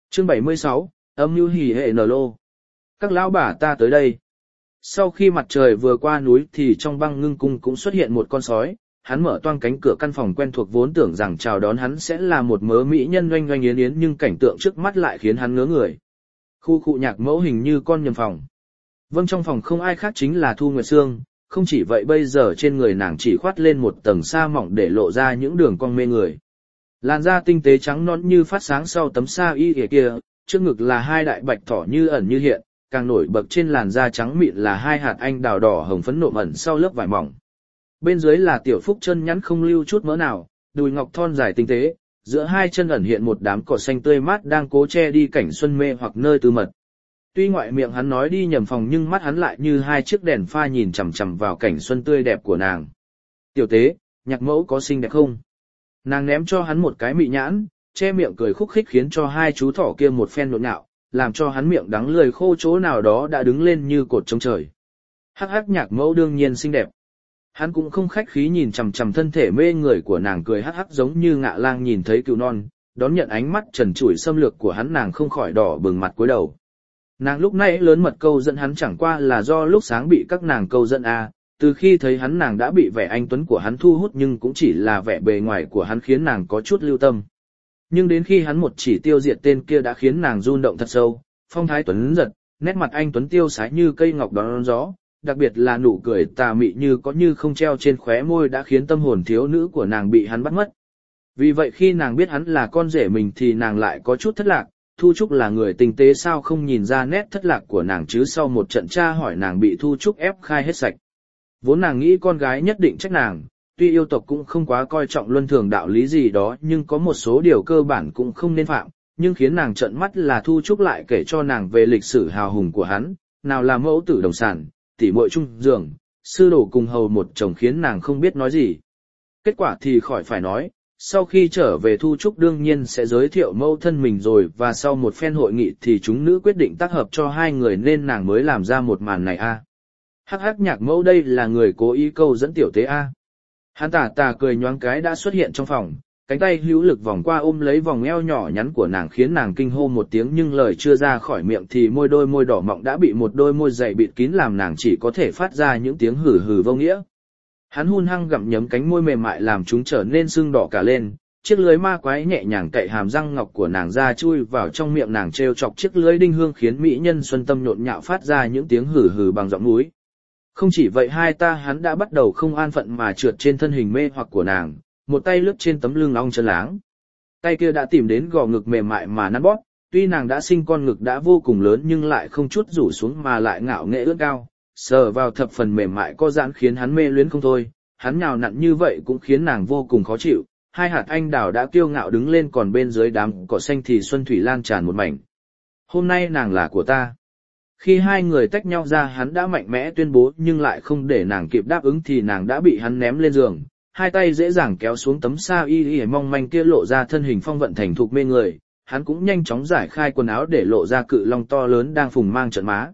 Chương 76, âm mưu hỉ hệ nở lô. Các lão bà ta tới đây. Sau khi mặt trời vừa qua núi thì trong băng ngưng cung cũng xuất hiện một con sói, hắn mở toang cánh cửa căn phòng quen thuộc vốn tưởng rằng chào đón hắn sẽ là một mớ mỹ nhân oanh oanh yến yến nhưng cảnh tượng trước mắt lại khiến hắn ngớ người. Khu cụ nhạc mẫu hình như con nhầm phòng. Vâng, trong phòng không ai khác chính là Thu Nguyệt Sương, không chỉ vậy bây giờ trên người nàng chỉ khoát lên một tầng sa mỏng để lộ ra những đường cong mê người. Làn da tinh tế trắng nõn như phát sáng sau tấm sa y kia, trước ngực là hai đại bạch thỏ như ẩn như hiện, càng nổi bật trên làn da trắng mịn là hai hạt anh đào đỏ hồng phấn nộm ẩn sau lớp vải mỏng. Bên dưới là tiểu phúc chân nhắn không lưu chút mỡ nào, đùi ngọc thon dài tinh tế, giữa hai chân ẩn hiện một đám cỏ xanh tươi mát đang cố che đi cảnh xuân mê hoặc nơi tư mật. Tuy ngoại miệng hắn nói đi nhầm phòng nhưng mắt hắn lại như hai chiếc đèn pha nhìn chằm chằm vào cảnh xuân tươi đẹp của nàng. Tiểu tế, nhạc mẫu có xinh đẹp không? Nàng ném cho hắn một cái mị nhãn, che miệng cười khúc khích khiến cho hai chú thỏ kia một phen nhộn nhạo, làm cho hắn miệng đắng lưỡi khô chỗ nào đó đã đứng lên như cột trống trời. Hắc hắc, nhạc mẫu đương nhiên xinh đẹp. Hắn cũng không khách khí nhìn chằm chằm thân thể mê người của nàng cười hắc hắc giống như ngạ lang nhìn thấy cừu non, đón nhận ánh mắt trần trụi xâm lược của hắn nàng không khỏi đỏ bừng mặt cúi đầu. Nàng lúc nãy lớn mật câu dẫn hắn chẳng qua là do lúc sáng bị các nàng câu dẫn từ khi thấy hắn nàng đã bị vẻ anh tuấn của hắn thu hút nhưng cũng chỉ là vẻ bề ngoài của hắn khiến nàng có chút lưu tâm. Nhưng đến khi hắn một chỉ tiêu diệt tên kia đã khiến nàng rung động thật sâu, phong thái tuấn giật, nét mặt anh tuấn tiêu sái như cây ngọc đón gió, đặc biệt là nụ cười tà mị như có như không treo trên khóe môi đã khiến tâm hồn thiếu nữ của nàng bị hắn bắt mất. Vì vậy khi nàng biết hắn là con rể mình thì nàng lại có chút thất lạc. Thu Trúc là người tinh tế sao không nhìn ra nét thất lạc của nàng chứ sau một trận tra hỏi nàng bị Thu Trúc ép khai hết sạch. Vốn nàng nghĩ con gái nhất định trách nàng, tuy yêu tộc cũng không quá coi trọng luân thường đạo lý gì đó nhưng có một số điều cơ bản cũng không nên phạm, nhưng khiến nàng trợn mắt là Thu Trúc lại kể cho nàng về lịch sử hào hùng của hắn, nào là mẫu tử đồng sản, tỷ muội chung giường, sư đồ cùng hầu một chồng khiến nàng không biết nói gì. Kết quả thì khỏi phải nói. Sau khi trở về Thu Trúc đương nhiên sẽ giới thiệu mẫu thân mình rồi và sau một phen hội nghị thì chúng nữ quyết định tác hợp cho hai người nên nàng mới làm ra một màn này Hắc hắc, nhạc mẫu đây là người cố ý câu dẫn tiểu tế Hắn tà cười nhoáng cái đã xuất hiện trong phòng, cánh tay hữu lực vòng qua ôm lấy vòng eo nhỏ nhắn của nàng khiến nàng kinh hô một tiếng nhưng lời chưa ra khỏi miệng thì đôi môi đỏ mọng đã bị một đôi môi dày bịt kín làm nàng chỉ có thể phát ra những tiếng hừ hừ vô nghĩa. Hắn hun hăng gặm nhấm cánh môi mềm mại làm chúng trở nên sưng đỏ cả lên, chiếc lưới ma quái nhẹ nhàng cậy hàm răng ngọc của nàng ra chui vào trong miệng nàng trêu chọc chiếc lưới đinh hương khiến mỹ nhân xuân tâm nhộn nhạo phát ra những tiếng hừ hừ bằng giọng núi. Không chỉ vậy hắn đã bắt đầu không an phận mà trượt trên thân hình mê hoặc của nàng, một tay lướt trên tấm lưng ong chân láng. Tay kia đã tìm đến gò ngực mềm mại mà nắn bóp, tuy nàng đã sinh con ngực đã vô cùng lớn nhưng lại không chút rủ xuống mà lại ngạo nghễ ưỡn cao. Sờ vào thập phần mềm mại có giãn khiến hắn mê luyến không thôi, hắn nhào nặn như vậy cũng khiến nàng vô cùng khó chịu, hai hạt anh đào đã kiêu ngạo đứng lên còn bên dưới đám cỏ xanh thì xuân thủy lan tràn một mảnh. Hôm nay nàng là của ta. Khi hai người tách nhau ra hắn đã mạnh mẽ tuyên bố nhưng lại không để nàng kịp đáp ứng thì nàng đã bị hắn ném lên giường, hai tay dễ dàng kéo xuống tấm sa y mong manh kia lộ ra thân hình phong vận thành thục mê người, hắn cũng nhanh chóng giải khai quần áo để lộ ra cự long to lớn đang phùng mang trận má.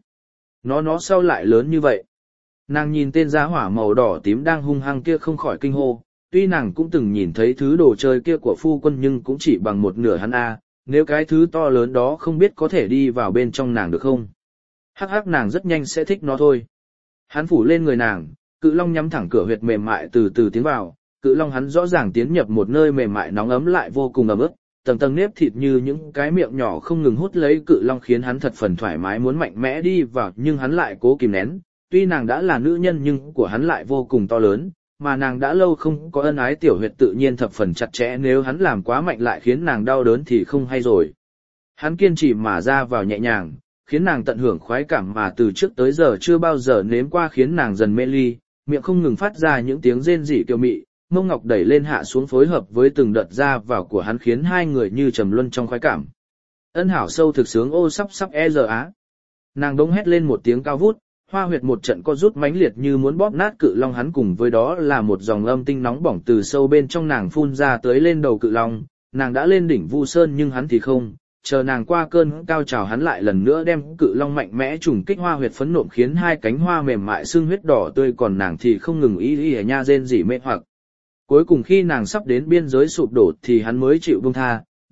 Nó sao lại lớn như vậy? Nàng nhìn tên giá hỏa màu đỏ tím đang hung hăng kia không khỏi kinh hô, tuy nàng cũng từng nhìn thấy thứ đồ chơi kia của phu quân nhưng cũng chỉ bằng một nửa hắn nếu cái thứ to lớn đó không biết có thể đi vào bên trong nàng được không? Hắc hắc, nàng rất nhanh sẽ thích nó thôi. Hắn phủ lên người nàng, cự long nhắm thẳng cửa huyệt mềm mại từ từ tiến vào, cự long hắn rõ ràng tiến nhập một nơi mềm mại nóng ấm lại vô cùng ấm ức, tầng tầng nếp thịt như những cái miệng nhỏ không ngừng hút lấy cự long khiến hắn thật phần thoải mái muốn mạnh mẽ đi vào nhưng hắn lại cố kìm nén, tuy nàng đã là nữ nhân nhưng của hắn lại vô cùng to lớn, mà nàng đã lâu không có ân ái tiểu huyệt tự nhiên thập phần chặt chẽ nếu hắn làm quá mạnh lại khiến nàng đau đớn thì không hay rồi. Hắn kiên trì mà ra vào nhẹ nhàng, khiến nàng tận hưởng khoái cảm mà từ trước tới giờ chưa bao giờ nếm qua khiến nàng dần mê ly, miệng không ngừng phát ra những tiếng rên rỉ kiều mị, mông ngọc đẩy lên hạ xuống phối hợp với từng đợt ra vào của hắn khiến hai người như trầm luân trong khoái cảm. Ân hảo sâu thực sướng ô sắp giờ á. Nàng đống hét lên một tiếng cao vút, hoa huyệt một trận co rút mãnh liệt như muốn bóp nát cự long hắn cùng với đó là một dòng âm tinh nóng bỏng từ sâu bên trong nàng phun ra tới lên đầu cự long, nàng đã lên đỉnh Vu Sơn nhưng hắn thì không. Chờ nàng qua cơn cao trào hắn lại lần nữa đem cự long mạnh mẽ trùng kích hoa huyệt phấn nộm khiến hai cánh hoa mềm mại sưng huyết đỏ tươi còn nàng thì không ngừng y nha rên rỉ mê hoặc. Cuối cùng khi nàng sắp đến biên giới sụp đổ thì hắn mới chịu buông tha,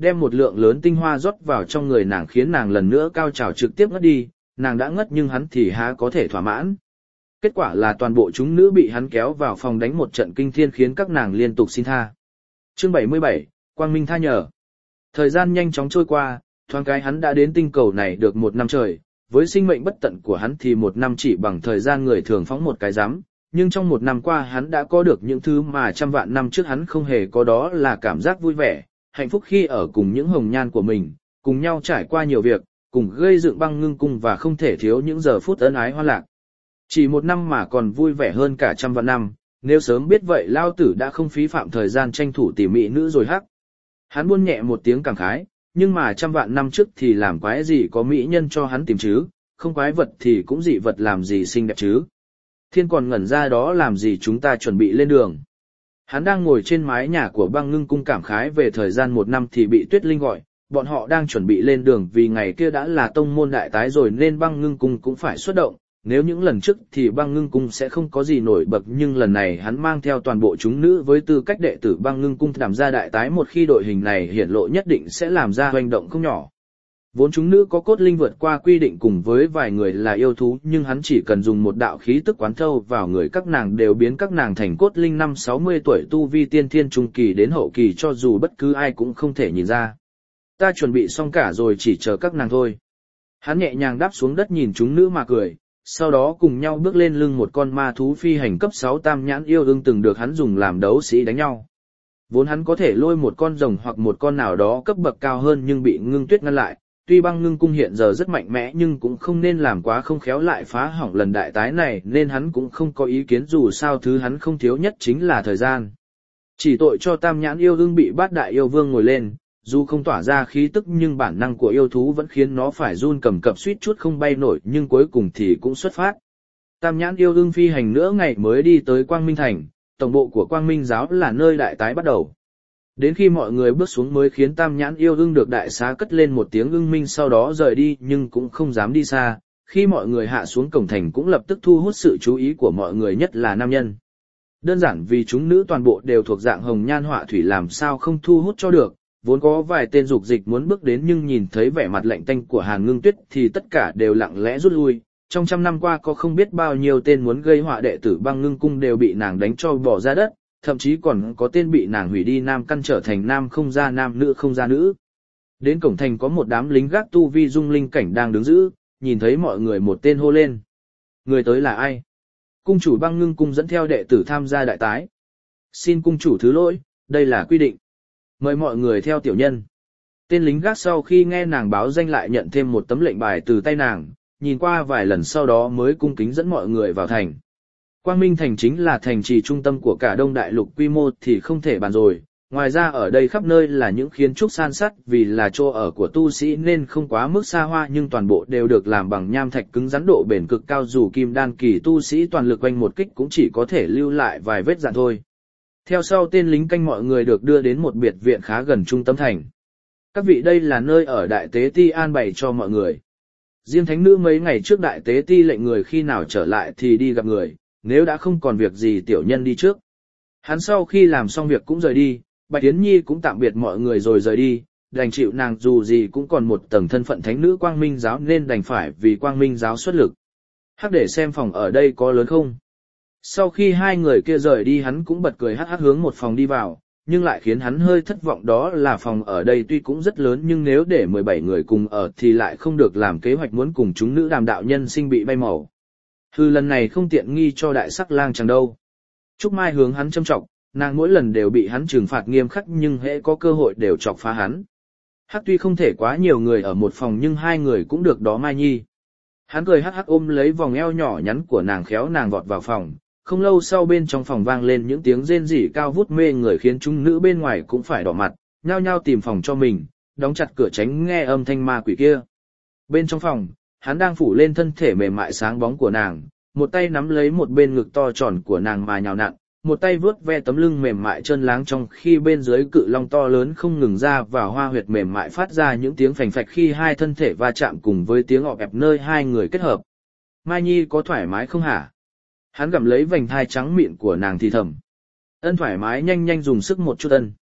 đem một lượng lớn tinh hoa rót vào trong người nàng khiến nàng lần nữa cao trào trực tiếp ngất đi, nàng đã ngất nhưng hắn thì há có thể thỏa mãn. Kết quả là toàn bộ chúng nữ bị hắn kéo vào phòng đánh một trận kinh thiên khiến các nàng liên tục xin tha. Chương 77, Quang Minh tha nhờ. Thời gian nhanh chóng trôi qua, thoáng cái hắn đã đến tinh cầu này được 1 năm trời, với sinh mệnh bất tận của hắn thì 1 năm chỉ bằng thời gian người thường phóng một cái rắm, nhưng trong 1 năm qua hắn đã có được những thứ mà trăm vạn năm trước hắn không hề có, đó là cảm giác vui vẻ, hạnh phúc khi ở cùng những hồng nhan của mình, cùng nhau trải qua nhiều việc, cùng gây dựng băng ngưng cung và không thể thiếu những giờ phút ân ái hoa lạc. Chỉ 1 năm mà còn vui vẻ hơn cả trăm vạn năm, nếu sớm biết vậy lao tử đã không phí phạm thời gian tranh thủ tỉ mị nữ rồi hắc. Hắn buôn nhẹ một tiếng cảm khái, nhưng mà trăm vạn năm trước thì làm quái gì có mỹ nhân cho hắn tìm chứ, không quái vật thì cũng dị vật làm gì xinh đẹp chứ. Thiên còn ngẩn ra đó làm gì, chúng ta chuẩn bị lên đường. Hắn đang ngồi trên mái nhà của băng ngưng cung cảm khái về thời gian 1 năm thì bị Tuyết Linh gọi, bọn họ đang chuẩn bị lên đường vì ngày kia đã là tông môn đại tái rồi nên băng ngưng cung cũng phải xuất động. Nếu những lần trước thì băng ngưng cung sẽ không có gì nổi bật, nhưng lần này hắn mang theo toàn bộ chúng nữ với tư cách đệ tử băng ngưng cung tham gia đại tái, một khi đội hình này hiển lộ nhất định sẽ làm ra hoành động không nhỏ. Vốn chúng nữ có cốt linh vượt qua quy định cùng với vài người là yêu thú, nhưng hắn chỉ cần dùng một đạo khí tức quán thâu vào người các nàng đều biến các nàng thành cốt linh 50-60 tuổi tu vi tiên thiên trung kỳ đến hậu kỳ, cho dù bất cứ ai cũng không thể nhìn ra. Ta chuẩn bị xong cả rồi, chỉ chờ các nàng thôi. Hắn nhẹ nhàng đáp xuống đất nhìn chúng nữ mà cười, sau đó cùng nhau bước lên lưng một con ma thú phi hành cấp 6 tam nhãn yêu ưng từng được hắn dùng làm đấu sĩ đánh nhau. Vốn hắn có thể lôi một con rồng hoặc một con nào đó cấp bậc cao hơn nhưng bị Ngưng Tuyết ngăn lại. Tuy băng ngưng cung hiện giờ rất mạnh mẽ nhưng cũng không nên làm quá không khéo lại phá hỏng lần đại tái này, nên hắn cũng không có ý kiến, dù sao thứ hắn không thiếu nhất chính là thời gian. Chỉ tội cho tam nhãn yêu ưng bị Bát Đại yêu vương ngồi lên, dù không tỏa ra khí tức nhưng bản năng của yêu thú vẫn khiến nó phải run cầm cập suýt chút không bay nổi, nhưng cuối cùng thì cũng xuất phát. Tam nhãn yêu ưng phi hành nửa ngày mới đi tới Quang Minh Thành, tổng bộ của Quang Minh giáo là nơi đại tái bắt đầu. Đến khi mọi người bước xuống mới khiến tam nhãn yêu ưng được đại xá cất lên một tiếng ưng minh, sau đó rời đi nhưng cũng không dám đi xa. Khi mọi người hạ xuống cổng thành cũng lập tức thu hút sự chú ý của mọi người, nhất là nam nhân. Đơn giản vì chúng nữ toàn bộ đều thuộc dạng hồng nhan họa thủy, làm sao không thu hút cho được. Vốn có vài tên dục dịch muốn bước đến nhưng nhìn thấy vẻ mặt lạnh tanh của Hàn Ngưng Tuyết thì tất cả đều lặng lẽ rút lui. Trong trăm năm qua có không biết bao nhiêu tên muốn gây họa đệ tử băng ngưng cung đều bị nàng đánh cho bỏ ra đất, thậm chí còn có tên bị nàng hủy đi nam căn trở thành nam không ra nam, nữ không ra nữ. Đến cổng thành có một đám lính gác tu vi dung linh cảnh đang đứng giữ, nhìn thấy mọi người một tên hô lên. Người tới là ai? Cung chủ băng ngưng cung dẫn theo đệ tử tham gia đại tái. Xin cung chủ thứ lỗi, đây là quy định. Mời mọi người theo tiểu nhân. Tên lính gác sau khi nghe nàng báo danh lại nhận thêm một tấm lệnh bài từ tay nàng, nhìn qua vài lần sau đó mới cung kính dẫn mọi người vào thành. Quang Minh Thành chính là thành trì trung tâm của cả Đông Đại Lục, quy mô thì không thể bàn rồi. Ngoài ra ở đây khắp nơi là những kiến trúc san sát, vì là chỗ ở của tu sĩ nên không quá mức xa hoa, nhưng toàn bộ đều được làm bằng nham thạch cứng rắn độ bền cực cao, dù kim đan kỳ tu sĩ toàn lực quanh một kích cũng chỉ có thể lưu lại vài vết dạn thôi. Theo sau tên lính canh mọi người được đưa đến một biệt viện khá gần trung tâm thành. Các vị, đây là nơi ở đại tế ti an bày cho mọi người. Riêng thánh nữ mấy ngày trước đại tế ti lệnh người khi nào trở lại thì đi gặp người, nếu đã không còn việc gì tiểu nhân đi trước. Hắn sau khi làm xong việc cũng rời đi, Bạch Tiến Nhi cũng tạm biệt mọi người rồi rời đi, đành chịu nàng dù gì cũng còn một tầng thân phận thánh nữ Quang Minh giáo nên đành phải vì Quang Minh giáo xuất lực. Hắc, để xem phòng ở đây có lớn không. Sau khi hai người kia rời đi hắn cũng bật cười hắc hắc hướng một phòng đi vào, nhưng lại khiến hắn hơi thất vọng, đó là phòng ở đây tuy cũng rất lớn nhưng nếu để 17 người cùng ở thì lại không được làm kế hoạch muốn cùng chúng nữ đàm đạo nhân sinh bị bay màu. Lần này không tiện nghi cho đại sắc lang chẳng đâu. Trúc Mai hướng hắn châm chọc, nàng mỗi lần đều bị hắn trừng phạt nghiêm khắc nhưng hễ có cơ hội đều chọc phá hắn. Hắc tuy không thể quá nhiều người ở một phòng nhưng hai người cũng được đó Mai Nhi. Hắn cười hắc hắc ôm lấy vòng eo nhỏ nhắn của nàng, khéo nàng vọt vào phòng. Không lâu sau bên trong phòng vang lên những tiếng rên rỉ cao vút mê người khiến chúng nữ bên ngoài cũng phải đỏ mặt, nhao nhao tìm phòng cho mình, đóng chặt cửa tránh nghe âm thanh ma quỷ kia. Bên trong phòng, hắn đang phủ lên thân thể mềm mại sáng bóng của nàng, một tay nắm lấy một bên ngực to tròn của nàng mà nhào nặn, một tay vuốt ve tấm lưng mềm mại trơn láng, trong khi bên dưới cự long to lớn không ngừng ra vào hoa huyệt mềm mại phát ra những tiếng phành phạch khi hai thân thể va chạm cùng với tiếng ọp ẹp nơi hai người kết hợp. Mai Nhi có thoải mái không hả? Hắn gặm lấy vành thai trắng mịn của nàng thì thầm. Ân, thoải mái, nhanh nhanh dùng sức một chút ân.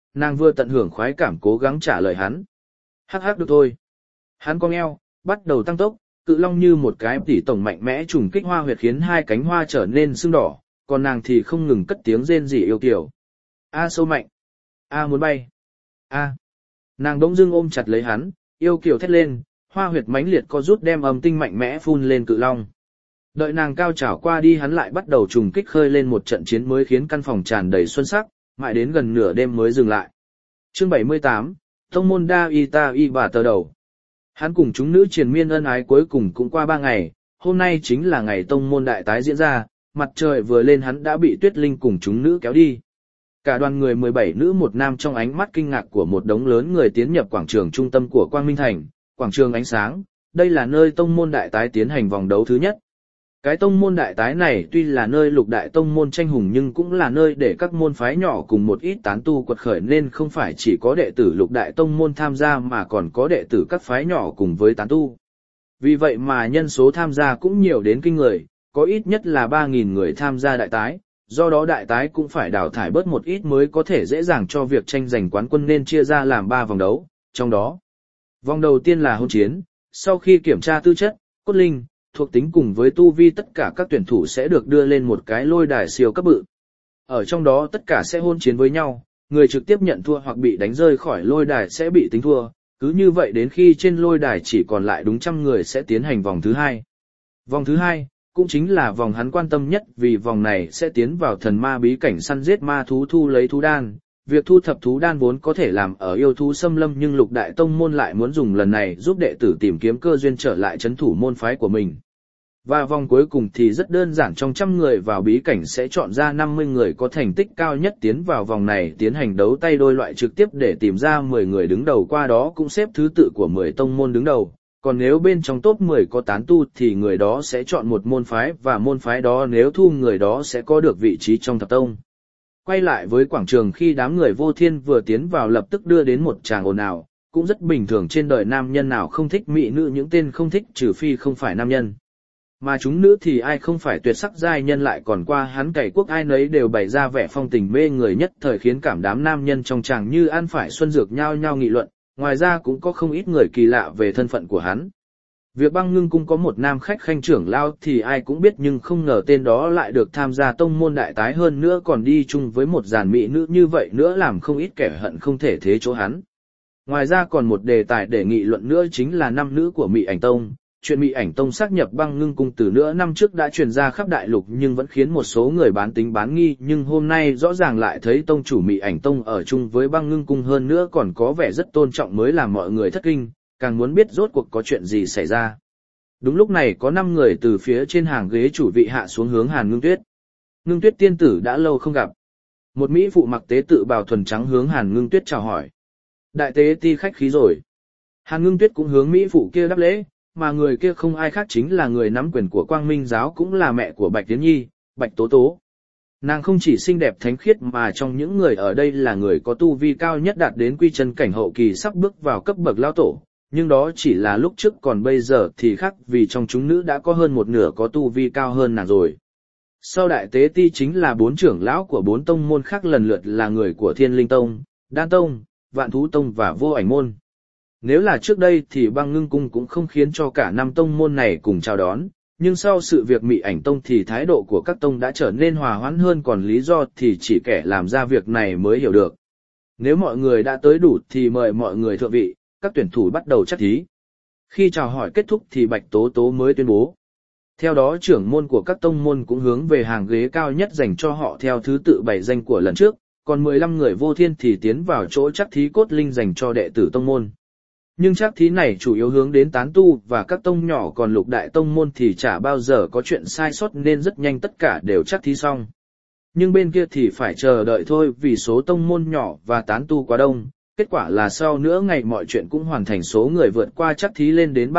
nàng vừa tận hưởng khoái cảm cố gắng trả lời hắn. Hắc hắc được thôi. Hắn cong eo, bắt đầu tăng tốc, cự long như một cái tỉ tổng mạnh mẽ trùng kích hoa huyệt khiến hai cánh hoa trở nên sưng đỏ, còn nàng thì không ngừng cất tiếng rên rỉ yêu kiều. A sâu mạnh. A muốn bay. A. Nàng đống dưng ôm chặt lấy hắn, yêu kiều thét lên, hoa huyệt mãnh liệt co rút đem âm tinh mạnh mẽ phun lên cự long. Đợi nàng cao trào qua đi hắn lại bắt đầu trùng kích khơi lên một trận chiến mới khiến căn phòng tràn đầy xuân sắc, mãi đến gần nửa đêm mới dừng lại. Chương 78, Tông môn đa y ta y bà tờ đầu. Hắn cùng chúng nữ triền miên ân ái cuối cùng cũng qua 3 ngày, hôm nay chính là ngày tông môn đại tái diễn ra, mặt trời vừa lên hắn đã bị Tuyết Linh cùng chúng nữ kéo đi. Cả đoàn người 17 nữ một nam trong ánh mắt kinh ngạc của một đống lớn người tiến nhập quảng trường trung tâm của Quang Minh Thành, quảng trường ánh sáng, đây là nơi tông môn đại tái tiến hành vòng đấu thứ nhất. Cái tông môn đại tái này tuy là nơi lục đại tông môn tranh hùng nhưng cũng là nơi để các môn phái nhỏ cùng một ít tán tu quật khởi nên không phải chỉ có đệ tử lục đại tông môn tham gia mà còn có đệ tử các phái nhỏ cùng với tán tu. Vì vậy mà nhân số tham gia cũng nhiều đến kinh người, có ít nhất là 3.000 người tham gia đại tái, do đó đại tái cũng phải đào thải bớt một ít mới có thể dễ dàng cho việc tranh giành quán quân nên chia ra làm 3 vòng đấu, trong đó. Vòng đầu tiên là hôn chiến, sau khi kiểm tra tư chất, cốt linh, thuộc tính cùng với tu vi tất cả các tuyển thủ sẽ được đưa lên một cái lôi đài siêu cấp bự. Ở trong đó tất cả sẽ hôn chiến với nhau, người trực tiếp nhận thua hoặc bị đánh rơi khỏi lôi đài sẽ bị tính thua, cứ như vậy đến khi trên lôi đài chỉ còn lại đúng 100 người sẽ tiến hành vòng thứ hai. Vòng thứ hai cũng chính là vòng hắn quan tâm nhất vì vòng này sẽ tiến vào thần ma bí cảnh săn giết ma thú thu lấy thú đan. Việc thu thập thú đan vốn có thể làm ở yêu thú xâm lâm nhưng lục đại tông môn lại muốn dùng lần này giúp đệ tử tìm kiếm cơ duyên trở lại trấn thủ môn phái của mình. Và vòng cuối cùng thì rất đơn giản, trong 100 người vào bí cảnh sẽ chọn ra 50 người có thành tích cao nhất tiến vào vòng này tiến hành đấu tay đôi loại trực tiếp để tìm ra 10 người đứng đầu, qua đó cũng xếp thứ tự của 10 tông môn đứng đầu. Còn nếu bên trong top 10 có tán tu thì người đó sẽ chọn một môn phái và môn phái đó nếu thu người đó sẽ có được vị trí trong thập tông. Quay lại với quảng trường khi đám người vô thiên vừa tiến vào lập tức đưa đến một tràng ồn ào, cũng rất bình thường trên đời nam nhân nào không thích mỹ nữ, những tên không thích trừ phi không phải nam nhân. Mà chúng nữ thì ai không phải tuyệt sắc giai nhân lại còn qua hắn cày quốc ai nấy đều bày ra vẻ phong tình mê người nhất thời khiến cảm đám nam nhân trong tràng như ăn phải xuân dược nhao nhao nghị luận, ngoài ra cũng có không ít người kỳ lạ về thân phận của hắn. Việc Băng Ngưng cung có một nam khách khanh trưởng lao thì ai cũng biết nhưng không ngờ tên đó lại được tham gia tông môn đại tái hơn nữa còn đi chung với một dàn mỹ nữ như vậy nữa làm không ít kẻ hận không thể thế chỗ hắn. Ngoài ra còn một đề tài để nghị luận nữa chính là năm nữ của Mị Ảnh Tông. Chuyện Mị Ảnh Tông xác nhập Băng Ngưng cung từ nửa năm trước đã truyền ra khắp đại lục nhưng vẫn khiến một số người bán tính bán nghi, nhưng hôm nay rõ ràng lại thấy tông chủ Mị Ảnh Tông ở chung với Băng Ngưng cung hơn nữa còn có vẻ rất tôn trọng mới làm mọi người thất kinh, càng muốn biết rốt cuộc có chuyện gì xảy ra. Đúng lúc này có 5 người từ phía trên hàng ghế chủ vị hạ xuống hướng Hàn Ngưng Tuyết. Ngưng Tuyết tiên tử đã lâu không gặp. Một mỹ phụ mặc tế tự bào thuần trắng hướng Hàn Ngưng Tuyết chào hỏi. Đại tế ti khách khí rồi. Hàn Ngưng Tuyết cũng hướng mỹ phụ kia đáp lễ, mà người kia không ai khác chính là người nắm quyền của Quang Minh giáo cũng là mẹ của Bạch Tiến Nhi, Bạch Tố Tố. Nàng không chỉ xinh đẹp thánh khiết mà trong những người ở đây là người có tu vi cao nhất đạt đến quy chân cảnh hậu kỳ sắp bước vào cấp bậc lao tổ, nhưng đó chỉ là lúc trước còn bây giờ thì khác vì trong chúng nữ đã có hơn một nửa có tu vi cao hơn nàng rồi. Sau đại tế ti chính là 4 trưởng lão của 4 tông môn khác lần lượt là người của Thiên Linh Tông, Đan Tông, Vạn Thú Tông và Vô Ảnh Môn. Nếu là trước đây thì Băng Ngưng cung cũng không khiến cho cả 5 tông môn này cùng chào đón, nhưng sau sự việc Mị Ảnh Tông thì thái độ của các tông đã trở nên hòa hoãn hơn, còn lý do thì chỉ kẻ làm ra việc này mới hiểu được. Nếu mọi người đã tới đủ thì mời mọi người thượng vị, các tuyển thủ bắt đầu chắc thí. Khi chào hỏi kết thúc thì Bạch Tố Tố mới tuyên bố. Theo đó trưởng môn của các tông môn cũng hướng về hàng ghế cao nhất dành cho họ theo thứ tự bày danh của lần trước, còn 15 người vô thiên thì tiến vào chỗ chắc thí cốt linh dành cho đệ tử tông môn. Nhưng chắc thí này chủ yếu hướng đến tán tu và các tông nhỏ, còn lục đại tông môn thì chả bao giờ có chuyện sai sót nên rất nhanh tất cả đều chắc thí xong. Nhưng bên kia thì phải chờ đợi thôi vì số tông môn nhỏ và tán tu quá đông. Kết quả là sau nửa ngày mọi chuyện cũng hoàn thành, số người vượt qua chắc thí lên đến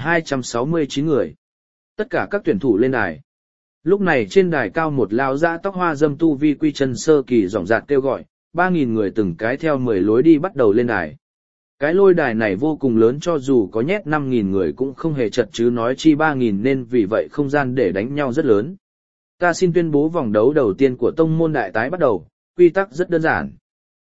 3.269 người. Tất cả các tuyển thủ lên đài. Lúc này trên đài cao một lão dã tóc hoa dâm tu vi quy chân sơ kỳ ròng rạc kêu gọi, 3.000 người từng cái theo 10 lối đi bắt đầu lên đài. Cái lôi đài này vô cùng lớn, cho dù có nhét 5.000 người cũng không hề chật chứ nói chi 3.000, nên vì vậy không gian để đánh nhau rất lớn. Ta xin tuyên bố vòng đấu đầu tiên của tông môn đại tái bắt đầu, quy tắc rất đơn giản.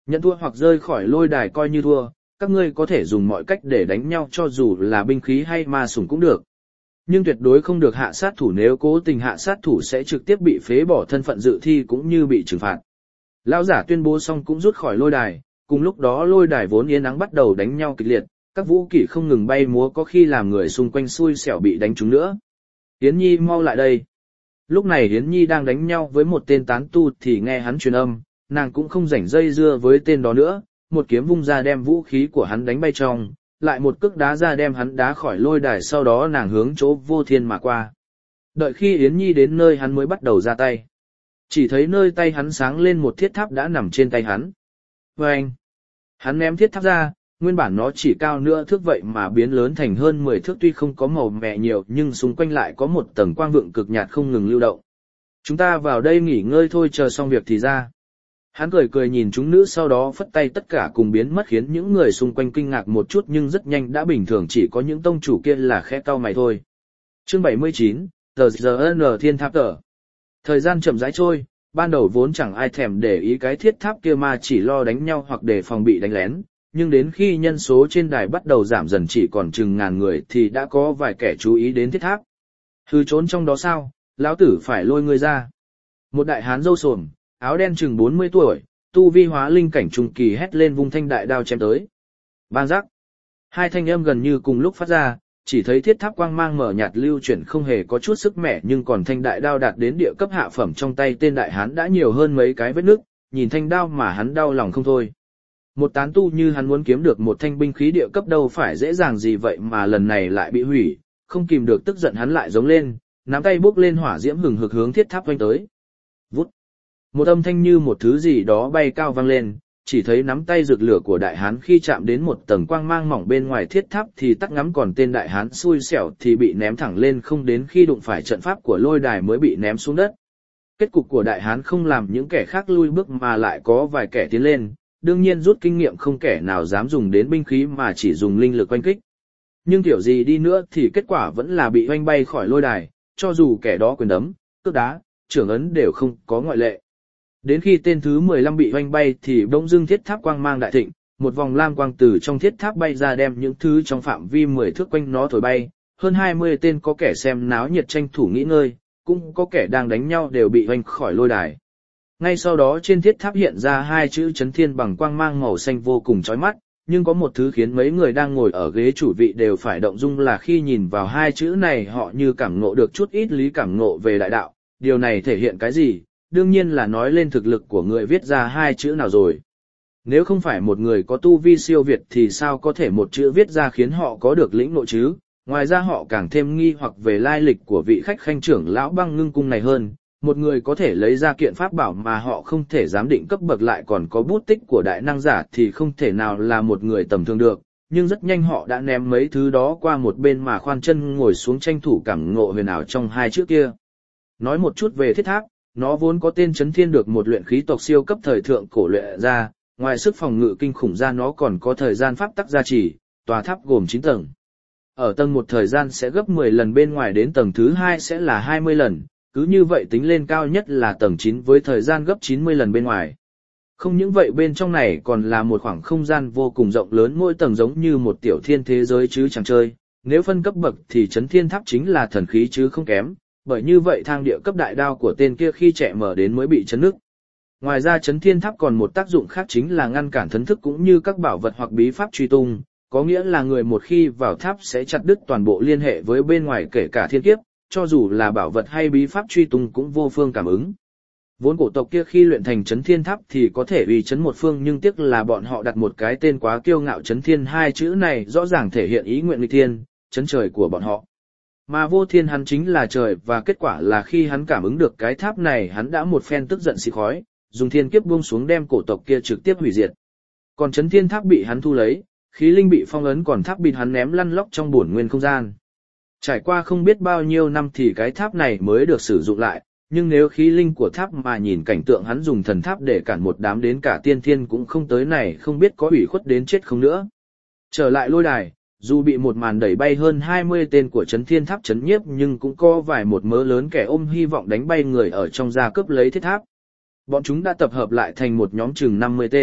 Nhận thua hoặc rơi khỏi lôi đài coi như thua, các ngươi có thể dùng mọi cách để đánh nhau cho dù là binh khí hay ma sủng cũng được. Nhưng tuyệt đối không được hạ sát thủ, nếu cố tình hạ sát thủ sẽ trực tiếp bị phế bỏ thân phận dự thi cũng như bị trừng phạt. Lão giả tuyên bố xong cũng rút khỏi lôi đài, cùng lúc đó lôi đài vốn yên ắng bắt đầu đánh nhau kịch liệt, các vũ kỹ không ngừng bay múa có khi làm người xung quanh xui xẻo bị đánh trúng nữa. Yến Nhi mau lại đây. Lúc này Yến Nhi đang đánh nhau với một tên tán tu thì nghe hắn truyền âm, nàng cũng không rảnh dây dưa với tên đó nữa, một kiếm vung ra đem vũ khí của hắn đánh bay trong, lại một cước đá ra đem hắn đá khỏi lôi đài, sau đó nàng hướng chỗ Vô Thiên mà qua. Đợi khi Yến Nhi đến nơi hắn mới bắt đầu ra tay. Chỉ thấy nơi tay hắn sáng lên một thiết tháp đã nằm trên tay hắn. Vâng! Hắn ném thiết tháp ra, nguyên bản nó chỉ cao nửa thước vậy mà biến lớn thành hơn 10 thước, tuy không có màu mè nhiều nhưng xung quanh lại có một tầng quang vượng cực nhạt không ngừng lưu động. Chúng ta vào đây nghỉ ngơi thôi, chờ xong việc thì ra. Hắn cười cười nhìn chúng nữ, sau đó phất tay tất cả cùng biến mất, khiến những người xung quanh kinh ngạc một chút nhưng rất nhanh đã bình thường, chỉ có những tông chủ kia là khẽ cau mày thôi. Chương 79, tờ GN Thiên Tháp tờ. Thời gian chậm rãi trôi, ban đầu vốn chẳng ai thèm để ý cái thiết tháp kia mà chỉ lo đánh nhau hoặc để phòng bị đánh lén, nhưng đến khi nhân số trên đài bắt đầu giảm dần chỉ còn chừng ngàn người thì đã có vài kẻ chú ý đến thiết tháp. Hư trốn trong đó sao, lão tử phải lôi ngươi ra. Một đại hán râu sồm, áo đen chừng 40 tuổi, tu vi hóa linh cảnh trung kỳ hét lên vung thanh đại đao chém tới. Bang giác. Hai thanh âm gần như cùng lúc phát ra, chỉ thấy thiết tháp quang mang mở nhạt lưu chuyển không hề có chút sức mẻ, nhưng còn thanh đại đao đạt đến địa cấp hạ phẩm trong tay tên đại hán đã nhiều hơn mấy cái vết nứt, nhìn thanh đao mà hắn đau lòng không thôi. Một tán tu như hắn muốn kiếm được một thanh binh khí địa cấp đâu phải dễ dàng gì vậy mà lần này lại bị hủy, không kìm được tức giận hắn lại giống lên, nắm tay bốc lên hỏa diễm hừng hực hướng thiết tháp vanh tới. Vút. Một âm thanh như một thứ gì đó bay cao vang lên, chỉ thấy nắm tay rực lửa của đại hán khi chạm đến một tầng quang mang mỏng bên ngoài thiết tháp thì tắt ngắm, còn tên đại hán xui xẻo thì bị ném thẳng lên không, đến khi đụng phải trận pháp của lôi đài mới bị ném xuống đất. Kết cục của đại hán không làm những kẻ khác lui bước mà lại có vài kẻ tiến lên, đương nhiên rút kinh nghiệm không kẻ nào dám dùng đến binh khí mà chỉ dùng linh lực oanh kích. Nhưng kiểu gì đi nữa thì kết quả vẫn là bị oanh bay khỏi lôi đài, cho dù kẻ đó quyền đấm, cước đá, trưởng ấn đều không có ngoại lệ. Đến khi tên thứ 15 bị oanh bay thì bỗng dưng thiết tháp quang mang đại thịnh, một vòng lam quang từ trong thiết tháp bay ra đem những thứ trong phạm vi 10 thước quanh nó thổi bay, hơn 20 tên có kẻ xem náo nhiệt tranh thủ nghỉ ngơi, cũng có kẻ đang đánh nhau đều bị oanh khỏi lôi đài. Ngay sau đó trên thiết tháp hiện ra hai chữ Chấn Thiên bằng quang mang màu xanh vô cùng chói mắt, nhưng có một thứ khiến mấy người đang ngồi ở ghế chủ vị đều phải động dung là khi nhìn vào hai chữ này họ như cảm ngộ được chút ít lý cảm ngộ về đại đạo. Điều này thể hiện cái gì? Đương nhiên là nói lên thực lực của người viết ra hai chữ nào rồi. Nếu không phải một người có tu vi siêu việt thì sao có thể một chữ viết ra khiến họ có được lĩnh ngộ chứ? Ngoài ra họ càng thêm nghi hoặc về lai lịch của vị khách khanh trưởng lão Băng Ngưng Cung này hơn. Một người có thể lấy ra kiện pháp bảo mà họ không thể giám định cấp bậc lại còn có bút tích của đại năng giả thì không thể nào là một người tầm thường được, nhưng rất nhanh họ đã ném mấy thứ đó qua một bên mà khoan chân ngồi xuống tranh thủ cảm ngộ huyền ảo trong hai chữ kia. Nói một chút về thiết tháp, nó vốn có tên Chấn Thiên, được một luyện khí tộc siêu cấp thời thượng cổ luyện ra, ngoài sức phòng ngự kinh khủng ra nó còn có thời gian pháp tắc gia trì, tòa tháp gồm 9 tầng. Ở tầng 1 thời gian sẽ gấp 10 lần bên ngoài, đến tầng thứ 2 sẽ là 20 lần. Cứ như vậy tính lên cao nhất là tầng 9 với thời gian gấp 90 lần bên ngoài. Không những vậy bên trong này còn là một khoảng không gian vô cùng rộng lớn, mỗi tầng giống như một tiểu thiên thế giới chứ chẳng chơi. Nếu phân cấp bậc thì Chấn Thiên Tháp chính là thần khí chứ không kém, bởi như vậy thang địa cấp đại đao của tên kia khi chạy mở đến mới bị chấn nứt. Ngoài ra Chấn Thiên Tháp còn một tác dụng khác chính là ngăn cản thần thức cũng như các bảo vật hoặc bí pháp truy tung, có nghĩa là người một khi vào tháp sẽ chặt đứt toàn bộ liên hệ với bên ngoài kể cả thiên kiếp. Cho dù là bảo vật hay bí pháp truy tung cũng vô phương cảm ứng. Vốn cổ tộc kia khi luyện thành Chấn Thiên Tháp thì có thể uy chấn một phương, nhưng tiếc là bọn họ đặt một cái tên quá kiêu ngạo. Chấn Thiên, hai chữ này rõ ràng thể hiện ý nguyện nghịch thiên, chấn trời của bọn họ. Mà Vô Thiên hắn chính là trời, và kết quả là khi hắn cảm ứng được cái tháp này hắn đã một phen tức giận xì khói, dùng thiên kiếp buông xuống đem cổ tộc kia trực tiếp hủy diệt. Còn Chấn Thiên Tháp bị hắn thu lấy, khí linh bị phong ấn, còn tháp bị hắn ném lăn lóc trong bổn nguyên không gian. Trải qua không biết bao nhiêu năm thì cái tháp này mới được sử dụng lại, nhưng nếu khí linh của tháp mà nhìn cảnh tượng hắn dùng thần tháp để cản một đám đến cả tiên thiên cũng không tới này, không biết có ủy khuất đến chết không nữa. Trở lại lôi đài, dù bị một màn đẩy bay hơn 20 tên của Chấn Thiên Tháp chấn nhiếp nhưng cũng có vài một mớ lớn kẻ ôm hy vọng đánh bay người ở trong ra cướp lấy thiết tháp. Bọn chúng đã tập hợp lại thành một nhóm chừng 50 tên,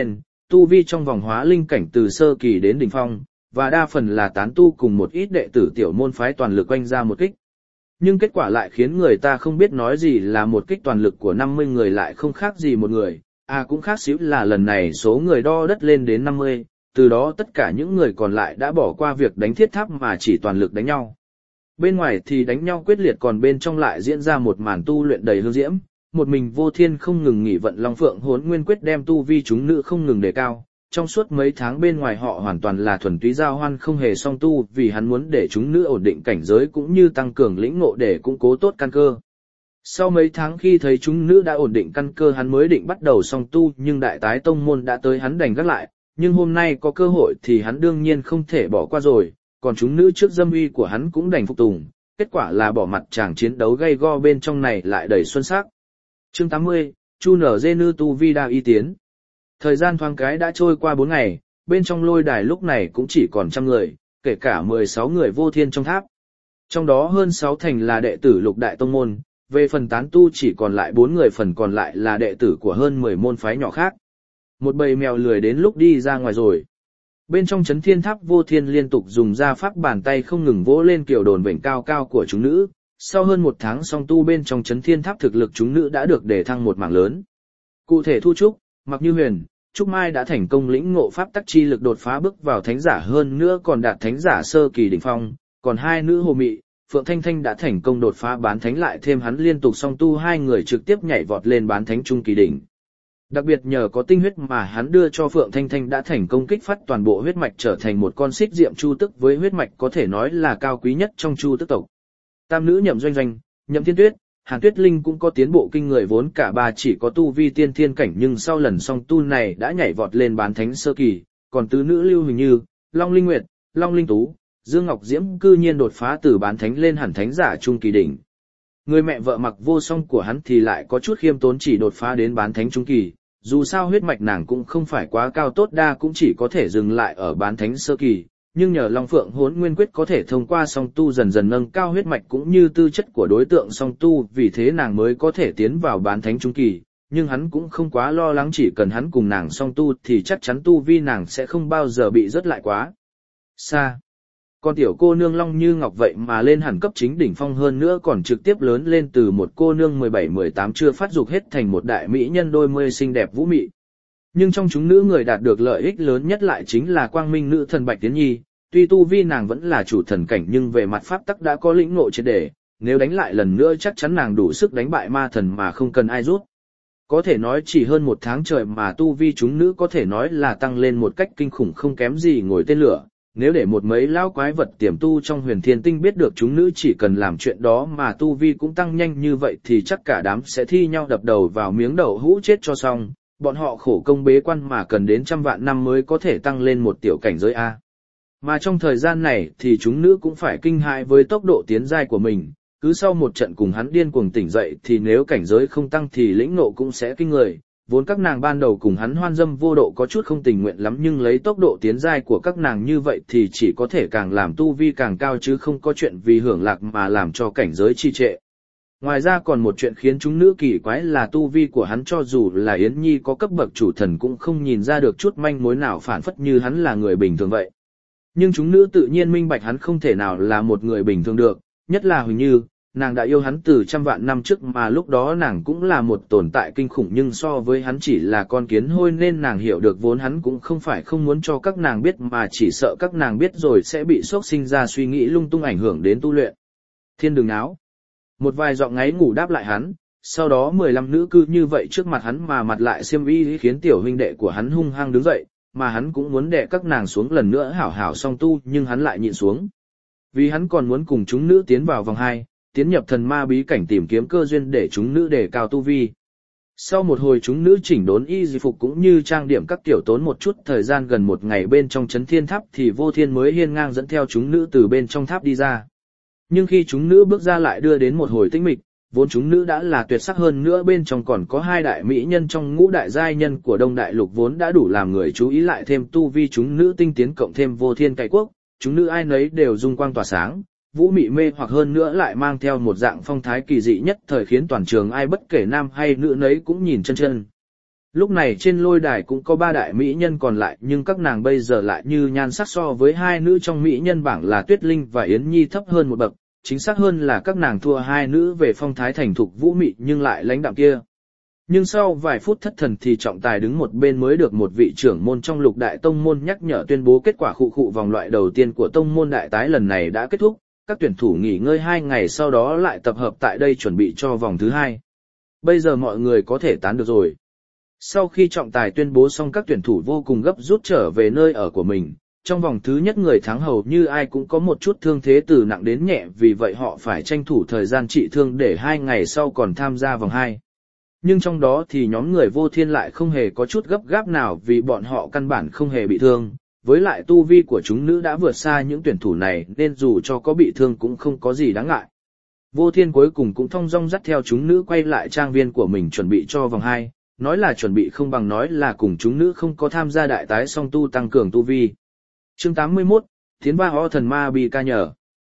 tu vi trong vòng hóa linh cảnh từ sơ kỳ đến đỉnh phong, và đa phần là tán tu cùng một ít đệ tử tiểu môn phái toàn lực oanh ra một kích. Nhưng kết quả lại khiến người ta không biết nói gì là một kích toàn lực của 50 người lại không khác gì một người, cũng khác xíu là lần này số người đo đất lên đến 50, từ đó tất cả những người còn lại đã bỏ qua việc đánh thiết tháp mà chỉ toàn lực đánh nhau. Bên ngoài thì đánh nhau quyết liệt còn bên trong lại diễn ra một màn tu luyện đầy hương diễm, một mình Vô Thiên không ngừng nghỉ vận Long Phượng Hỗn Nguyên Quyết đem tu vi chúng nữ không ngừng đề cao. Trong suốt mấy tháng bên ngoài họ hoàn toàn là thuần túy giao hoan không hề song tu vì hắn muốn để chúng nữ ổn định cảnh giới cũng như tăng cường lĩnh ngộ để củng cố tốt căn cơ. Sau mấy tháng khi thấy chúng nữ đã ổn định căn cơ hắn mới định bắt đầu song tu nhưng đại tái tông môn đã tới hắn đành gác lại, nhưng hôm nay có cơ hội thì hắn đương nhiên không thể bỏ qua rồi, còn chúng nữ trước dâm uy của hắn cũng đành phục tùng, kết quả là bỏ mặt chàng chiến đấu gay go bên trong này lại đầy xuân sắc. Chương 80, Chu nở dê nư tu vi đa y tiến. Thời gian thoáng cái đã trôi qua 4 ngày, bên trong lôi đài lúc này cũng chỉ còn 100 người, kể cả 16 người Vô Thiên trong tháp. Trong đó hơn 6 thành là đệ tử lục đại tông môn, về phần tán tu chỉ còn lại 4 người phần còn lại là đệ tử của hơn 10 môn phái nhỏ khác. Một bầy mèo lười đến lúc đi ra ngoài rồi. Bên trong chấn thiên tháp Vô Thiên liên tục dùng ra pháp bàn tay không ngừng vỗ lên kiểu đồn vểnh cao cao của chúng nữ. Sau hơn 1 tháng song tu bên trong chấn thiên tháp thực lực chúng nữ đã được đề thăng một mảng lớn. Cụ thể Thu Trúc, Mặc Như Huyền, Trúc Mai đã thành công lĩnh ngộ pháp tắc chi lực đột phá bước vào thánh giả hơn nữa còn đạt thánh giả sơ kỳ đỉnh phong, còn hai nữ Hồ Mị, Phượng Thanh Thanh đã thành công đột phá bán thánh lại thêm hắn liên tục song tu hai người trực tiếp nhảy vọt lên bán thánh trung kỳ đỉnh. Đặc biệt nhờ có tinh huyết mà hắn đưa cho Phượng Thanh Thanh đã thành công kích phát toàn bộ huyết mạch trở thành một con xích diệm chu tức với huyết mạch có thể nói là cao quý nhất trong chu tức tộc. Tam nữ Nhậm Doanh Doanh, Nhậm Thiên Tuyết, Hàn Tuyết Linh cũng có tiến bộ kinh người vốn cả ba chỉ có tu vi tiên thiên cảnh nhưng sau lần song tu này đã nhảy vọt lên bán thánh sơ kỳ, còn tứ nữ Lưu Huỳnh Như, Long Linh Nguyệt, Long Linh Tú, Dương Ngọc Diễm cư nhiên đột phá từ bán thánh lên hẳn thánh giả trung kỳ đỉnh. Người mẹ vợ Mặc Vô Song của hắn thì lại có chút khiêm tốn chỉ đột phá đến bán thánh trung kỳ, dù sao huyết mạch nàng cũng không phải quá cao tốt đa cũng chỉ có thể dừng lại ở bán thánh sơ kỳ. Nhưng nhờ Long Phượng Hỗn Nguyên Quyết có thể thông qua song tu dần dần nâng cao huyết mạch cũng như tư chất của đối tượng song tu vì thế nàng mới có thể tiến vào bán thánh trung kỳ, nhưng hắn cũng không quá lo lắng chỉ cần hắn cùng nàng song tu thì chắc chắn tu vi nàng sẽ không bao giờ bị rớt lại quá xa. Con tiểu cô nương Long Như Ngọc vậy mà lên hẳn cấp chính đỉnh phong hơn nữa còn trực tiếp lớn lên từ một cô nương 17-18 chưa phát dục hết thành một đại mỹ nhân đôi mươi xinh đẹp vũ mị. Nhưng trong chúng nữ người đạt được lợi ích lớn nhất lại chính là quang minh nữ thần Bạch Tiến Nhi, tuy tu vi nàng vẫn là chủ thần cảnh nhưng về mặt pháp tắc đã có lĩnh ngộ triệt để, nếu đánh lại lần nữa chắc chắn nàng đủ sức đánh bại ma thần mà không cần ai giúp. Có thể nói chỉ hơn 1 tháng trời mà tu vi chúng nữ có thể nói là tăng lên một cách kinh khủng không kém gì ngồi tên lửa. Nếu để một mấy lão quái vật tiềm tu trong Huyền Thiên Tinh biết được chúng nữ chỉ cần làm chuyện đó mà tu vi cũng tăng nhanh như vậy thì chắc cả đám sẽ thi nhau đập đầu vào miếng đậu hũ chết cho xong. Bọn họ khổ công bế quan mà cần đến 100 vạn năm mới có thể tăng lên một tiểu cảnh giới A. Mà trong thời gian này thì chúng nữ cũng phải kinh hãi với tốc độ tiến giai của mình, cứ sau một trận cùng hắn điên cuồng tỉnh dậy thì nếu cảnh giới không tăng thì lĩnh ngộ cũng sẽ kinh người. Vốn các nàng ban đầu cùng hắn hoan dâm vô độ có chút không tình nguyện lắm nhưng lấy tốc độ tiến giai của các nàng như vậy thì chỉ có thể càng làm tu vi càng cao chứ không có chuyện vì hưởng lạc mà làm cho cảnh giới trì trệ. Ngoài ra còn một chuyện khiến chúng nữ kỳ quái là tu vi của hắn cho dù là Yến Nhi có cấp bậc chủ thần cũng không nhìn ra được chút manh mối nào phản phất như hắn là người bình thường vậy. Nhưng chúng nữ tự nhiên minh bạch hắn không thể nào là một người bình thường được, nhất là Huỳnh Như, nàng đã yêu hắn từ 100 vạn năm trước mà lúc đó nàng cũng là một tồn tại kinh khủng nhưng so với hắn chỉ là con kiến hôi nên nàng hiểu được vốn hắn cũng không phải không muốn cho các nàng biết mà chỉ sợ các nàng biết rồi sẽ bị xốc sinh ra suy nghĩ lung tung ảnh hưởng đến tu luyện. Thiên đừng náo. Một vài giọng ngáy ngủ đáp lại hắn, sau đó 15 nữ cư như vậy trước mặt hắn mà mặt lại xiêm y khiến tiểu huynh đệ của hắn hung hăng đứng dậy, mà hắn cũng muốn đè các nàng xuống lần nữa hảo hảo song tu nhưng hắn lại nhịn xuống. Vì hắn còn muốn cùng chúng nữ tiến vào vòng 2, tiến nhập thần ma bí cảnh tìm kiếm cơ duyên để chúng nữ đề cao tu vi. Sau một hồi chúng nữ chỉnh đốn y di phục cũng như trang điểm các kiểu tốn một chút thời gian gần 1 ngày bên trong chấn thiên tháp thì Vô Thiên mới hiên ngang dẫn theo chúng nữ từ bên trong tháp đi ra. Nhưng khi chúng nữ bước ra lại đưa đến một hồi tĩnh mịch, vốn chúng nữ đã là tuyệt sắc hơn nữa bên trong còn có 2 đại mỹ nhân trong ngũ đại giai nhân của Đông Đại Lục vốn đã đủ làm người chú ý lại thêm tu vi chúng nữ tinh tiến cộng thêm Vô Thiên cày quốc, chúng nữ ai nấy đều dung quang tỏa sáng, vũ mị mê hoặc hơn nữa lại mang theo một dạng phong thái kỳ dị nhất thời khiến toàn trường ai bất kể nam hay nữ nấy cũng nhìn chân chân. Lúc này trên lôi đài cũng có 3 đại mỹ nhân còn lại, nhưng các nàng bây giờ lại như nhan sắc so với 2 nữ trong mỹ nhân bảng là Tuyết Linh và Yến Nhi thấp hơn một bậc, chính xác hơn là các nàng thua 2 nữ về phong thái thành thục vũ mị nhưng lại lãnh đạm kia. Nhưng sau vài phút thất thần thì trọng tài đứng một bên mới được một vị trưởng môn trong Lục Đại Tông môn nhắc nhở tuyên bố kết quả khụ vòng loại đầu tiên của tông môn đại tái lần này đã kết thúc, các tuyển thủ nghỉ ngơi 2 ngày sau đó lại tập hợp tại đây chuẩn bị cho vòng thứ 2. Bây giờ mọi người có thể tán được rồi. Sau khi trọng tài tuyên bố xong, các tuyển thủ vô cùng gấp rút trở về nơi ở của mình. Trong vòng thứ nhất người thắng hầu như ai cũng có một chút thương thế từ nặng đến nhẹ, vì vậy họ phải tranh thủ thời gian trị thương để 2 ngày sau còn tham gia vòng 2. Nhưng trong đó thì nhóm người Vô Thiên lại không hề có chút gấp gáp nào vì bọn họ căn bản không hề bị thương. Với lại tu vi của chúng nữ đã vượt xa những tuyển thủ này nên dù cho có bị thương cũng không có gì đáng ngại. Vô Thiên cuối cùng cũng thong dong dắt theo chúng nữ quay lại trang viên của mình chuẩn bị cho vòng 2. Nói là chuẩn bị không bằng nói là cùng chúng nữ không có tham gia đại tái song tu tăng cường tu vi. Chương 81, Tiến Va Ho Thần Ma Bi Ca nhờ.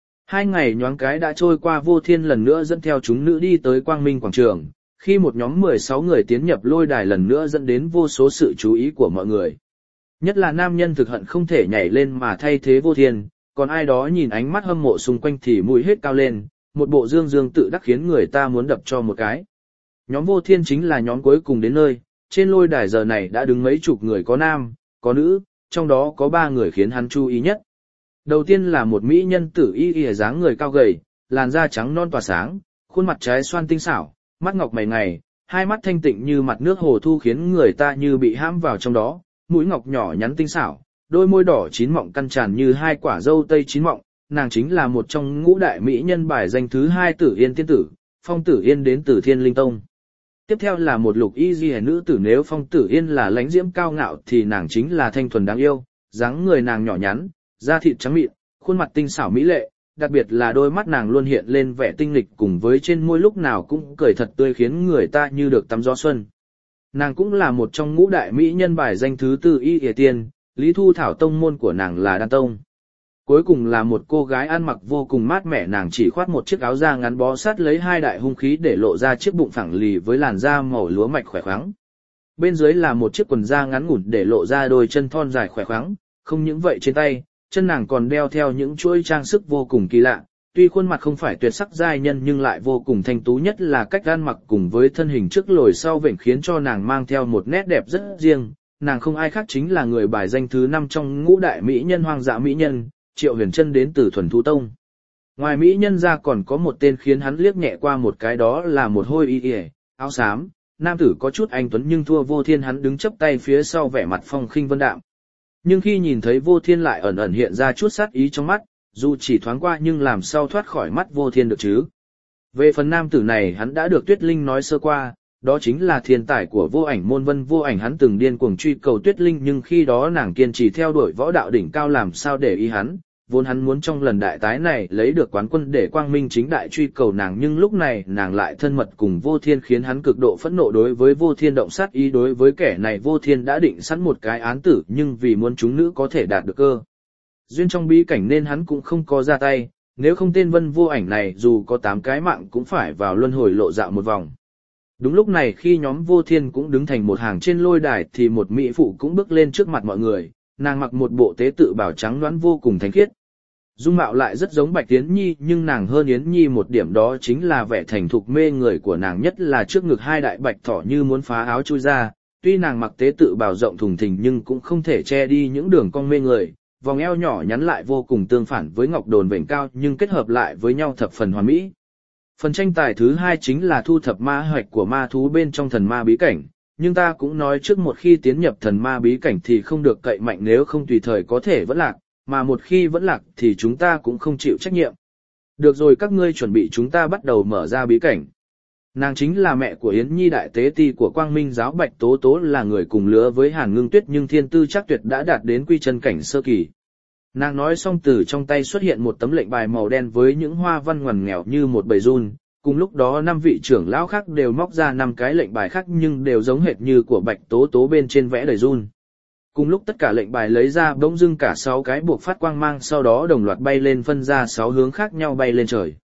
2 ngày nhoáng cái đã trôi qua, Vô Thiên lần nữa dẫn theo chúng nữ đi tới Quang Minh Quảng Trường. Khi một nhóm 16 người tiến nhập lôi đài lần nữa dẫn đến vô số sự chú ý của mọi người. Nhất là nam nhân thực hận không thể nhảy lên mà thay thế Vô Thiên, còn ai đó nhìn ánh mắt hâm mộ xung quanh thì mũi hết cao lên, một bộ dương dương tự đắc khiến người ta muốn đập cho một cái. Nhóm Vô Thiên chính là nhóm cuối cùng đến nơi, trên lôi đài giờ này đã đứng mấy chục người, có nam, có nữ, trong đó có 3 người khiến hắn chú ý nhất. Đầu tiên là một mỹ nhân tử y dáng người cao gầy, làn da trắng non tỏa sáng, khuôn mặt trái xoan tinh xảo, mắt ngọc mày ngài, hai mắt thanh tịnh như mặt nước hồ thu khiến người ta như bị hãm vào trong đó, mũi ngọc nhỏ nhắn tinh xảo, đôi môi đỏ chín mọng căn tràn như 2 quả dâu tây chín mọng, nàng chính là một trong ngũ đại mỹ nhân bài danh thứ 2 Tử Yên tiên tử, Phong Tử Yên đến từ Thiên Linh Tông. Tiếp theo là một lục y di nữ tử, nếu Phong Tử Yên là lãnh diễm cao ngạo thì nàng chính là thanh thuần đáng yêu, dáng người nàng nhỏ nhắn, da thịt trắng mịn, khuôn mặt tinh xảo mỹ lệ, đặc biệt là đôi mắt nàng luôn hiện lên vẻ tinh nghịch cùng với trên môi lúc nào cũng cười thật tươi khiến người ta như được tắm gió xuân. Nàng cũng là một trong ngũ đại mỹ nhân bài danh thứ 4 Y Y Tiên, Lý Thu Thảo tông môn của nàng là Đan Tông. Cuối cùng là một cô gái ăn mặc vô cùng mát mẻ, nàng chỉ khoác một chiếc áo da ngắn bó sát lấy 2 đại hung khí để lộ ra chiếc bụng phẳng lì với làn da màu lúa mạch khỏe khoắn. Bên dưới là một chiếc quần da ngắn ngủn để lộ ra đôi chân thon dài khỏe khoắn, không những vậy trên tay, chân nàng còn đeo theo những chuỗi trang sức vô cùng kỳ lạ. Tuy khuôn mặt không phải tuyệt sắc giai nhân nhưng lại vô cùng thanh tú, nhất là cách ăn mặc cùng với thân hình trước lồi sau vểnh khiến cho nàng mang theo một nét đẹp rất riêng. Nàng không ai khác chính là người bài danh thứ 5 trong ngũ đại mỹ nhân hoang dã mỹ nhân, Triệu Huyền Trân đến từ Thuần Thú Tông. Ngoài mỹ nhân ra còn có một tên khiến hắn liếc nhẹ qua một cái, đó là một hôi y áo xám, nam tử có chút anh tuấn nhưng thua Vô Thiên, hắn đứng chắp tay phía sau vẻ mặt phong khinh vân đạm. Nhưng khi nhìn thấy Vô Thiên lại ẩn ẩn hiện ra chút sát ý trong mắt, dù chỉ thoáng qua nhưng làm sao thoát khỏi mắt Vô Thiên được chứ. Về phần nam tử này hắn đã được Tuyết Linh nói sơ qua, đó chính là thiên tài của Vô Ảnh môn Vân Vô Ảnh. Hắn từng điên cuồng truy cầu Tuyết Linh nhưng khi đó nàng kiên trì theo đuổi võ đạo đỉnh cao, làm sao để ý hắn. Vốn hắn muốn trong lần đại tái này lấy được quán quân để quang minh chính đại truy cầu nàng, nhưng lúc này nàng lại thân mật cùng Vô Thiên khiến hắn cực độ phẫn nộ. Đối với Vô Thiên động sát ý, đối với kẻ này Vô Thiên đã định sẵn một cái án tử, nhưng vì muốn chúng nữ có thể đạt được cơ duyên trong bí cảnh nên hắn cũng không có ra tay, nếu không tên Vân Vô Ảnh này dù có 8 cái mạng cũng phải vào luân hồi lộ dạo một vòng. Đúng lúc này khi nhóm Vô Thiên cũng đứng thành một hàng trên lôi đài thì một mỹ phụ cũng bước lên trước mặt mọi người, nàng mặc một bộ tế tự bào trắng đoán vô cùng thánh khiết. Dung mạo lại rất giống Bạch Yến Nhi nhưng nàng hơn Yến Nhi một điểm, đó chính là vẻ thành thục mê người của nàng, nhất là trước ngực 2 đại bạch thỏ như muốn phá áo chui ra. Tuy nàng mặc tế tự bào rộng thùng thình nhưng cũng không thể che đi những đường cong mê người, vòng eo nhỏ nhắn lại vô cùng tương phản với ngọc đồn vểnh cao nhưng kết hợp lại với nhau thập phần hoàn mỹ. Phần tranh tài thứ 2 chính là thu thập ma hạch của ma thú bên trong thần ma bí cảnh, nhưng ta cũng nói trước, một khi tiến nhập thần ma bí cảnh thì không được cậy mạnh, nếu không tùy thời có thể vẫn lạc, mà một khi vẫn lạc thì chúng ta cũng không chịu trách nhiệm. Được rồi, các ngươi chuẩn bị, chúng ta bắt đầu mở ra bí cảnh. Nàng chính là mẹ của Yến Nhi, đại tế ti của Quang Minh giáo. Bạch Tố Tố là người cùng lứa với Hàn Ngưng Tuyết nhưng thiên tư chắc tuyệt đã đạt đến quy chân cảnh sơ kỳ. Nàng nói xong từ trong tay xuất hiện một tấm lệnh bài màu đen với những hoa văn ngoằn nghèo như một bầy giun. Cùng lúc đó 5 vị trưởng lão khác đều móc ra 5 cái lệnh bài khác nhưng đều giống hệt như của Bạch Tố Tố, bên trên vẽ đầy giun. Cùng lúc tất cả lệnh bài lấy ra bỗng dưng cả 6 cái buộc phát quang mang, sau đó đồng loạt bay lên, phân ra 6 hướng khác nhau bay lên trời.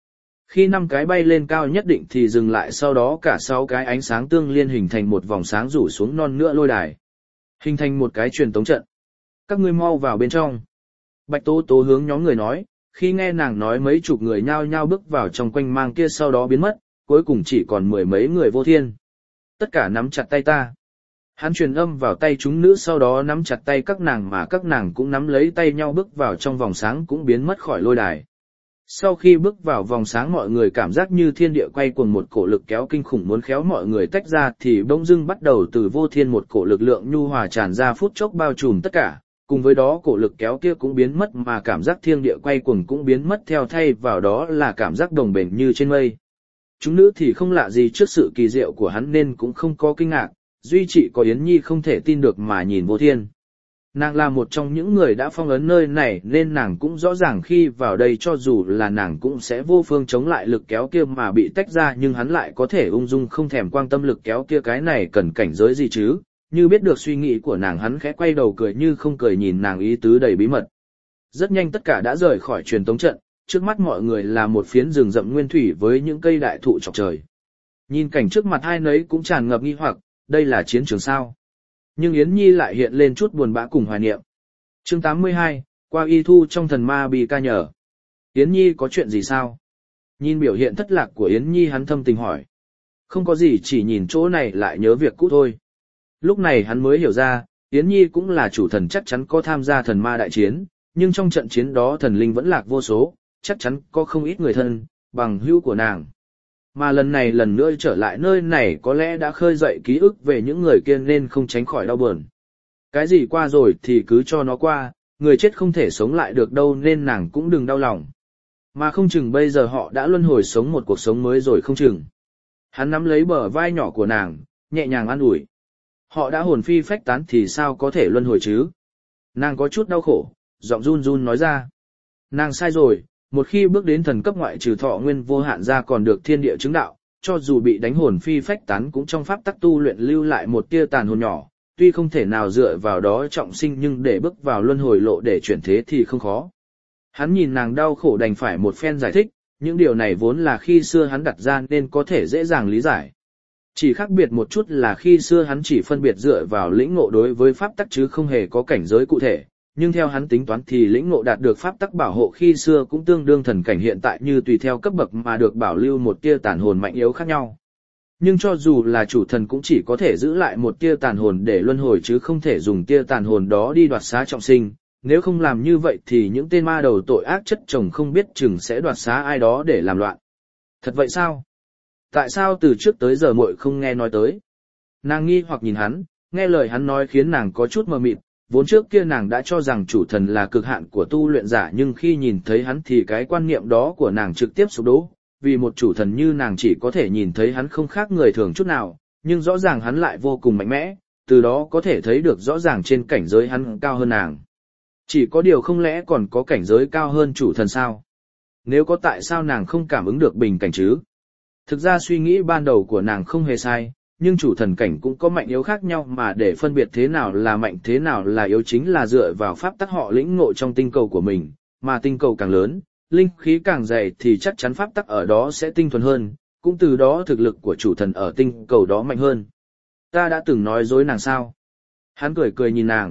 Khi 5 cái bay lên cao nhất định thì dừng lại, sau đó cả 6 cái ánh sáng tương liên hình thành một vòng sáng rủ xuống non nữa lôi đài. Hình thành một cái truyền tống trận. Các ngươi mau vào bên trong. Bạch Tố Tố hướng nhóm người nói, khi nghe nàng nói mấy chục người nhao nhao bước vào trong quanh mang kia sau đó biến mất, cuối cùng chỉ còn 10 mấy người vô thiên. Tất cả nắm chặt tay ta. Hắn truyền âm vào tay chúng nữ, sau đó nắm chặt tay các nàng mà các nàng cũng nắm lấy tay nhau bước vào trong vòng sáng cũng biến mất khỏi lôi đài. Sau khi bước vào vòng sáng mọi người cảm giác như thiên địa quay cuồng, một cổ lực kéo kinh khủng muốn khéo mọi người tách ra thì bỗng dưng bắt đầu từ vô thiên một cổ lực lượng nhu hòa tràn ra phút chốc bao trùm tất cả, cùng với đó cổ lực kéo kia cũng biến mất mà cảm giác thiên địa quay cuồng cũng biến mất theo, thay vào đó là cảm giác đồng bền như trên mây. Chúng nữ thì không lạ gì trước sự kỳ diệu của hắn nên cũng không có kinh ngạc, duy chỉ có Yến Nhi không thể tin được mà nhìn vô thiên. Nàng là một trong những người đã phong ấn nơi này nên nàng cũng rõ ràng khi vào đây cho dù là nàng cũng sẽ vô phương chống lại lực kéo kia mà bị tách ra, nhưng hắn lại có thể ung dung không thèm quan tâm lực kéo kia, cái này cần cảnh giới gì chứ? Như biết được suy nghĩ của nàng, hắn khẽ quay đầu cười như không cười nhìn nàng, ý tứ đầy bí mật. Rất nhanh tất cả đã rời khỏi truyền tống trận, trước mắt mọi người là một phiến rừng rậm nguyên thủy với những cây đại thụ chọc trời. Nhìn cảnh trước mặt hai nấy cũng tràn ngập nghi hoặc, đây là chiến trường sao? Nhưng Yến Nhi lại hiện lên chút buồn bã cùng hoài niệm. Chương 82, qua y thu trong thần ma bị ca nhờ. Yến Nhi có chuyện gì sao? Nhìn biểu hiện thất lạc của Yến Nhi hắn thâm tình hỏi. Không có gì, chỉ nhìn chỗ này lại nhớ việc cũ thôi. Lúc này hắn mới hiểu ra, Yến Nhi cũng là chủ thần, chắc chắn có tham gia thần ma đại chiến, nhưng trong trận chiến đó thần linh vẫn lạc vô số, chắc chắn có không ít người thân, bằng hữu của nàng. Mà lần này lần nữa trở lại nơi này có lẽ đã khơi dậy ký ức về những người kia nên không tránh khỏi đau buồn. Cái gì qua rồi thì cứ cho nó qua, người chết không thể sống lại được đâu nên nàng cũng đừng đau lòng. Mà không chừng bây giờ họ đã luân hồi sống một cuộc sống mới rồi không chừng. Hắn nắm lấy bờ vai nhỏ của nàng, nhẹ nhàng an ủi. Họ đã hồn phi phách tán thì sao có thể luân hồi chứ? Nàng có chút đau khổ, giọng run run nói ra. Nàng sai rồi. Một khi bước đến thần cấp ngoại trừ thọ nguyên vô hạn ra còn được thiên địa chứng đạo, cho dù bị đánh hồn phi phách tán cũng trong pháp tắc tu luyện lưu lại một tia tàn hồn nhỏ, tuy không thể nào dựa vào đó trọng sinh nhưng để bước vào luân hồi lộ để chuyển thế thì không khó. Hắn nhìn nàng đau khổ đành phải một phen giải thích, những điều này vốn là khi xưa hắn đặt ra nên có thể dễ dàng lý giải. Chỉ khác biệt một chút là khi xưa hắn chỉ phân biệt dựa vào lĩnh ngộ đối với pháp tắc chứ không hề có cảnh giới cụ thể. Nhưng theo hắn tính toán thì lĩnh ngộ đạt được pháp tắc bảo hộ khi xưa cũng tương đương thần cảnh hiện tại, như tùy theo cấp bậc mà được bảo lưu một tia tàn hồn mạnh yếu khác nhau. Nhưng cho dù là chủ thần cũng chỉ có thể giữ lại một tia tàn hồn để luân hồi chứ không thể dùng tia tàn hồn đó đi đoạt xá trọng sinh, nếu không làm như vậy thì những tên ma đầu tội ác chất chồng không biết chừng sẽ đoạt xá ai đó để làm loạn. Thật vậy sao? Tại sao từ trước tới giờ muội không nghe nói tới? Nàng nghi hoặc nhìn hắn, nghe lời hắn nói khiến nàng có chút mờ mịt. Vốn trước kia nàng đã cho rằng chủ thần là cực hạn của tu luyện giả, nhưng khi nhìn thấy hắn thì cái quan niệm đó của nàng trực tiếp sụp đổ, vì một chủ thần như nàng chỉ có thể nhìn thấy hắn không khác người thường chút nào, nhưng rõ ràng hắn lại vô cùng mạnh mẽ, từ đó có thể thấy được rõ ràng trên cảnh giới hắn cao hơn nàng. Chỉ có điều không lẽ còn có cảnh giới cao hơn chủ thần sao? Nếu có tại sao nàng không cảm ứng được bình cảnh chứ? Thực ra suy nghĩ ban đầu của nàng không hề sai. Nhưng chủ thần cảnh cũng có mạnh yếu khác nhau, mà để phân biệt thế nào là mạnh thế nào là yếu chính là dựa vào pháp tắc họ lĩnh ngộ trong tinh cầu của mình, mà tinh cầu càng lớn, linh khí càng dày thì chắc chắn pháp tắc ở đó sẽ tinh thuần hơn, cũng từ đó thực lực của chủ thần ở tinh cầu đó mạnh hơn. Ta đã từng nói dối nàng sao? Hắn cười cười nhìn nàng.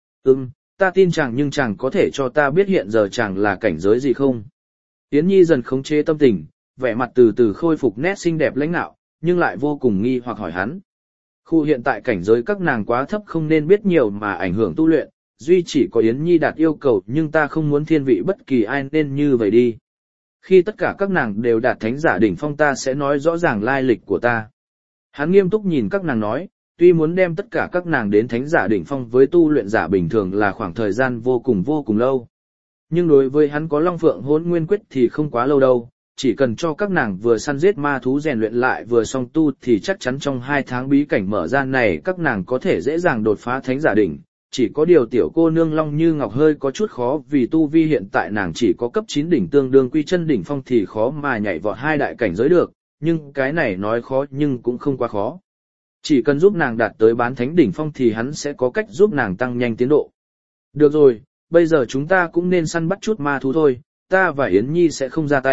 Ta tin chàng, nhưng chàng có thể cho ta biết hiện giờ chàng là cảnh giới gì không? Yến Nhi dần khống chế tâm tình, vẻ mặt từ từ khôi phục nét xinh đẹp lãnh nạo, nhưng lại vô cùng nghi hoặc hỏi hắn. Khu hiện tại cảnh giới các nàng quá thấp không nên biết nhiều mà ảnh hưởng tu luyện, duy chỉ có Yến Nhi đạt yêu cầu, nhưng ta không muốn thiên vị bất kỳ ai nên như vậy đi. Khi tất cả các nàng đều đạt thánh giả đỉnh phong ta sẽ nói rõ ràng lai lịch của ta. Hắn nghiêm túc nhìn các nàng nói, tuy muốn đem tất cả các nàng đến thánh giả đỉnh phong với tu luyện giả bình thường là khoảng thời gian vô cùng lâu. Nhưng đối với hắn có Long Phượng Hỗn Nguyên Quyết thì không quá lâu đâu. Chỉ cần cho các nàng vừa săn giết ma thú rèn luyện lại vừa song tu thì chắc chắn trong 2 tháng bí cảnh mở ra này các nàng có thể dễ dàng đột phá thánh giả đỉnh. Chỉ có điều tiểu cô nương Long Như Ngọc hơi có chút khó vì tu vi hiện tại nàng chỉ có cấp 9 đỉnh tương đương quy chân đỉnh phong thì khó mà nhảy vọt 2 đại cảnh giới được, nhưng cái này nói khó nhưng cũng không quá khó. Chỉ cần giúp nàng đạt tới bán thánh đỉnh phong thì hắn sẽ có cách giúp nàng tăng nhanh tiến độ. Được rồi, bây giờ chúng ta cũng nên săn bắt chút ma thú thôi, ta và Yến Nhi sẽ không ra tay.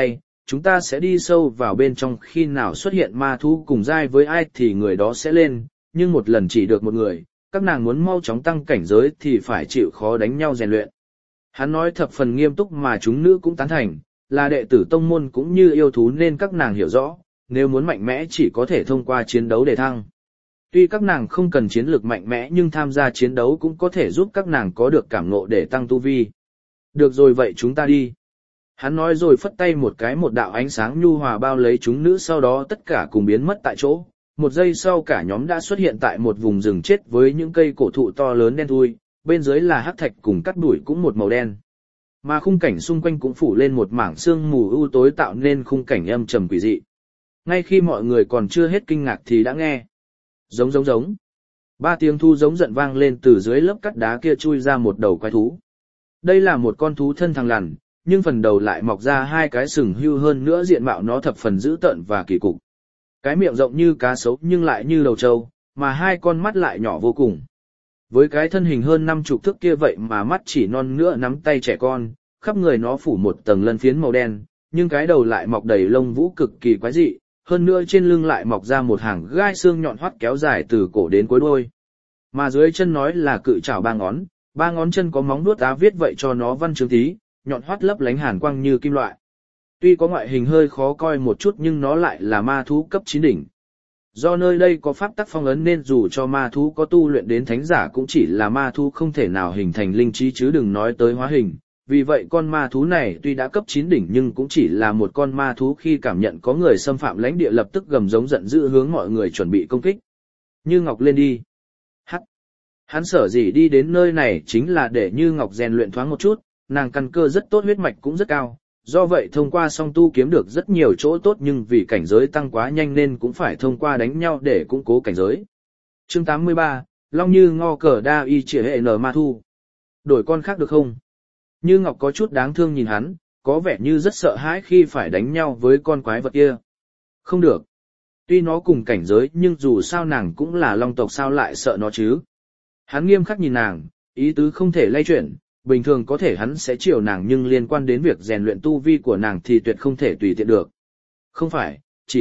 chúng ta sẽ đi sâu vào bên trong, khi nào xuất hiện ma thú cùng giai với ai thì người đó sẽ lên, nhưng một lần chỉ được một người, các nàng muốn mau chóng tăng cảnh giới thì phải chịu khó đánh nhau rèn luyện. Hắn nói thập phần nghiêm túc mà chúng nữ cũng tán thành, là đệ tử tông môn cũng như yêu thú nên các nàng hiểu rõ, nếu muốn mạnh mẽ chỉ có thể thông qua chiến đấu để thăng. Tuy các nàng không cần chiến lược mạnh mẽ nhưng tham gia chiến đấu cũng có thể giúp các nàng có được cảm ngộ để tăng tu vi. Được rồi, vậy chúng ta đi. Hắn nói rồi phất tay một cái, một đạo ánh sáng nhu hòa bao lấy chúng nữ, sau đó tất cả cùng biến mất tại chỗ. Một giây sau cả nhóm đã xuất hiện tại một vùng rừng chết với những cây cổ thụ to lớn đen thui, bên dưới là hắc thạch cùng cát bụi cũng một màu đen. Mà khung cảnh xung quanh cũng phủ lên một mảng sương mù u tối tạo nên khung cảnh âm trầm quỷ dị. Ngay khi mọi người còn chưa hết kinh ngạc thì đã nghe. Giống giống giống. 3 tiếng thu giống giận vang lên, từ dưới lớp cát đá kia chui ra một đầu quái thú. Đây là một con thú thân thằn lằn, nhưng phần đầu lại mọc ra 2 cái sừng hưu, hơn nữa diện mạo nó thập phần dữ tợn và kỳ cục. Cái miệng rộng như cá sấu nhưng lại như đầu trâu, mà 2 con mắt lại nhỏ vô cùng. Với cái thân hình hơn 50 thước kia vậy mà mắt chỉ non nữa nắm tay trẻ con, khắp người nó phủ một tầng lân phiến màu đen, nhưng cái đầu lại mọc đầy lông vũ cực kỳ quái dị, hơn nữa trên lưng lại mọc ra một hàng gai xương nhọn hoắt kéo dài từ cổ đến cuối đuôi. Mà dưới chân nói là cự trảo 3 ngón, 3 ngón chân có móng vuốt á viết vậy cho nó văn chương tí, nhọn hoắt lấp lánh hàn quang như kim loại. Tuy có ngoại hình hơi khó coi một chút nhưng nó lại là ma thú cấp 9 đỉnh. Do nơi đây có pháp tắc phong ấn nên dù cho ma thú có tu luyện đến thánh giả cũng chỉ là ma thú, không thể nào hình thành linh trí chứ đừng nói tới hóa hình. Vì vậy con ma thú này tuy đã cấp 9 đỉnh nhưng cũng chỉ là một con ma thú, khi cảm nhận có người xâm phạm lãnh địa lập tức gầm giống giận dữ hướng mọi người chuẩn bị công kích. Như Ngọc lên đi. Hắc. Hắn sở dĩ đi đến nơi này chính là để Như Ngọc rèn luyện thoáng một chút, nàng căn cơ rất tốt, huyết mạch cũng rất cao. Do vậy thông qua song tu kiếm được rất nhiều chỗ tốt, nhưng vì cảnh giới tăng quá nhanh nên cũng phải thông qua đánh nhau để củng cố cảnh giới. Chương 83, Long Như Ngo Cờ Đa Y Chỉ Hệ N Ma Thu. Đổi con khác được không? Như Ngọc có chút đáng thương nhìn hắn, có vẻ như rất sợ hãi khi phải đánh nhau với con quái vật kia. Không được. Tuy nó cùng cảnh giới nhưng dù sao nàng cũng là long tộc, sao lại sợ nó chứ? Hắn nghiêm khắc nhìn nàng, ý tứ không thể lay chuyển. Bình thường có thể hắn sẽ chiều nàng nhưng liên quan đến việc rèn luyện tu vi của nàng thì tuyệt không thể tùy tiện được. Không phải, chỉ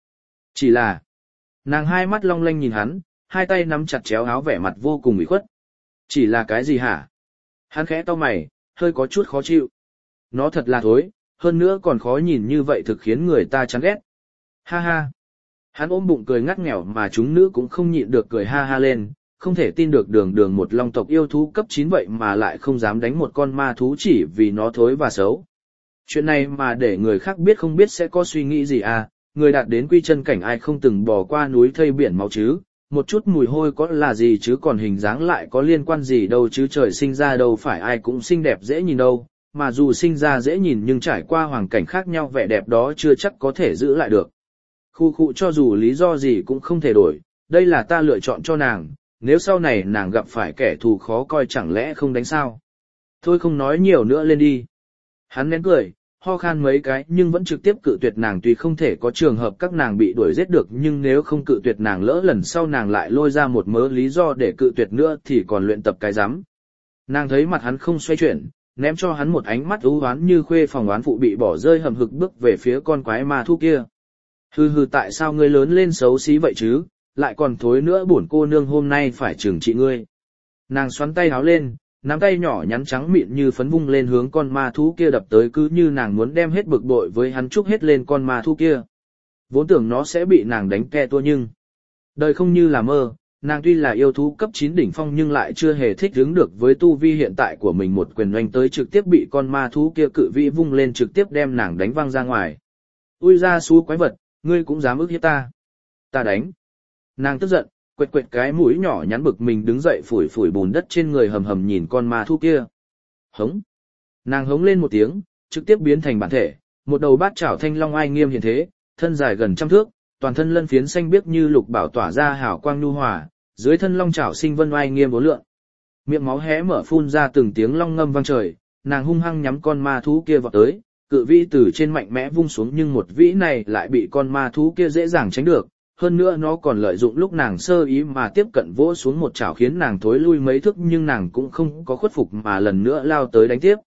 là. Nàng hai mắt long lanh nhìn hắn, hai tay nắm chặt chéo áo, vẻ mặt vô cùng ủy khuất. Chỉ là cái gì hả? Hắn khẽ cau mày, hơi có chút khó chịu. Nó thật là thối, hơn nữa còn khó nhìn như vậy thực khiến người ta chán ghét. Ha ha. Hắn ôm bụng cười ngắt nghẽo mà chúng nữ cũng không nhịn được cười ha ha lên. Không thể tin được đường đường một long tộc yêu thú cấp 9 vậy mà lại không dám đánh một con ma thú chỉ vì nó thối và xấu. Chuyện này mà để người khác biết không biết sẽ có suy nghĩ gì à, người đạt đến quy chân cảnh ai không từng bò qua núi thây biển máu chứ, một chút mùi hôi có là gì chứ, còn hình dáng lại có liên quan gì đâu chứ, trời sinh ra đâu phải ai cũng xinh đẹp dễ nhìn đâu, mà dù sinh ra dễ nhìn nhưng trải qua hoàn cảnh khác nhau vẻ đẹp đó chưa chắc có thể giữ lại được. Khu khu, cho dù lý do gì cũng không thể đổi, đây là ta lựa chọn cho nàng. Nếu sau này nàng gặp phải kẻ thù khó coi chẳng lẽ không đánh sao? Thôi không nói nhiều nữa, lên đi. Hắn nén cười, ho khan mấy cái nhưng vẫn trực tiếp cự tuyệt nàng, tuy không thể có trường hợp các nàng bị đuổi giết được nhưng nếu không cự tuyệt nàng lỡ lần sau nàng lại lôi ra một mớ lý do để cự tuyệt nữa thì còn luyện tập cái rắm. Nàng thấy mặt hắn không xoay chuyển, ném cho hắn một ánh mắt u oán như khuê phòng oán phụ bị bỏ rơi, hầm hực bước về phía con quái ma thú kia. Hừ hừ, tại sao ngươi lớn lên xấu xí vậy chứ? Lại còn thối nữa, bổn cô nương hôm nay phải trừng trị ngươi. Nàng xoắn tay háo lên, nắm tay nhỏ nhắn trắng mịn như phấn vung lên hướng con ma thú kia đập tới, cứ như nàng muốn đem hết bực bội với hắn trút hết lên con ma thú kia. Vốn tưởng nó sẽ bị nàng đánh ke tua nhưng đời không như là mơ, nàng tuy là yêu thú cấp 9 đỉnh phong nhưng lại chưa hề thích ứng được với tu vi hiện tại của mình, một quyền oanh tới trực tiếp bị con ma thú kia cự vĩ vung lên trực tiếp đem nàng đánh văng ra ngoài. Ui ra xú quái vật, ngươi cũng dám ức hiếp ta. Ta đánh. Nàng tức giận, quệt quệt cái mũi nhỏ nhắn bực mình đứng dậy phủi phủi bùn đất trên người, hầm hầm nhìn con ma thú kia. Hống. Nàng hống lên một tiếng, trực tiếp biến thành bản thể, một đầu bát chảo thanh long oai nghiêm hiện thế, thân dài gần 100 thước, toàn thân lân phiến xanh biếc như lục bảo tỏa ra hào quang nhu hòa, dưới thân long chảo sinh vân oai nghiêm vô lượng. Miệng máu hé mở phun ra từng tiếng long ngâm vang trời, nàng hung hăng nhắm con ma thú kia vào tới, cự vĩ từ trên mạnh mẽ vung xuống nhưng một vĩ này lại bị con ma thú kia dễ dàng tránh được. Hơn nữa nó còn lợi dụng lúc nàng sơ ý mà tiếp cận vỗ xuống một chảo khiến nàng thối lui mấy thước, nhưng nàng cũng không có khuất phục mà lần nữa lao tới đánh tiếp.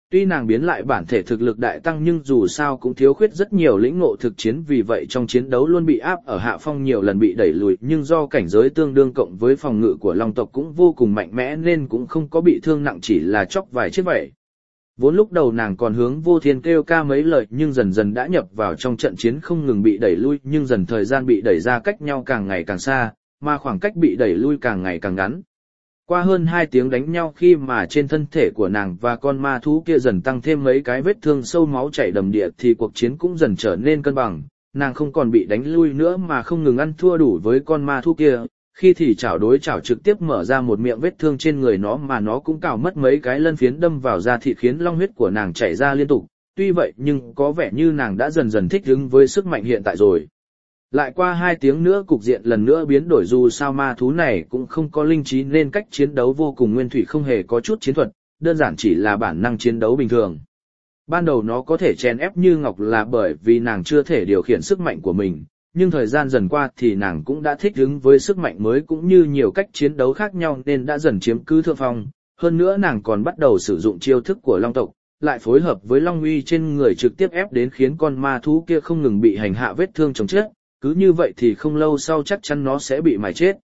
Tuy nàng biến lại bản thể thực lực đại tăng nhưng dù sao cũng thiếu khuyết rất nhiều lĩnh ngộ thực chiến, vì vậy trong chiến đấu luôn bị áp ở hạ phong, nhiều lần bị đẩy lùi, nhưng do cảnh giới tương đương cộng với phòng ngự của long tộc cũng vô cùng mạnh mẽ nên cũng không có bị thương nặng, chỉ là chóc vài chiếc vậy. Vốn lúc đầu nàng còn hướng Vô Thiên kêu ca mấy lời nhưng dần dần đã nhập vào trong trận chiến, không ngừng bị đẩy lui, nhưng dần thời gian bị đẩy ra cách nhau càng ngày càng xa, mà khoảng cách bị đẩy lui càng ngày càng ngắn. Qua hơn 2 tiếng đánh nhau, khi mà trên thân thể của nàng và con ma thú kia dần tăng thêm mấy cái vết thương sâu, máu chảy đầm đìa, thì cuộc chiến cũng dần trở nên cân bằng, nàng không còn bị đánh lui nữa mà không ngừng ăn thua đủ với con ma thú kia, khi thì chảo đối chảo trực tiếp mở ra một miệng vết thương trên người nó mà nó cũng cào mất mấy cái lân phiến đâm vào da thịt khiến long huyết của nàng chảy ra liên tục. Tuy vậy nhưng có vẻ như nàng đã dần dần thích ứng với sức mạnh hiện tại rồi. Lại qua 2 tiếng nữa cục diện lần nữa biến đổi, dù sao ma thú này cũng không có linh trí nên cách chiến đấu vô cùng nguyên thủy, không hề có chút chiến thuật, đơn giản chỉ là bản năng chiến đấu bình thường. Ban đầu nó có thể chèn ép Như Ngọc là bởi vì nàng chưa thể điều khiển sức mạnh của mình, nhưng thời gian dần qua thì nàng cũng đã thích ứng với sức mạnh mới cũng như nhiều cách chiến đấu khác nhau nên đã dần chiếm cứ thượng phong. Hơn nữa nàng còn bắt đầu sử dụng chiêu thức của long tộc, lại phối hợp với long uy trên người trực tiếp ép đến khiến con ma thú kia không ngừng bị hành hạ vết thương chồng chết. Cứ như vậy thì không lâu sau chắc chắn nó sẽ bị mài chết.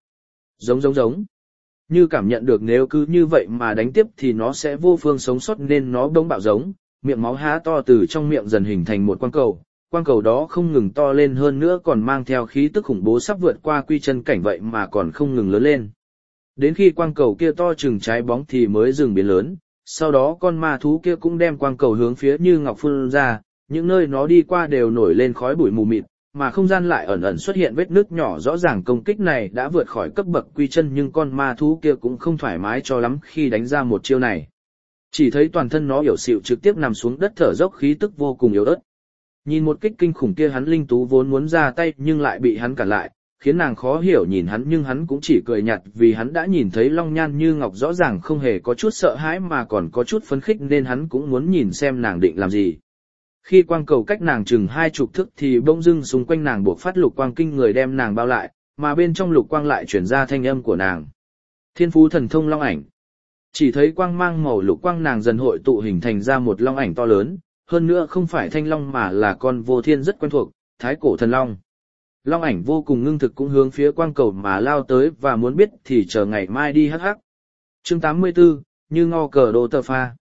Giống. Như cảm nhận được nếu cứ như vậy mà đánh tiếp thì nó sẽ vô phương sống sót nên nó bỗng bạo giống, miệng máu há to từ trong miệng dần hình thành một quang cầu đó không ngừng to lên, hơn nữa còn mang theo khí tức khủng bố sắp vượt qua quy chân cảnh vậy mà còn không ngừng lớn lên. Đến khi quang cầu kia to chừng trái bóng thì mới dừng biến lớn, sau đó con ma thú kia cũng đem quang cầu hướng phía Như Ngọc phun ra, những nơi nó đi qua đều nổi lên khói bụi mù mịt, mà không gian lại ẩn ẩn xuất hiện vết nứt nhỏ, rõ ràng công kích này đã vượt khỏi cấp bậc quy chân, nhưng con ma thú kia cũng không thoải mái cho lắm khi đánh ra một chiêu này. Chỉ thấy toàn thân nó yểu xịu trực tiếp nằm xuống đất thở dốc, khí tức vô cùng yếu ớt. Nhìn một kích kinh khủng kia, hắn Linh Tú vốn muốn ra tay nhưng lại bị hắn cản lại, khiến nàng khó hiểu nhìn hắn, nhưng hắn cũng chỉ cười nhạt vì hắn đã nhìn thấy Long Nhan Như Ngọc rõ ràng không hề có chút sợ hãi mà còn có chút phấn khích nên hắn cũng muốn nhìn xem nàng định làm gì. Khi quang cầu cách nàng chừng 20 thước thì bỗng dưng xung quanh nàng buộc phát lục quang kinh người đem nàng bao lại, mà bên trong lục quang lại chuyển ra thanh âm của nàng. Thiên phú thần thông long ảnh. Chỉ thấy quang mang màu lục quang nàng dần hội tụ hình thành ra một long ảnh to lớn, hơn nữa không phải thanh long mà là con Vô Thiên rất quen thuộc, Thái Cổ Thần Long. Long ảnh vô cùng ngưng thực cũng hướng phía quang cầu mà lao tới, và muốn biết thì chờ ngày mai đi hắc. Chương 84, Như Ngo Cờ Đô Tờ Pha.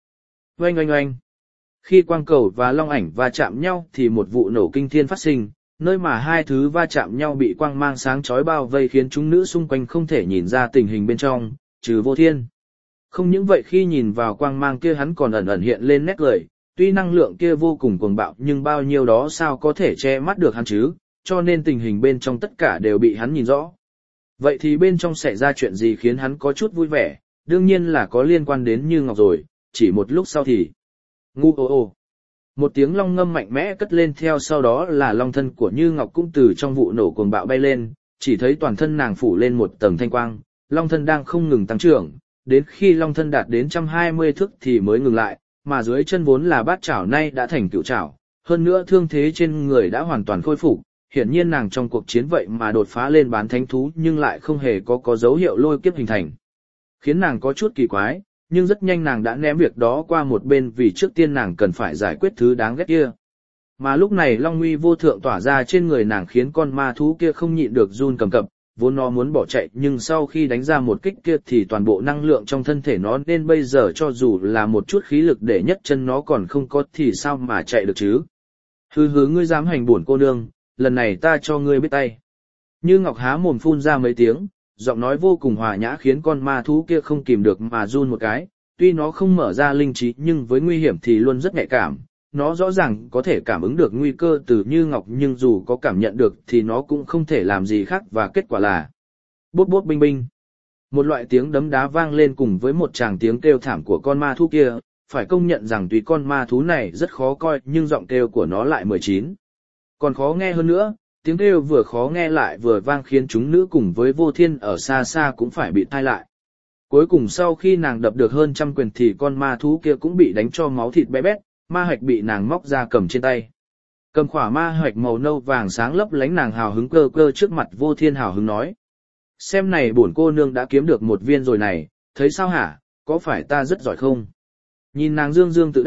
Oanh. Khi quang cầu và long ảnh va chạm nhau thì một vụ nổ kinh thiên phát sinh, nơi mà hai thứ va chạm nhau bị quang mang sáng chói bao vây khiến chúng nữ xung quanh không thể nhìn ra tình hình bên trong, trừ Vô Thiên. Không những vậy, khi nhìn vào quang mang kia hắn còn ẩn ẩn hiện lên nét cười, tuy năng lượng kia vô cùng cuồng bạo nhưng bao nhiêu đó sao có thể che mắt được hắn chứ, cho nên tình hình bên trong tất cả đều bị hắn nhìn rõ. Vậy thì bên trong xảy ra chuyện gì khiến hắn có chút vui vẻ, đương nhiên là có liên quan đến Như Ngọc rồi, chỉ một lúc sau thì ngu ô. Một tiếng long ngâm mạnh mẽ cất lên, theo sau đó là long thân của Như Ngọc cũng từ trong vụ nổ cuồng bạo bay lên, chỉ thấy toàn thân nàng phủ lên một tầng thanh quang, long thân đang không ngừng tăng trưởng, đến khi long thân đạt đến 120 thước thì mới ngừng lại, mà dưới chân vốn là bát chảo nay đã thành cửu chảo, hơn nữa thương thế trên người đã hoàn toàn khôi phục. Hiển nhiên nàng trong cuộc chiến vậy mà đột phá lên bán thánh thú nhưng lại không hề có dấu hiệu lôi kiếp hình thành, khiến nàng có chút kỳ quái. Nhưng rất nhanh nàng đã ném việc đó qua một bên vì trước tiên nàng cần phải giải quyết thứ đáng ghét kia. Mà lúc này long uy vô thượng tỏa ra trên người nàng khiến con ma thú kia không nhịn được run cầm cập, vốn nó muốn bỏ chạy nhưng sau khi đánh ra một kích kia thì toàn bộ năng lượng trong thân thể nó nên bây giờ cho dù là một chút khí lực để nhấc chân nó còn không có thì sao mà chạy được chứ. Hừ, ngươi dám hành bổn cô nương, lần này ta cho ngươi biết tay. Như Ngọc há mồm phun ra mấy tiếng, giọng nói vô cùng hòa nhã khiến con ma thú kia không kìm được mà run một cái, tuy nó không mở ra linh trí nhưng với nguy hiểm thì luôn rất nhạy cảm, nó rõ ràng có thể cảm ứng được nguy cơ từ Như Ngọc nhưng dù có cảm nhận được thì nó cũng không thể làm gì khác và kết quả là bốt bốt binh binh. Một loại tiếng đấm đá vang lên cùng với một tràng tiếng kêu thảm của con ma thú kia, phải công nhận rằng tuy con ma thú này rất khó coi nhưng giọng kêu của nó lại 19. Còn khó nghe hơn nữa. Tiếng kêu vừa khó nghe lại vừa vang khiến chúng nữ cùng với Vô Thiên ở xa xa cũng phải bị tai lại. Cuối cùng sau khi nàng đập được hơn 100 quyền thì con ma thú kia cũng bị đánh cho máu thịt bé bét, ma hạch bị nàng móc ra cầm trên tay. Cầm khỏa ma hạch màu nâu vàng sáng lấp lánh, nàng hào hứng cơ trước mặt Vô Thiên hào hứng nói. Xem này, bổn cô nương đã kiếm được một viên rồi này, thấy sao hả, có phải ta rất giỏi không? Nhìn nàng dương tự đắc,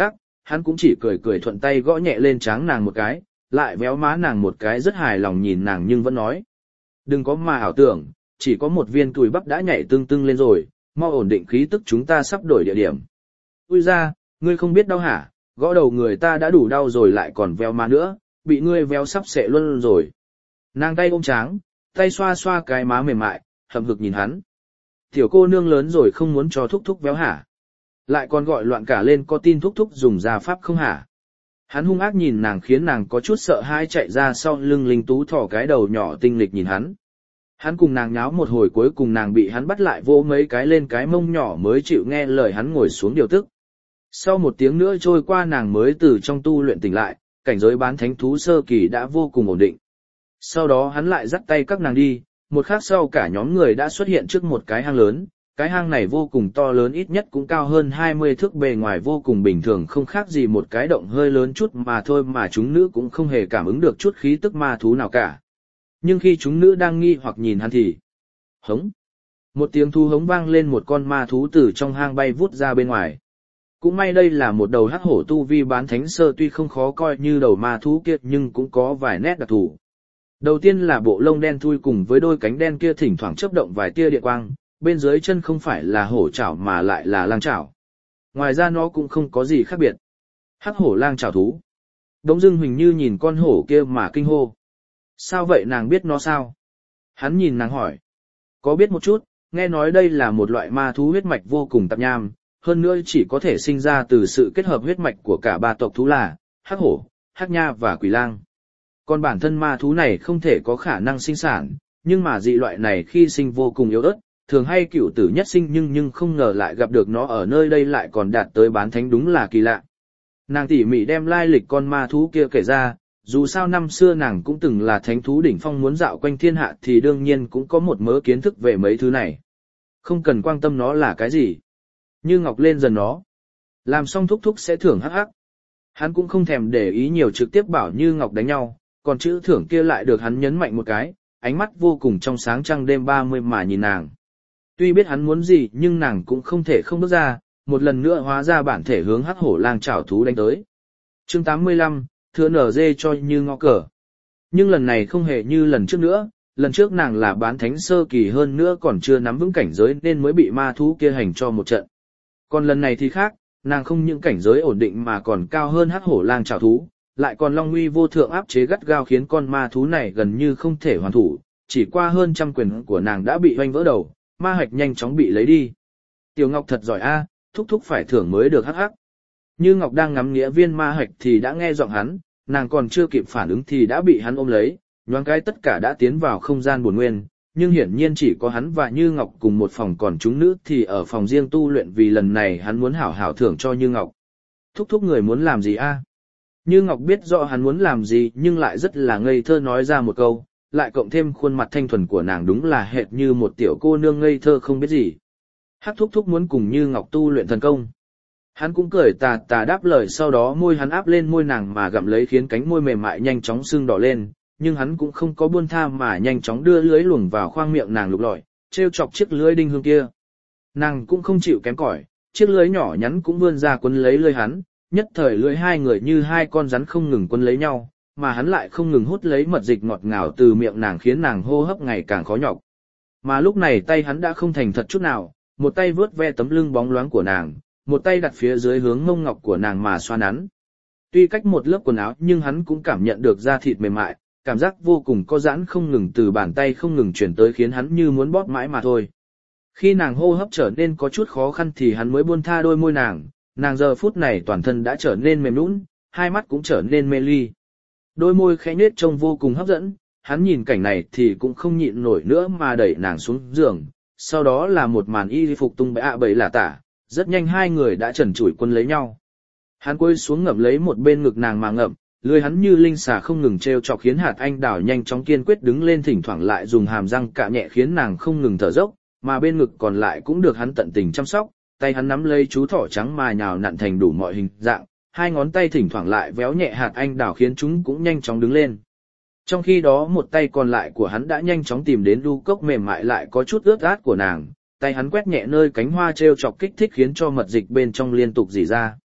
hắn cũng chỉ cười cười thuận tay gõ nhẹ lên trán nàng một cái, lại véo má nàng một cái rất hài lòng nhìn nàng nhưng vẫn nói. Đừng có mà ảo tưởng, chỉ có một viên cùi bắp đã nhảy tưng tưng lên rồi, mau ổn định khí tức chúng ta sắp đổi địa điểm. Ui ra, ngươi không biết đau hả, gõ đầu người ta đã đủ đau rồi lại còn véo má nữa, bị ngươi véo sắp sệ luôn rồi. Nàng tay ôm tráng, tay xoa xoa cái má mềm mại, hậm hực nhìn hắn. Tiểu cô nương lớn rồi không muốn cho thúc thúc véo hả? Lại còn gọi loạn cả lên có tin thúc thúc dùng gia pháp không hả? Hắn hung ác nhìn nàng khiến nàng có chút sợ hãi chạy ra sau lưng Linh Tú thỏ cái đầu nhỏ tinh lịch nhìn hắn. Hắn cùng nàng nháo một hồi cuối cùng nàng bị hắn bắt lại vỗ mấy cái lên cái mông nhỏ mới chịu nghe lời hắn ngồi xuống điều tức. Sau một tiếng nữa trôi qua nàng mới từ trong tu luyện tỉnh lại, cảnh giới bán thánh thú sơ kỳ đã vô cùng ổn định. Sau đó hắn lại dắt tay các nàng đi, một khắc sau cả nhóm người đã xuất hiện trước một cái hang lớn. Cái hang này vô cùng to lớn ít nhất cũng cao hơn 20 thước bề ngoài vô cùng bình thường không khác gì một cái động hơi lớn chút mà thôi mà chúng nữ cũng không hề cảm ứng được chút khí tức ma thú nào cả. Nhưng khi chúng nữ đang nghi hoặc nhìn hắn thì hống. Một tiếng thu hống vang lên một con ma thú từ trong hang bay vút ra bên ngoài. Cũng may đây là một đầu hắc hổ tu vi bán thánh sơ tuy không khó coi như đầu ma thú kia nhưng cũng có vài nét đặc thù. Đầu tiên là bộ lông đen thui cùng với đôi cánh đen kia thỉnh thoảng chớp động vài tia điện quang, bên dưới chân không phải là hổ chảo mà lại là lang chảo. Ngoài ra nó cũng không có gì khác biệt. Hắc hổ lang chảo thú. Đống dưng Huỳnh Như nhìn con hổ kia mà kinh hô. Sao vậy nàng biết nó sao? Hắn nhìn nàng hỏi. Có biết một chút, nghe nói đây là một loại ma thú huyết mạch vô cùng tạp nham, hơn nữa chỉ có thể sinh ra từ sự kết hợp huyết mạch của cả ba tộc thú là hắc hổ, hắc nha và quỷ lang. Còn bản thân ma thú này không thể có khả năng sinh sản, nhưng mà dị loại này khi sinh vô cùng yếu ớt, thường hay cửu tử nhất sinh nhưng không ngờ lại gặp được nó ở nơi đây lại còn đạt tới bán thánh đúng là kỳ lạ. Nàng tỉ mỉ đem lai lịch con ma thú kia kể ra, dù sao năm xưa nàng cũng từng là thánh thú đỉnh phong muốn dạo quanh thiên hạ thì đương nhiên cũng có một mớ kiến thức về mấy thứ này. Không cần quan tâm nó là cái gì. Như Ngọc lên dần nó. Làm xong thúc thúc sẽ thưởng hắc hắc. Hắn cũng không thèm để ý nhiều trực tiếp bảo Như Ngọc đánh nhau, còn chữ thưởng kia lại được hắn nhấn mạnh một cái, ánh mắt vô cùng trong sáng trăng đêm 30 mà nhìn nàng. Tuy biết hắn muốn gì nhưng nàng cũng không thể không bước ra, một lần nữa hóa ra bản thể hướng hắc hổ lang chảo thú đánh tới. Chương 85, thừa nở dê cho Như Ngọc cờ. Nhưng lần này không hề như lần trước nữa, lần trước nàng là bán thánh sơ kỳ hơn nữa còn chưa nắm vững cảnh giới nên mới bị ma thú kia hành cho một trận. Còn lần này thì khác, nàng không những cảnh giới ổn định mà còn cao hơn hắc hổ lang chảo thú, lại còn long uy vô thượng áp chế gắt gao khiến con ma thú này gần như không thể hoàn thủ, chỉ qua hơn trăm quyền của nàng đã bị hoanh vỡ đầu, ma hạch nhanh chóng bị lấy đi. Tiểu Ngọc thật giỏi a, thúc thúc phải thưởng mới được hắc hắc. Như Ngọc đang ngắm nghĩa viên ma hạch thì đã nghe giọng hắn, nàng còn chưa kịp phản ứng thì đã bị hắn ôm lấy, nhoáng cái tất cả đã tiến vào không gian bổn nguyên, nhưng hiển nhiên chỉ có hắn và Như Ngọc cùng một phòng còn chúng nữ thì ở phòng riêng tu luyện vì lần này hắn muốn hảo hảo thưởng cho Như Ngọc. Thúc thúc người muốn làm gì a? Như Ngọc biết rõ hắn muốn làm gì nhưng lại rất là ngây thơ nói ra một câu, lại cộng thêm khuôn mặt thanh thuần của nàng đúng là hệt như một tiểu cô nương ngây thơ không biết gì. Hắc thúc thúc muốn cùng Như Ngọc tu luyện thần công. Hắn cũng cười tà tà đáp lời sau đó môi hắn áp lên môi nàng mà gặm lấy khiến cánh môi mềm mại nhanh chóng sưng đỏ lên, nhưng hắn cũng không có buông tha mà nhanh chóng đưa lưỡi luồn vào khoang miệng nàng lục lọi, trêu chọc chiếc lưỡi đinh hương kia. Nàng cũng không chịu kém cỏi, chiếc lưỡi nhỏ nhắn cũng vươn ra quấn lấy lưỡi hắn, nhất thời lưỡi hai người như hai con rắn không ngừng quấn lấy nhau, mà hắn lại không ngừng hút lấy mật dịch ngọt ngào từ miệng nàng khiến nàng hô hấp ngày càng khó nhọc. Mà lúc này tay hắn đã không thành thật chút nào, một tay vướt ve tấm lưng bóng loáng của nàng, một tay đặt phía dưới hướng mông ngọc của nàng mà xoa nắn. Tuy cách một lớp quần áo nhưng hắn cũng cảm nhận được da thịt mềm mại, cảm giác vô cùng có giãn không ngừng từ bàn tay không ngừng chuyển tới khiến hắn như muốn bóp mãi mà thôi. Khi nàng hô hấp trở nên có chút khó khăn thì hắn mới buông tha đôi môi nàng giờ phút này toàn thân đã trở nên mềm nhũn, hai mắt cũng trở nên mê ly. Đôi môi khẽ nhếch trông vô cùng hấp dẫn, hắn nhìn cảnh này thì cũng không nhịn nổi nữa mà đẩy nàng xuống giường, sau đó là một màn y phục tung bậy lả tả, rất nhanh hai người đã trần trụi quân lấy nhau. Hắn cúi xuống ngậm lấy một bên ngực nàng mà ngậm, lưỡi hắn như linh xà không ngừng trêu chọc khiến hạt anh đào nhanh chóng kiên quyết đứng lên thỉnh thoảng lại dùng hàm răng cạ nhẹ khiến nàng không ngừng thở dốc, mà bên ngực còn lại cũng được hắn tận tình chăm sóc, tay hắn nắm lấy chú thỏ trắng mà nhào nặn thành đủ mọi hình dạng, hai ngón tay thỉnh thoảng lại véo nhẹ hạt anh đào khiến chúng cũng nhanh chóng đứng lên. Trong khi đó một tay còn lại của hắn đã nhanh chóng tìm đến đu cốc mềm mại lại có chút ướt át của nàng, tay hắn quét nhẹ nơi cánh hoa trêu chọc kích thích khiến cho mật dịch bên trong liên tục rỉ ra.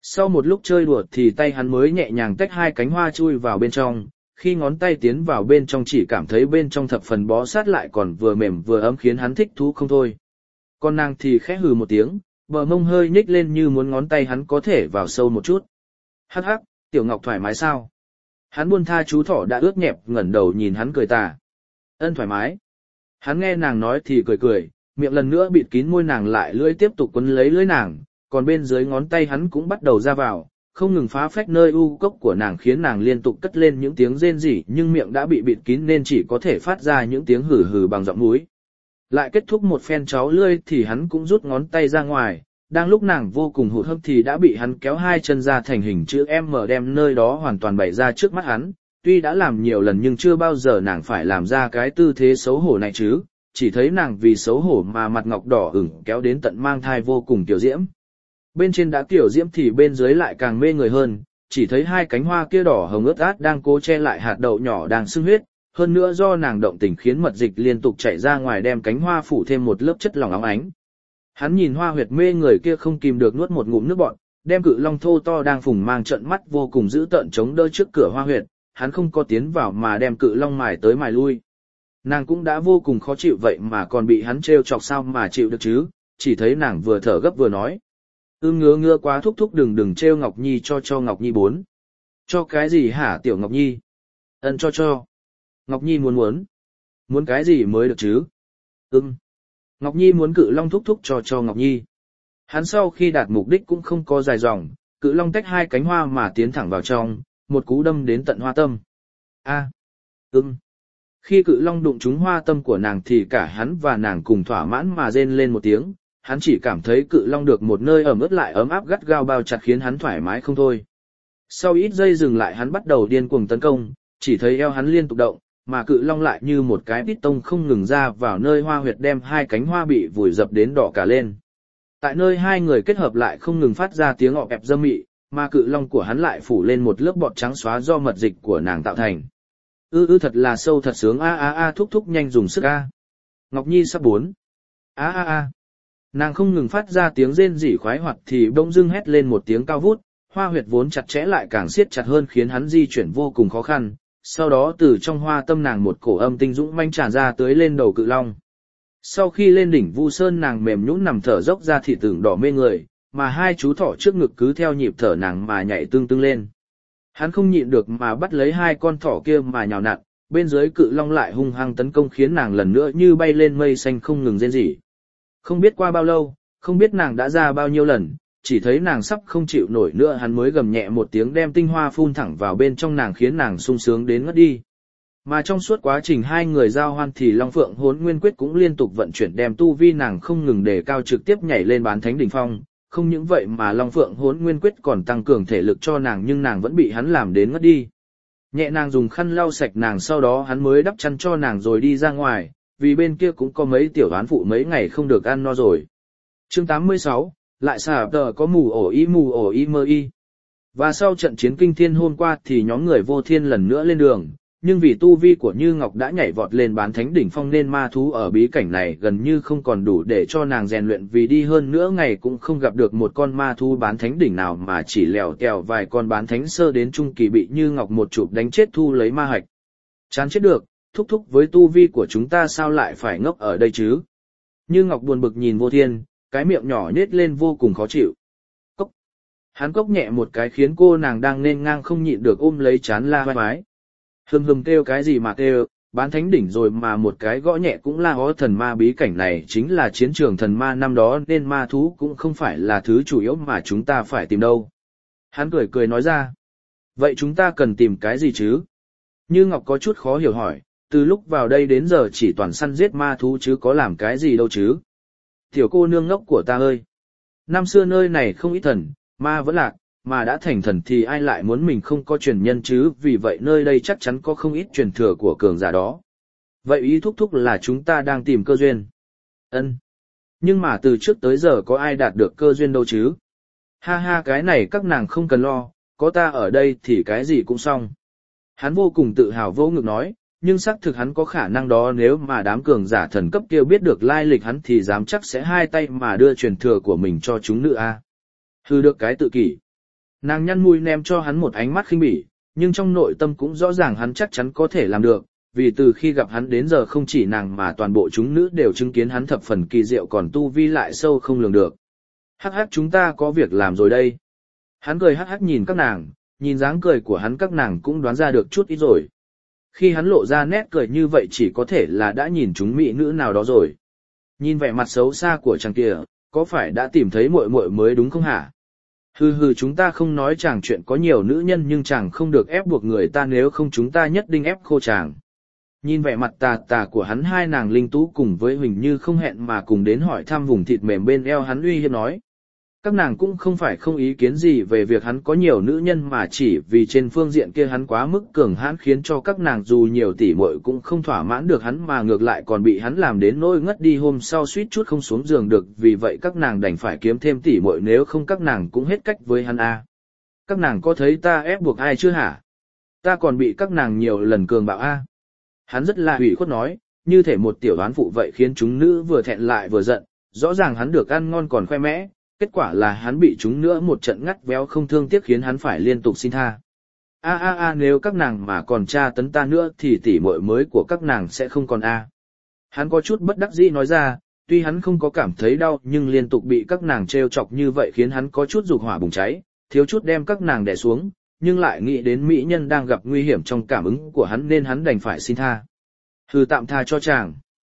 Sau một lúc chơi đùa thì tay hắn mới nhẹ nhàng tách hai cánh hoa chui vào bên trong, khi ngón tay tiến vào bên trong chỉ cảm thấy bên trong thập phần bó sát lại còn vừa mềm vừa ấm khiến hắn thích thú không thôi. Con nàng thì khẽ hừ một tiếng, bờ mông hơi nhích lên như muốn ngón tay hắn có thể vào sâu một chút. Hắc hắc, Tiểu Ngọc thoải mái sao? Hắn buông tha chú thỏ đã ướt nhẹp ngẩng đầu nhìn hắn cười tà. Ân thoải mái. Hắn nghe nàng nói thì cười cười, miệng lần nữa bịt kín môi nàng lại lưỡi tiếp tục quấn lấy lưỡi nàng, còn bên dưới ngón tay hắn cũng bắt đầu ra vào, không ngừng phá phách nơi u cốc của nàng khiến nàng liên tục cất lên những tiếng rên rỉ nhưng miệng đã bị bịt kín nên chỉ có thể phát ra những tiếng hừ hừ bằng giọng mũi. Lại kết thúc một phen cháu lưỡi thì hắn cũng rút ngón tay ra ngoài, đang lúc nàng vô cùng hụt hẫng thì đã bị hắn kéo hai chân ra thành hình chữ M đem nơi đó hoàn toàn bày ra trước mắt hắn. Tuy đã làm nhiều lần nhưng chưa bao giờ nàng phải làm ra cái tư thế xấu hổ này chứ, chỉ thấy nàng vì xấu hổ mà mặt ngọc đỏ ửng kéo đến tận mang thai vô cùng tiểu diễm. Bên trên đã tiểu diễm thì bên dưới lại càng mê người hơn, chỉ thấy hai cánh hoa kia đỏ hồng ướt át đang cố che lại hạt đậu nhỏ đang sưng huyết, hơn nữa do nàng động tình khiến mật dịch liên tục chảy ra ngoài đem cánh hoa phủ thêm một lớp chất lỏng óng ánh. Hắn nhìn hoa huyệt mê người kia không kìm được nuốt một ngụm nước bọt, đem cự long thô to đang phùng mang trận mắt vô cùng dữ tợn chống đỡ trước cửa hoa huyệt, hắn không có tiến vào mà đem cự long mài tới mài lui. Nàng cũng đã vô cùng khó chịu vậy mà còn bị hắn trêu chọc sao mà chịu được chứ, chỉ thấy nàng vừa thở gấp vừa nói. Ngứa ngứa quá thúc thúc đừng trêu Ngọc Nhi cho Ngọc Nhi bốn. Cho cái gì hả Tiểu Ngọc Nhi? Ân cho. Ngọc Nhi muốn. Muốn cái gì mới được chứ? Ngọc Nhi muốn cự long thúc thúc cho Ngọc Nhi. Hắn sau khi đạt mục đích cũng không có dài dòng, cự long tách hai cánh hoa mà tiến thẳng vào trong, một cú đâm đến tận hoa tâm. Khi cự long đụng trúng hoa tâm của nàng thì cả hắn và nàng cùng thỏa mãn mà rên lên một tiếng, hắn chỉ cảm thấy cự long được một nơi ẩm ướt lại ấm áp gắt gao bao chặt khiến hắn thoải mái không thôi. Sau ít giây dừng lại hắn bắt đầu điên cuồng tấn công, chỉ thấy eo hắn liên tục động, mà cự long lại như một cái piston không ngừng ra vào nơi hoa huyệt đem hai cánh hoa bị vùi dập đến đỏ cả lên. Tại nơi hai người kết hợp lại không ngừng phát ra tiếng ọp ẹp dâm mị, mà cự long của hắn lại phủ lên một lớp bọt trắng xóa do mật dịch của nàng tạo thành. Thật là sâu thật sướng thúc thúc nhanh dùng sức a. Ngọc Nhi sắp bốn. Nàng không ngừng phát ra tiếng rên rỉ khoái hoạt thì bỗng dưng hét lên một tiếng cao vút, hoa huyệt vốn chặt chẽ lại càng siết chặt hơn khiến hắn di chuyển vô cùng khó khăn. Sau đó từ trong hoa tâm nàng một cổ âm tinh dũng manh tràn ra tới lên đầu cự long. Sau khi lên đỉnh Vu Sơn nàng mềm nhũn nằm thở dốc ra thị tưởng đỏ mê người, mà hai chú thỏ trước ngực cứ theo nhịp thở nàng mà nhảy tương tương lên. Hắn không nhịn được mà bắt lấy hai con thỏ kia mà nhào nặn, bên dưới cự long lại hung hăng tấn công khiến nàng lần nữa như bay lên mây xanh không ngừng rên rỉ. Không biết qua bao lâu, không biết nàng đã ra bao nhiêu lần, chỉ thấy nàng sắp không chịu nổi nữa hắn mới gầm nhẹ một tiếng đem tinh hoa phun thẳng vào bên trong nàng khiến nàng sung sướng đến ngất đi. Mà trong suốt quá trình hai người giao hoan thì Long Phượng Hỗn Nguyên Quyết cũng liên tục vận chuyển đem tu vi nàng không ngừng đề cao trực tiếp nhảy lên bán thánh đỉnh phong. Không những vậy mà Long Phượng Hỗn Nguyên Quyết còn tăng cường thể lực cho nàng nhưng nàng vẫn bị hắn làm đến ngất đi. Nhẹ nàng dùng khăn lau sạch nàng sau đó hắn mới đắp chăn cho nàng rồi đi ra ngoài, vì bên kia cũng có mấy tiểu đoán phụ mấy ngày không được ăn no rồi. Chương 86, lại xả tờ có mù ổ y mơ y. Và sau trận chiến kinh thiên hôm qua thì nhóm người vô thiên lần nữa lên đường, nhưng vì tu vi của Như Ngọc đã nhảy vọt lên bán thánh đỉnh phong nên ma thú ở bí cảnh này gần như không còn đủ để cho nàng rèn luyện vì đi hơn nữa ngày cũng không gặp được một con ma thú bán thánh đỉnh nào mà chỉ lèo tèo vài con bán thánh sơ đến trung kỳ bị Như Ngọc một chụp đánh chết thu lấy ma hạch. Chán chết được, thúc thúc với tu vi của chúng ta sao lại phải ngốc ở đây chứ? Như Ngọc buồn bực nhìn vô thiên, cái miệng nhỏ nhếch lên vô cùng khó chịu. Cốc. Hắn cốc nhẹ một cái khiến cô nàng đang nên ngang không nhịn được ôm lấy chán la vai vái. Hừm kêu cái gì mà kêu, bán thánh đỉnh rồi mà một cái gõ nhẹ cũng la ó thần ma bí cảnh này chính là chiến trường thần ma năm đó nên ma thú cũng không phải là thứ chủ yếu mà chúng ta phải tìm đâu. Hắn cười cười nói ra. Vậy chúng ta cần tìm cái gì chứ? Như Ngọc có chút khó hiểu hỏi, từ lúc vào đây đến giờ chỉ toàn săn giết ma thú chứ có làm cái gì đâu chứ? Tiểu cô nương ngốc của ta ơi! Năm xưa nơi này không ít thần, ma vẫn lạc, mà đã thành thần thì ai lại muốn mình không có truyền nhân chứ, vì vậy nơi đây chắc chắn có không ít truyền thừa của cường giả đó. Vậy ý thúc thúc là chúng ta đang tìm cơ duyên. Ân. Nhưng mà từ trước tới giờ có ai đạt được cơ duyên đâu chứ? Ha cái này các nàng không cần lo, có ta ở đây thì cái gì cũng xong. Hắn vô cùng tự hào vô ngực nói, nhưng xác thực hắn có khả năng đó nếu mà đám cường giả thần cấp kia biết được lai lịch hắn thì dám chắc sẽ hai tay mà đưa truyền thừa của mình cho chúng nữ a. Hừ được cái tự kỷ. Nàng nhăn mũi ném cho hắn một ánh mắt khinh bỉ, nhưng trong nội tâm cũng rõ ràng hắn chắc chắn có thể làm được, vì từ khi gặp hắn đến giờ không chỉ nàng mà toàn bộ chúng nữ đều chứng kiến hắn thập phần kỳ diệu còn tu vi lại sâu không lường được. Hắc hắc chúng ta có việc làm rồi đây. Hắn cười hắc hắc nhìn các nàng, nhìn dáng cười của hắn các nàng cũng đoán ra được chút ít rồi. Khi hắn lộ ra nét cười như vậy chỉ có thể là đã nhìn chúng mỹ nữ nào đó rồi. Nhìn vẻ mặt xấu xa của chàng kia, có phải đã tìm thấy muội muội mới đúng không hả? Hừ hừ chúng ta không nói chàng chuyện có nhiều nữ nhân nhưng chàng không được ép buộc người ta nếu không chúng ta nhất định ép khô chàng. Nhìn vẻ mặt tà tà của hắn hai nàng Linh Tú cùng với Huỳnh Như không hẹn mà cùng đến hỏi thăm vùng thịt mềm bên eo hắn uy hiếp nói. Các nàng cũng không phải không ý kiến gì về việc hắn có nhiều nữ nhân mà chỉ vì trên phương diện kia hắn quá mức cường hãn khiến cho các nàng dù nhiều tỷ muội cũng không thỏa mãn được hắn mà ngược lại còn bị hắn làm đến nỗi ngất đi hôm sau suýt chút không xuống giường được vì vậy các nàng đành phải kiếm thêm tỷ muội nếu không các nàng cũng hết cách với hắn a. Các nàng có thấy ta ép buộc ai chưa hả? Ta còn bị các nàng nhiều lần cường bạo a. Hắn rất là ủy khuất nói, như thể một tiểu đoán phụ vậy khiến chúng nữ vừa thẹn lại vừa giận, rõ ràng hắn được ăn ngon còn khoe mẽ. Kết quả là hắn bị chúng nữa một trận ngắt véo không thương tiếc khiến hắn phải liên tục xin tha. Nếu các nàng mà còn tra tấn ta nữa thì tỷ muội mới của các nàng sẽ không còn a. Hắn có chút bất đắc dĩ nói ra, tuy hắn không có cảm thấy đau nhưng liên tục bị các nàng trêu chọc như vậy khiến hắn có chút dục hỏa bùng cháy, thiếu chút đem các nàng đè xuống, nhưng lại nghĩ đến mỹ nhân đang gặp nguy hiểm trong cảm ứng của hắn nên hắn đành phải xin tha. Hừ tạm tha cho chàng.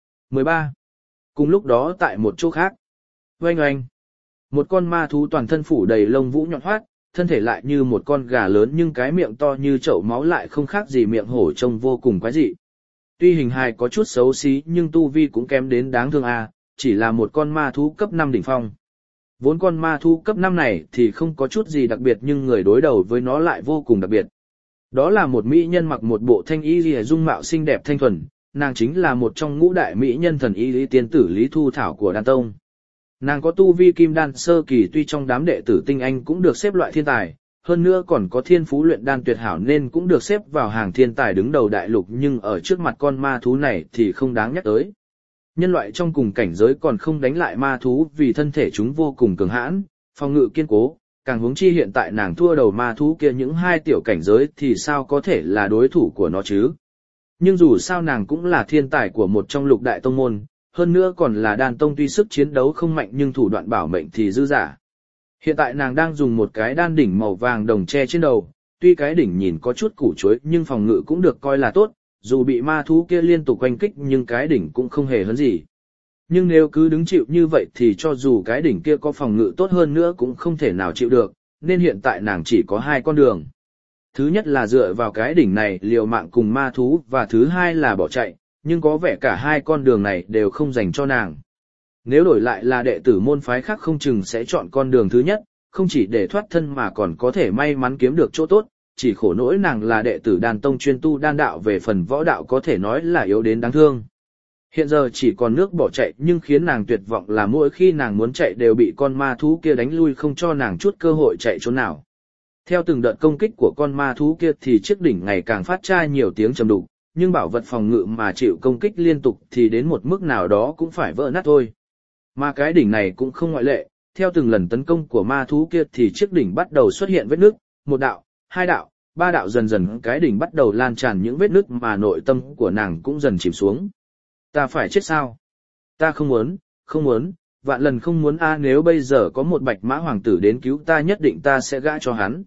13. Cùng lúc đó tại một chỗ khác. Oanh oanh. Một con ma thú toàn thân phủ đầy lông vũ nhọn hoắt, thân thể lại như một con gà lớn nhưng cái miệng to như chậu máu lại không khác gì miệng hổ trông vô cùng quái dị. Tuy hình hài có chút xấu xí nhưng tu vi cũng kém đến đáng thương chỉ là một con ma thú cấp 5 đỉnh phong. Vốn con ma thú cấp 5 này thì không có chút gì đặc biệt nhưng người đối đầu với nó lại vô cùng đặc biệt. Đó là một mỹ nhân mặc một bộ thanh y liễu dung mạo xinh đẹp thanh thuần, nàng chính là một trong ngũ đại mỹ nhân thần y lý tiên tử Lý Thu Thảo của Đan Tông. Nàng có tu vi kim đan sơ kỳ tuy trong đám đệ tử tinh anh cũng được xếp loại thiên tài, hơn nữa còn có thiên phú luyện đan tuyệt hảo nên cũng được xếp vào hàng thiên tài đứng đầu đại lục nhưng ở trước mặt con ma thú này thì không đáng nhắc tới. Nhân loại trong cùng cảnh giới còn không đánh lại ma thú vì thân thể chúng vô cùng cường hãn, phòng ngự kiên cố, càng huống chi hiện tại nàng thua đầu ma thú kia những hai tiểu cảnh giới thì sao có thể là đối thủ của nó chứ. Nhưng dù sao nàng cũng là thiên tài của một trong lục đại tông môn. Hơn nữa còn là Đan Tông tuy sức chiến đấu không mạnh nhưng thủ đoạn bảo mệnh thì dư giả. Hiện tại nàng đang dùng một cái đan đỉnh màu vàng đồng che trên đầu, tuy cái đỉnh nhìn có chút củ chuối nhưng phòng ngự cũng được coi là tốt, dù bị ma thú kia liên tục quanh kích nhưng cái đỉnh cũng không hề hấn gì. Nhưng nếu cứ đứng chịu như vậy thì cho dù cái đỉnh kia có phòng ngự tốt hơn nữa cũng không thể nào chịu được, nên hiện tại nàng chỉ có hai con đường. Thứ nhất là dựa vào cái đỉnh này liều mạng cùng ma thú và thứ hai là bỏ chạy. Nhưng có vẻ cả hai con đường này đều không dành cho nàng. Nếu đổi lại là đệ tử môn phái khác không chừng sẽ chọn con đường thứ nhất, không chỉ để thoát thân mà còn có thể may mắn kiếm được chỗ tốt, chỉ khổ nỗi nàng là đệ tử Đan Tông chuyên tu đan đạo về phần võ đạo có thể nói là yếu đến đáng thương. Hiện giờ chỉ còn nước bỏ chạy nhưng khiến nàng tuyệt vọng là mỗi khi nàng muốn chạy đều bị con ma thú kia đánh lui không cho nàng chút cơ hội chạy trốn nào. Theo từng đợt công kích của con ma thú kia thì chiếc đỉnh ngày càng phát ra nhiều tiếng trầm đục. Nhưng bảo vật phòng ngự mà chịu công kích liên tục thì đến một mức nào đó cũng phải vỡ nát thôi. Mà cái đỉnh này cũng không ngoại lệ, theo từng lần tấn công của ma thú kia thì chiếc đỉnh bắt đầu xuất hiện vết nứt, một đạo, hai đạo, ba đạo dần dần cái đỉnh bắt đầu lan tràn những vết nứt mà nội tâm của nàng cũng dần chìm xuống. Ta phải chết sao? Ta không muốn, vạn lần không muốn nếu bây giờ có một bạch mã hoàng tử đến cứu ta nhất định ta sẽ gã cho hắn.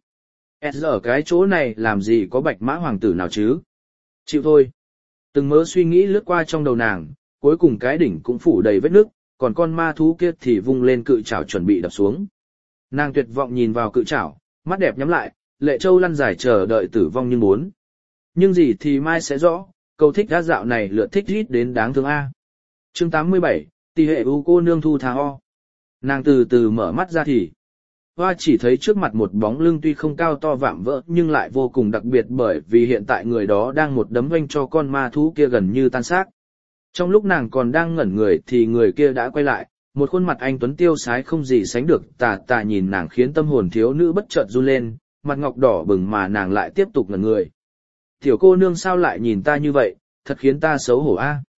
Ở cái chỗ này làm gì có bạch mã hoàng tử nào chứ? Chịu thôi. Từng mớ suy nghĩ lướt qua trong đầu nàng, cuối cùng cái đỉnh cũng phủ đầy vết nứt, còn con ma thú kia thì vung lên cự chảo chuẩn bị đập xuống. Nàng tuyệt vọng nhìn vào cự chảo, mắt đẹp nhắm lại, lệ châu lăn dài chờ đợi tử vong nhưng muốn. Nhưng gì thì mai sẽ rõ, câu thích đa dạo này lượt thích rít đến đáng thương a. Chương 87, tỷ hệ u cô nương Thu Thà Ho. Nàng từ từ mở mắt ra thì Hoa chỉ thấy trước mặt một bóng lưng tuy không cao to vạm vỡ nhưng lại vô cùng đặc biệt bởi vì hiện tại người đó đang một đấm vênh cho con ma thú kia gần như tan xác. Trong lúc nàng còn đang ngẩn người thì người kia đã quay lại, một khuôn mặt anh tuấn tiêu sái không gì sánh được tà tà nhìn nàng khiến tâm hồn thiếu nữ bất chợt run lên, mặt ngọc đỏ bừng mà nàng lại tiếp tục ngẩn người. Tiểu cô nương sao lại nhìn ta như vậy, thật khiến ta xấu hổ a.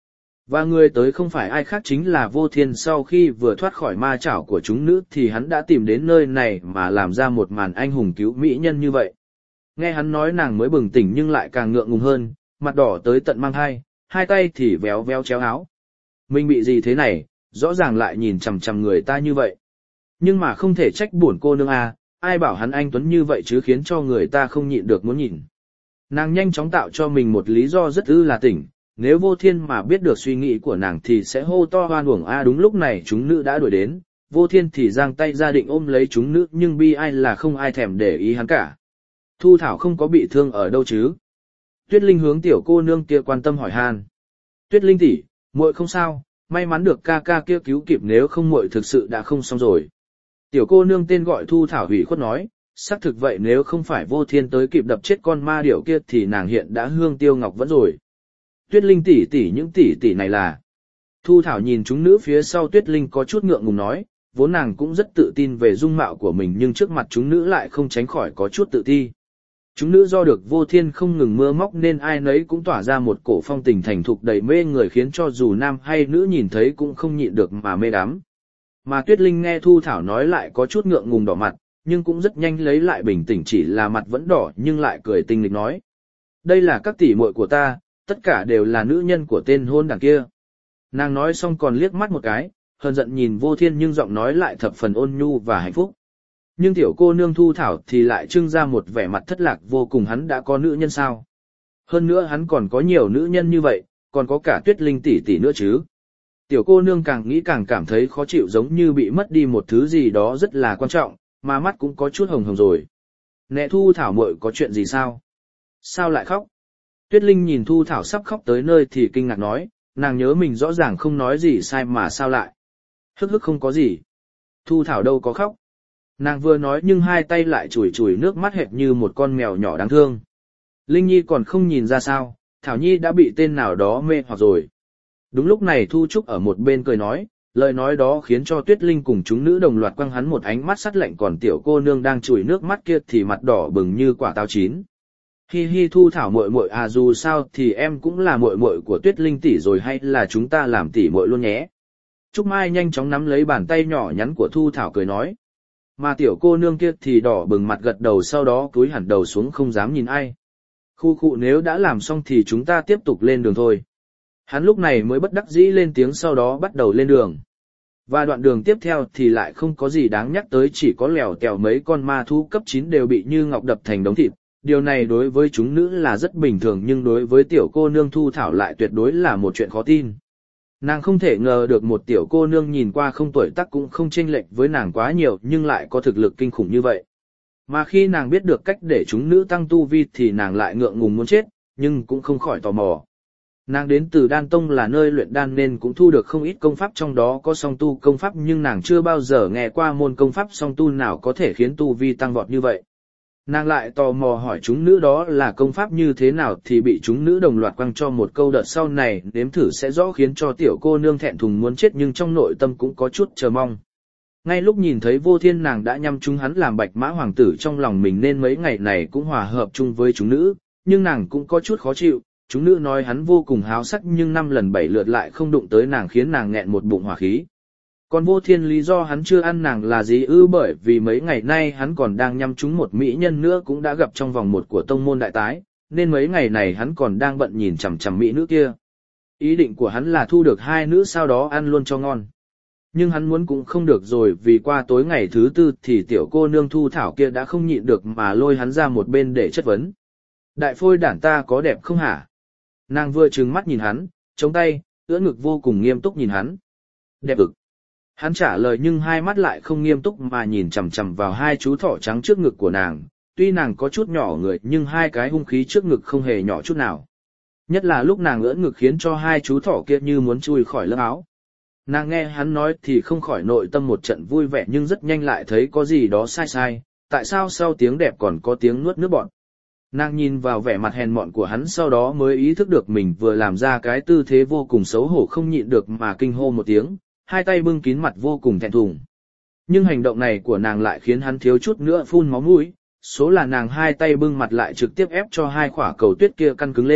Và người tới không phải ai khác chính là Vô Thiên. Sau khi vừa thoát khỏi ma chảo của chúng nữ thì hắn đã tìm đến nơi này mà làm ra một màn anh hùng cứu mỹ nhân như vậy. Nghe hắn nói nàng mới bừng tỉnh nhưng lại càng ngượng ngùng hơn, mặt đỏ tới tận mang hai tay thì véo véo chéo áo. Mình bị gì thế này, rõ ràng lại nhìn chằm chằm người ta như vậy. Nhưng mà không thể trách bổn cô nương à, ai bảo hắn anh tuấn như vậy chứ, khiến cho người ta không nhịn được muốn nhìn. Nàng nhanh chóng tạo cho mình một lý do rất là tỉnh, nếu Vô Thiên mà biết được suy nghĩ của nàng thì sẽ hô to hoan uổng a. Đúng lúc này chúng nữ đã đuổi đến, Vô Thiên thì giang tay ra định ôm lấy chúng nữ nhưng bi ai là không ai thèm để ý hắn cả. Thu Thảo không có bị thương ở đâu chứ? Tuyết Linh hướng tiểu cô nương kia quan tâm hỏi han. Tuyết Linh tỷ, muội không sao, may mắn được ca ca kia cứu kịp, nếu không muội thực sự đã không xong rồi. Tiểu cô nương tên gọi Thu Thảo hủy khuất nói, xác thực vậy, nếu không phải Vô Thiên tới kịp đập chết con ma điểu kia thì nàng hiện đã hương tiêu ngọc vẫn rồi. Tuyết Linh tỷ tỷ, những tỷ tỷ này là... Thu Thảo nhìn chúng nữ phía sau Tuyết Linh có chút ngượng ngùng nói, vốn nàng cũng rất tự tin về dung mạo của mình nhưng trước mặt chúng nữ lại không tránh khỏi có chút tự ti. Chúng nữ do được Vô Thiên không ngừng mưa móc nên ai nấy cũng tỏa ra một cổ phong tình thành thục đầy mê người, khiến cho dù nam hay nữ nhìn thấy cũng không nhịn được mà mê đắm. Mà Tuyết Linh nghe Thu Thảo nói lại có chút ngượng ngùng đỏ mặt, nhưng cũng rất nhanh lấy lại bình tĩnh, chỉ là mặt vẫn đỏ nhưng lại cười tinh nghịch nói. Đây là các tỷ muội của ta, tất cả đều là nữ nhân của tên hôn đảng kia. Nàng nói xong còn liếc mắt một cái, hờn giận nhìn Vô Thiên nhưng giọng nói lại thập phần ôn nhu và hạnh phúc. Nhưng tiểu cô nương Thu Thảo thì lại trưng ra một vẻ mặt thất lạc vô cùng, hắn đã có nữ nhân sao? Hơn nữa hắn còn có nhiều nữ nhân như vậy, còn có cả Tuyết Linh tỷ tỷ nữa chứ. Tiểu cô nương càng nghĩ càng cảm thấy khó chịu, giống như bị mất đi một thứ gì đó rất là quan trọng, mà mắt cũng có chút hồng hồng rồi. Nè Thu Thảo muội, có chuyện gì sao? Sao lại khóc? Tuyết Linh nhìn Thu Thảo sắp khóc tới nơi thì kinh ngạc nói, nàng nhớ mình rõ ràng không nói gì sai mà sao lại? Hức hức, không có gì. Thu Thảo đâu có khóc. Nàng vừa nói nhưng hai tay lại chùi chùi nước mắt hệt như một con mèo nhỏ đáng thương. Linh Nhi còn không nhìn ra sao, Thảo Nhi đã bị tên nào đó mê hoặc rồi. Đúng lúc này Thu Trúc ở một bên cười nói, lời nói đó khiến cho Tuyết Linh cùng chúng nữ đồng loạt quăng hắn một ánh mắt sắt lạnh, còn tiểu cô nương đang chùi nước mắt kia thì mặt đỏ bừng như quả táo chín. Hi hi, Thu Thảo muội muội à, dù sao thì em cũng là muội muội của Tuyết Linh tỷ rồi, hay là chúng ta làm tỷ muội luôn nhé. Trúc Mai nhanh chóng nắm lấy bàn tay nhỏ nhắn của Thu Thảo cười nói. Mà tiểu cô nương kia thì đỏ bừng mặt gật đầu, sau đó cúi hẳn đầu xuống không dám nhìn ai. Khu khụ, nếu đã làm xong thì chúng ta tiếp tục lên đường thôi. Hắn lúc này mới bất đắc dĩ lên tiếng, sau đó bắt đầu lên đường. Và đoạn đường tiếp theo thì lại không có gì đáng nhắc tới, chỉ có lèo tèo mấy con ma thú cấp 9 đều bị như ngọc đập thành đống thịt. Điều này đối với chúng nữ là rất bình thường nhưng đối với tiểu cô nương Thu Thảo lại tuyệt đối là một chuyện khó tin. Nàng không thể ngờ được một tiểu cô nương nhìn qua không tuổi tác cũng không chênh lệch với nàng quá nhiều nhưng lại có thực lực kinh khủng như vậy. Mà khi nàng biết được cách để chúng nữ tăng tu vi thì nàng lại ngượng ngùng muốn chết, nhưng cũng không khỏi tò mò. Nàng đến từ Đan Tông là nơi luyện đan nên cũng thu được không ít công pháp, trong đó có song tu công pháp, nhưng nàng chưa bao giờ nghe qua môn công pháp song tu nào có thể khiến tu vi tăng vọt như vậy. Nàng lại tò mò hỏi chúng nữ đó là công pháp như thế nào thì bị chúng nữ đồng loạt quăng cho một câu đợt sau này nếm thử sẽ rõ, khiến cho tiểu cô nương thẹn thùng muốn chết nhưng trong nội tâm cũng có chút chờ mong. Ngay lúc nhìn thấy Vô Thiên nàng đã nhắm chúng hắn làm bạch mã hoàng tử trong lòng mình nên mấy ngày này cũng hòa hợp chung với chúng nữ, nhưng nàng cũng có chút khó chịu. Chúng nữ nói hắn vô cùng háo sắc nhưng 5 lần 7 lượt lại không đụng tới nàng, khiến nàng nghẹn một bụng hỏa khí. Còn Vô Thiên lý do hắn chưa ăn nàng là gì ư? Bởi vì mấy ngày nay hắn còn đang nhắm trúng một mỹ nhân nữa cũng đã gặp trong vòng 1 của tông môn đại tái, nên mấy ngày này hắn còn đang bận nhìn chằm chằm mỹ nữ kia. Ý định của hắn là thu được 2 nữ sau đó ăn luôn cho ngon. Nhưng hắn muốn cũng không được rồi, vì qua tối ngày thứ 4 thì tiểu cô nương Thu Thảo kia đã không nhịn được mà lôi hắn ra một bên để chất vấn. Đại phôi đản, ta có đẹp không hả? Nàng vừa trừng mắt nhìn hắn, chống tay, ưỡn ngực vô cùng nghiêm túc nhìn hắn. Đẹp ực. Hắn trả lời nhưng hai mắt lại không nghiêm túc mà nhìn chằm chằm vào 2 chú thỏ trắng trước ngực của nàng. Tuy nàng có chút nhỏ người nhưng 2 cái hung khí trước ngực không hề nhỏ chút nào. Nhất là lúc nàng ưỡn ngực khiến cho 2 chú thỏ kia như muốn chui khỏi lớp áo. Nàng nghe hắn nói thì không khỏi nội tâm một trận vui vẻ nhưng rất nhanh lại thấy có gì đó sai sai, tại sao sau tiếng đẹp còn có tiếng nuốt nước bọt. Nàng nhìn vào vẻ mặt hèn mọn của hắn, sau đó mới ý thức được mình vừa làm ra cái tư thế vô cùng xấu hổ, không nhịn được mà kinh hô một tiếng, 2 tay bưng kín mặt vô cùng thẹn thùng. Nhưng hành động này của nàng lại khiến hắn thiếu chút nữa phun máu mũi, số là nàng 2 tay bưng mặt lại trực tiếp ép cho 2 quả cầu tuyết kia căn cứng lên,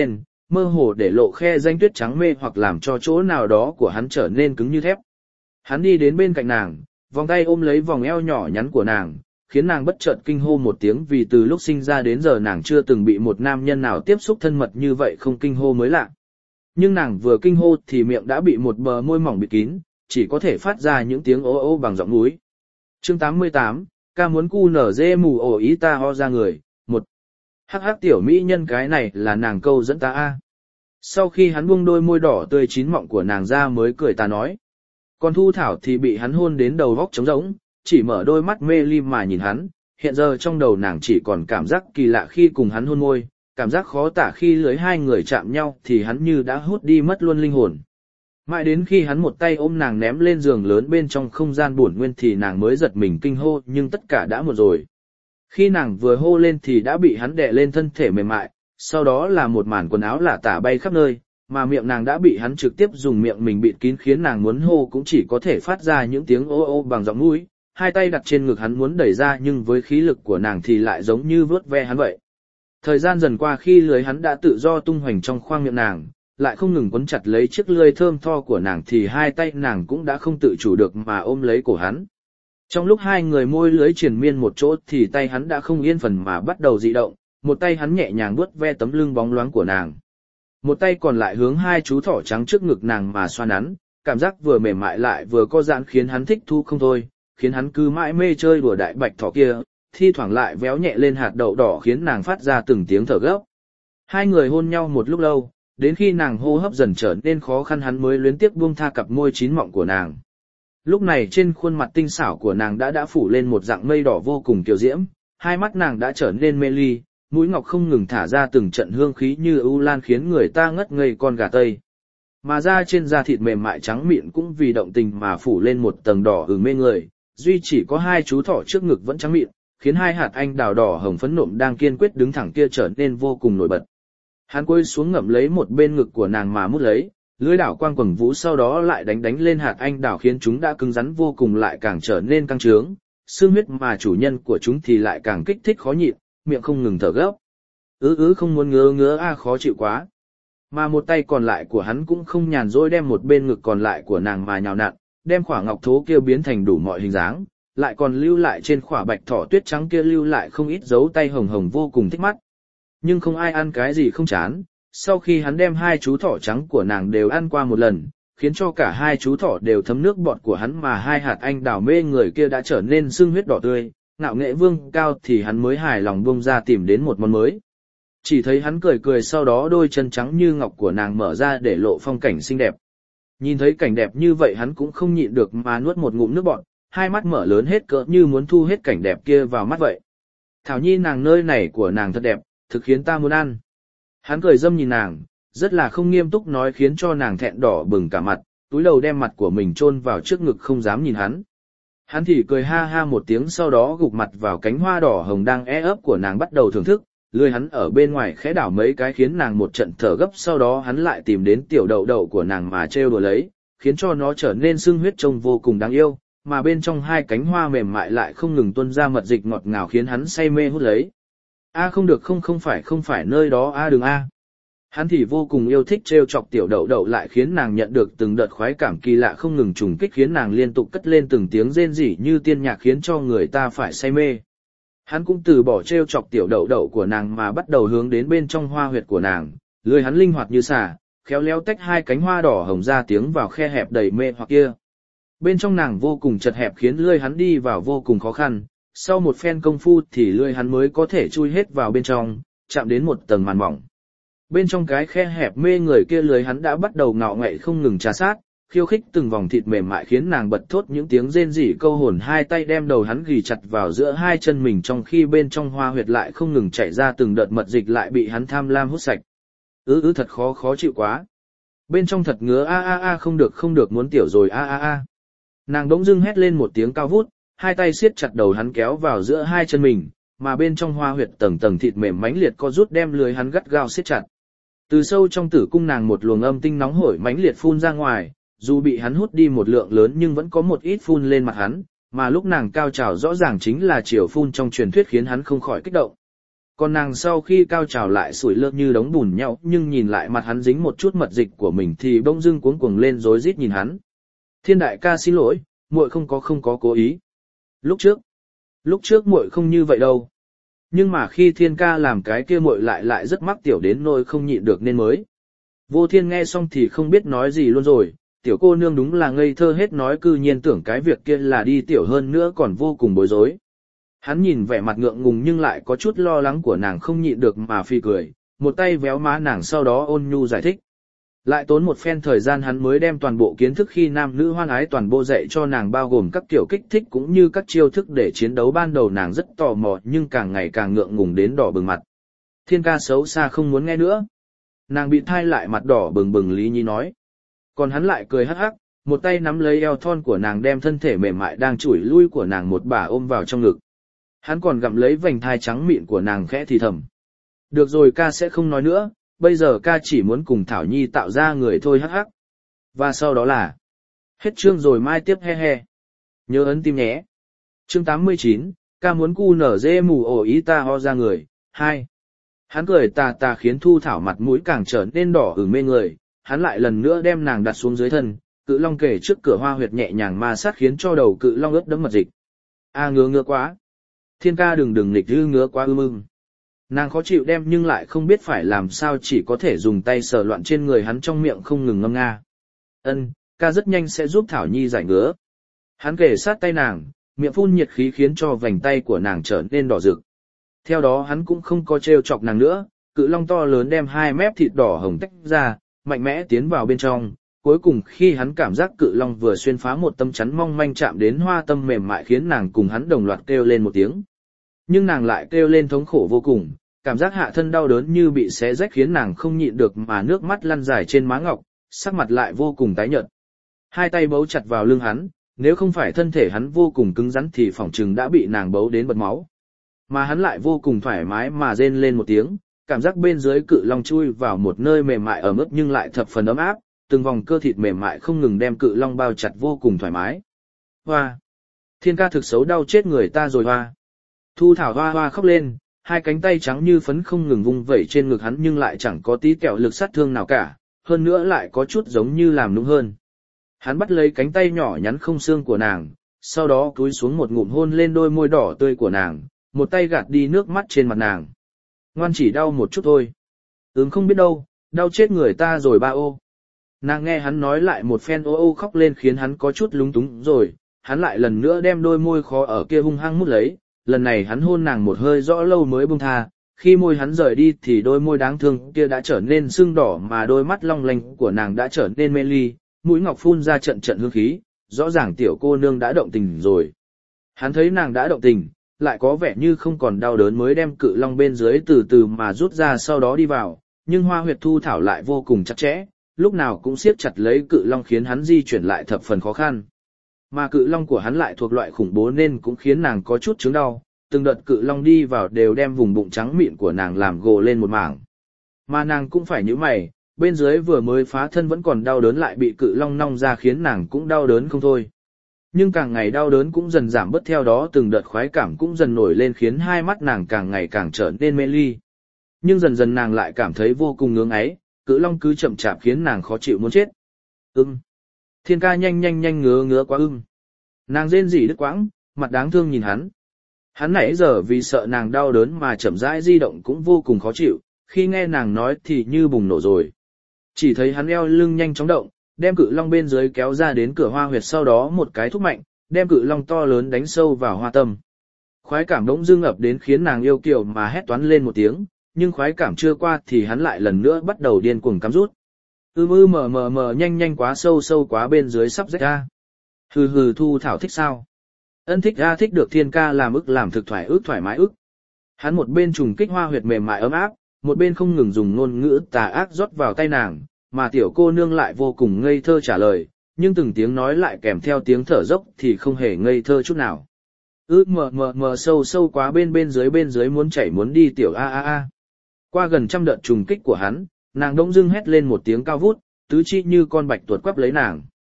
mơ hồ để lộ khe danh tuyết trắng mê hoặc làm cho chỗ nào đó của hắn trở nên cứng như thép. Hắn đi đến bên cạnh nàng, vòng tay ôm lấy vòng eo nhỏ nhắn của nàng, khiến nàng bất chợt kinh hô một tiếng vì từ lúc sinh ra đến giờ nàng chưa từng bị một nam nhân nào tiếp xúc thân mật như vậy, không kinh hô mới lạ. Nhưng nàng vừa kinh hô thì miệng đã bị một bờ môi mỏng bịt kín, chỉ có thể phát ra những tiếng ố ô bằng giọng núi. Chương 88, ca muốn cu nở dê mù ổ ý ta ho ra người. Một, hắc hắc tiểu mỹ nhân, cái này là nàng câu dẫn ta a. Sau khi hắn buông đôi môi đỏ tươi chín mọng của nàng ra mới cười ta nói. Còn Thu Thảo thì bị hắn hôn đến đầu vóc trống rỗng, chỉ mở đôi mắt mê ly mà nhìn hắn. Hiện giờ trong đầu nàng chỉ còn cảm giác kỳ lạ khi cùng hắn hôn môi, cảm giác khó tả khi lưỡi hai người chạm nhau thì hắn như đã hút đi mất luôn linh hồn. Mãi đến khi hắn một tay ôm nàng ném lên giường lớn bên trong không gian bổn nguyên thì nàng mới giật mình kinh hô, nhưng tất cả đã muộn rồi. Khi nàng vừa hô lên thì đã bị hắn đè lên thân thể mềm mại, sau đó là một màn quần áo lả tả bay khắp nơi, mà miệng nàng đã bị hắn trực tiếp dùng miệng mình bịt kín khiến nàng muốn hô cũng chỉ có thể phát ra những tiếng ô ô bằng giọng mũi. Hai tay đặt trên ngực hắn muốn đẩy ra nhưng với khí lực của nàng thì lại giống như vớt ve hắn vậy. Thời gian dần qua khi lưỡi hắn đã tự do tung hoành trong khoang miệng nàng, lại không ngừng quấn chặt lấy chiếc lưỡi thơm tho của nàng thì hai tay nàng cũng đã không tự chủ được mà ôm lấy cổ hắn. Trong lúc hai người môi lưỡi triền miên một chỗ thì tay hắn đã không yên phần mà bắt đầu dị động, một tay hắn nhẹ nhàng vuốt ve tấm lưng bóng loáng của nàng. Một tay còn lại hướng hai chú thỏ trắng trước ngực nàng mà xoa nắn, cảm giác vừa mềm mại lại vừa co giãn khiến hắn thích thú không thôi, khiến hắn cứ mãi mê chơi đùa đại bạch thỏ kia, thi thoảng lại véo nhẹ lên hạt đậu đỏ khiến nàng phát ra từng tiếng thở gấp. Hai người hôn nhau một lúc lâu, đến khi nàng hô hấp dần trở nên khó khăn hắn mới luyến tiếc buông tha cặp môi chín mọng của nàng. Lúc này trên khuôn mặt tinh xảo của nàng đã phủ lên một dạng mây đỏ vô cùng kiều diễm, hai mắt nàng đã trở nên mê ly, mũi ngọc không ngừng thả ra từng trận hương khí như ưu lan khiến người ta ngất ngây con gà tây. Mà da trên da thịt mềm mại trắng mịn cũng vì động tình mà phủ lên một tầng đỏ ửng mê người, duy chỉ có hai chú thỏ trước ngực vẫn trắng mịn, khiến hai hạt anh đào đỏ hồng phấn nộm đang kiên quyết đứng thẳng kia trở nên vô cùng nổi bật. Hắn cúi xuống ngậm lấy một bên ngực của nàng mà mút lấy, lưỡi đảo quang quầng vũ sau đó lại đánh lên hạt anh đào khiến chúng đã cứng rắn vô cùng lại càng trở nên căng trướng, xương huyết mà chủ nhân của chúng thì lại càng kích thích khó nhịn, miệng không ngừng thở gấp. Không muốn ngứa khó chịu quá. Mà một tay còn lại của hắn cũng không nhàn rỗi đem một bên ngực còn lại của nàng mà nhào nặn, đem khỏa ngọc thố kia biến thành đủ mọi hình dáng, lại còn lưu lại trên khỏa bạch thỏ tuyết trắng kia lưu lại không ít dấu tay hồng hồng vô cùng thích mắt. Nhưng không ai ăn cái gì không chán, sau khi hắn đem hai chú thỏ trắng của nàng đều ăn qua một lần, khiến cho cả hai chú thỏ đều thấm nước bọt của hắn mà hai hạt anh đào mê người kia đã trở nên sưng huyết đỏ tươi, ngạo nghệ vương cao thì hắn mới hài lòng buông ra tìm đến một món mới. Chỉ thấy hắn cười cười sau đó đôi chân trắng như ngọc của nàng mở ra để lộ phong cảnh xinh đẹp. Nhìn thấy cảnh đẹp như vậy hắn cũng không nhịn được mà nuốt một ngụm nước bọt, hai mắt mở lớn hết cỡ như muốn thu hết cảnh đẹp kia vào mắt vậy. Thảo Nhi nàng nơi này của nàng thật đẹp, thực khiến ta muốn ăn. Hắn cười dâm nhìn nàng, rất là không nghiêm túc nói khiến cho nàng thẹn đỏ bừng cả mặt, túi đầu đem mặt của mình chôn vào trước ngực không dám nhìn hắn. Hắn thì cười ha ha một tiếng sau đó gục mặt vào cánh hoa đỏ hồng đang ấp của nàng bắt đầu thưởng thức, lười hắn ở bên ngoài khẽ đảo mấy cái khiến nàng một trận thở gấp sau đó hắn lại tìm đến tiểu đậu đậu của nàng mà trêu đùa lấy, khiến cho nó trở nên sưng huyết trông vô cùng đáng yêu, mà bên trong hai cánh hoa mềm mại lại không ngừng tuôn ra mật dịch ngọt ngào khiến hắn say mê hút lấy. Không được không phải nơi đó đừng Hắn thì vô cùng yêu thích trêu chọc tiểu đậu đậu lại khiến nàng nhận được từng đợt khoái cảm kỳ lạ không ngừng trùng kích khiến nàng liên tục cất lên từng tiếng rên rỉ như tiên nhạc khiến cho người ta phải say mê. Hắn cũng từ bỏ trêu chọc tiểu đậu đậu của nàng mà bắt đầu hướng đến bên trong hoa huyệt của nàng, lưỡi hắn linh hoạt như xà, khéo léo tách hai cánh hoa đỏ hồng ra tiếng vào khe hẹp đầy mê hoặc kia. Bên trong nàng vô cùng chật hẹp khiến lưỡi hắn đi vào vô cùng khó khăn, sau một phen công phu thì lưỡi hắn mới có thể chui hết vào bên trong, chạm đến một tầng màn mỏng. Bên trong cái khe hẹp mê người kia lưỡi hắn đã bắt đầu ngạo nghễ không ngừng trà sát, khiêu khích từng vòng thịt mềm mại khiến nàng bật thốt những tiếng rên rỉ câu hồn, hai tay đem đầu hắn ghì chặt vào giữa hai chân mình trong khi bên trong hoa huyệt lại không ngừng chảy ra từng đợt mật dịch lại bị hắn tham lam hút sạch. Thật khó chịu quá. Bên trong thật ngứa không được muốn tiểu rồi Nàng đống dưng hét lên một tiếng cao vút, hai tay siết chặt đầu hắn kéo vào giữa hai chân mình, mà bên trong hoa huyệt tầng tầng thịt mềm mãnh liệt co rút đem lưới hắn gắt gao siết chặt. Từ sâu trong tử cung nàng một luồng âm tinh nóng hổi mãnh liệt phun ra ngoài, dù bị hắn hút đi một lượng lớn nhưng vẫn có một ít phun lên mặt hắn, mà lúc nàng cao trào rõ ràng chính là chiều phun trong truyền thuyết khiến hắn không khỏi kích động. Còn nàng sau khi cao trào lại sủi lơ như đống bùn nhau, nhưng nhìn lại mặt hắn dính một chút mật dịch của mình thì bỗng dưng cuống cuồng lên rối rít nhìn hắn. Thiên đại ca xin lỗi, muội không có cố ý. Lúc trước muội không như vậy đâu. Nhưng mà khi Thiên ca làm cái kia muội lại rất mắc tiểu đến nỗi không nhịn được nên mới. Vô Thiên nghe xong thì không biết nói gì luôn rồi, tiểu cô nương đúng là ngây thơ hết nói, cư nhiên tưởng cái việc kia là đi tiểu hơn nữa còn vô cùng bối rối. Hắn nhìn vẻ mặt ngượng ngùng nhưng lại có chút lo lắng của nàng không nhịn được mà phì cười, một tay véo má nàng sau đó ôn nhu giải thích. Lại tốn một phen thời gian hắn mới đem toàn bộ kiến thức khi nam nữ hoan ái toàn bộ dạy cho nàng, bao gồm các kiểu kích thích cũng như các chiêu thức để chiến đấu. Ban đầu nàng rất tò mò nhưng càng ngày càng ngượng ngùng đến đỏ bừng mặt. Thiên ca xấu xa không muốn nghe nữa. Nàng bị thai lại mặt đỏ bừng bừng Lý Nhi nói. Còn hắn lại cười hắc hắc, một tay nắm lấy eo thon của nàng đem thân thể mềm mại đang chủi lui của nàng một bà ôm vào trong ngực. Hắn còn gặm lấy vành thai trắng mịn của nàng khẽ thì thầm. Được rồi, ca sẽ không nói nữa, bây giờ ca chỉ muốn cùng Thảo Nhi tạo ra người thôi hắc hắc. Và sau đó là... Hết chương rồi, mai tiếp he he. Nhớ ấn tim nhé. Chương 89, ca muốn cu nở dê mù ổ ý ta ho ra người. 2. Hắn cười tà tà khiến Thu Thảo mặt mũi càng trở nên đỏ ửng mê người, hắn lại lần nữa đem nàng đặt xuống dưới thân, Cự Long kể trước cửa hoa huyệt nhẹ nhàng ma sát khiến cho đầu Cự Long ướt đẫm mật dịch. A ngứa quá. Thiên ca đừng nghịch ngứa quá mưng. Nàng khó chịu đem nhưng lại không biết phải làm sao, chỉ có thể dùng tay sờ loạn trên người hắn, trong miệng không ngừng ngâm nga. Ân, ca rất nhanh sẽ giúp Thảo Nhi giải ngứa. Hắn kề sát tay nàng, miệng phun nhiệt khí khiến cho vành tay của nàng trở nên đỏ rực. Theo đó hắn cũng không có trêu chọc nàng nữa, Cự Long to lớn đem hai mép thịt đỏ hồng tách ra, mạnh mẽ tiến vào bên trong. Cuối cùng khi hắn cảm giác Cự Long vừa xuyên phá một tấm chắn mong manh chạm đến hoa tâm mềm mại khiến nàng cùng hắn đồng loạt kêu lên một tiếng. Nhưng nàng lại kêu lên thống khổ vô cùng, cảm giác hạ thân đau đớn như bị xé rách khiến nàng không nhịn được mà nước mắt lăn dài trên má ngọc, sắc mặt lại vô cùng tái nhợt. Hai tay bấu chặt vào lưng hắn, nếu không phải thân thể hắn vô cùng cứng rắn thì phỏng chừng đã bị nàng bấu đến bật máu. Mà hắn lại vô cùng thoải mái mà rên lên một tiếng, cảm giác bên dưới Cự Long chui vào một nơi mềm mại ẩm ướt nhưng lại thập phần ấm áp, từng vòng cơ thịt mềm mại không ngừng đem Cự Long bao chặt vô cùng thoải mái. Hoa! Thiên ca thực xấu, đau chết người ta rồi hoa! Thu Thảo hoa hoa khóc lên, hai cánh tay trắng như phấn không ngừng vung vẩy trên ngực hắn nhưng lại chẳng có tí kẹo lực sát thương nào cả, hơn nữa lại có chút giống như làm nũng hơn. Hắn bắt lấy cánh tay nhỏ nhắn không xương của nàng, sau đó cúi xuống một ngụm hôn lên đôi môi đỏ tươi của nàng, một tay gạt đi nước mắt trên mặt nàng. Ngoan, chỉ đau một chút thôi. Không biết đâu, đau chết người ta rồi ba ô. Nàng nghe hắn nói lại một phen ô ô khóc lên khiến hắn có chút lúng túng rồi, hắn lại lần nữa đem đôi môi khó ở kia hung hăng mút lấy, lần này hắn hôn nàng một hơi rõ lâu mới buông tha, khi môi hắn rời đi thì đôi môi đáng thương kia đã trở nên sưng đỏ mà đôi mắt long lanh của nàng đã trở nên mê ly, mũi ngọc phun ra trận trận hương khí, rõ ràng tiểu cô nương đã động tình rồi. Hắn thấy nàng đã động tình, lại có vẻ như không còn đau đớn mới đem Cự Long bên dưới từ từ mà rút ra sau đó đi vào, nhưng hoa huyệt Thu Thảo lại vô cùng chặt chẽ, lúc nào cũng siết chặt lấy Cự Long khiến hắn di chuyển lại thập phần khó khăn. Mà Cự Long của hắn lại thuộc loại khủng bố nên cũng khiến nàng có chút chứng đau, từng đợt Cự Long đi vào đều đem vùng bụng trắng mịn của nàng làm gồ lên một mảng. Mà nàng cũng phải nhíu mày, bên dưới vừa mới phá thân vẫn còn đau đớn lại bị Cự Long nong ra khiến nàng cũng đau đớn không thôi. Nhưng càng ngày đau đớn cũng dần giảm bớt, theo đó từng đợt khoái cảm cũng dần nổi lên khiến hai mắt nàng càng ngày càng trở nên mê ly. Nhưng dần dần nàng lại cảm thấy vô cùng ngưỡng ấy, Cự Long cứ chậm chạp khiến nàng khó chịu muốn chết. Thiên ca nhanh ngứa quá Nàng rên rỉ đứt quãng, mặt đáng thương nhìn hắn. Hắn nãy giờ vì sợ nàng đau đớn mà chậm rãi di động cũng vô cùng khó chịu, khi nghe nàng nói thì như bùng nổ rồi. Chỉ thấy hắn eo lưng nhanh chóng động, đem Cự Long bên dưới kéo ra đến cửa hoa huyệt, sau đó một cái thúc mạnh, đem Cự Long to lớn đánh sâu vào hoa tâm. Khoái cảm đống dưng ập đến khiến nàng yêu kiều mà hét toán lên một tiếng, nhưng khoái cảm chưa qua thì hắn lại lần nữa bắt đầu điên cuồng cắm rút. Mờ nhanh quá sâu quá bên dưới sắp rách ra. Hừ Thu Thảo thích sao? Ân thích ra, thích được Thiên ca làm làm thực thoải mái ức. Hắn một bên trùng kích hoa huyệt mềm mại ấm áp, một bên không ngừng dùng ngôn ngữ tà ác rót vào tay nàng, mà tiểu cô nương lại vô cùng ngây thơ trả lời, nhưng từng tiếng nói lại kèm theo tiếng thở dốc thì không hề ngây thơ chút nào. Mờ sâu quá bên dưới muốn chảy muốn đi tiểu a. Qua gần trăm đợt trùng kích của hắn, nàng đống dưng hét lên một tiếng cao vút, tứ chi như con bạch tuột quắp lấy nàng.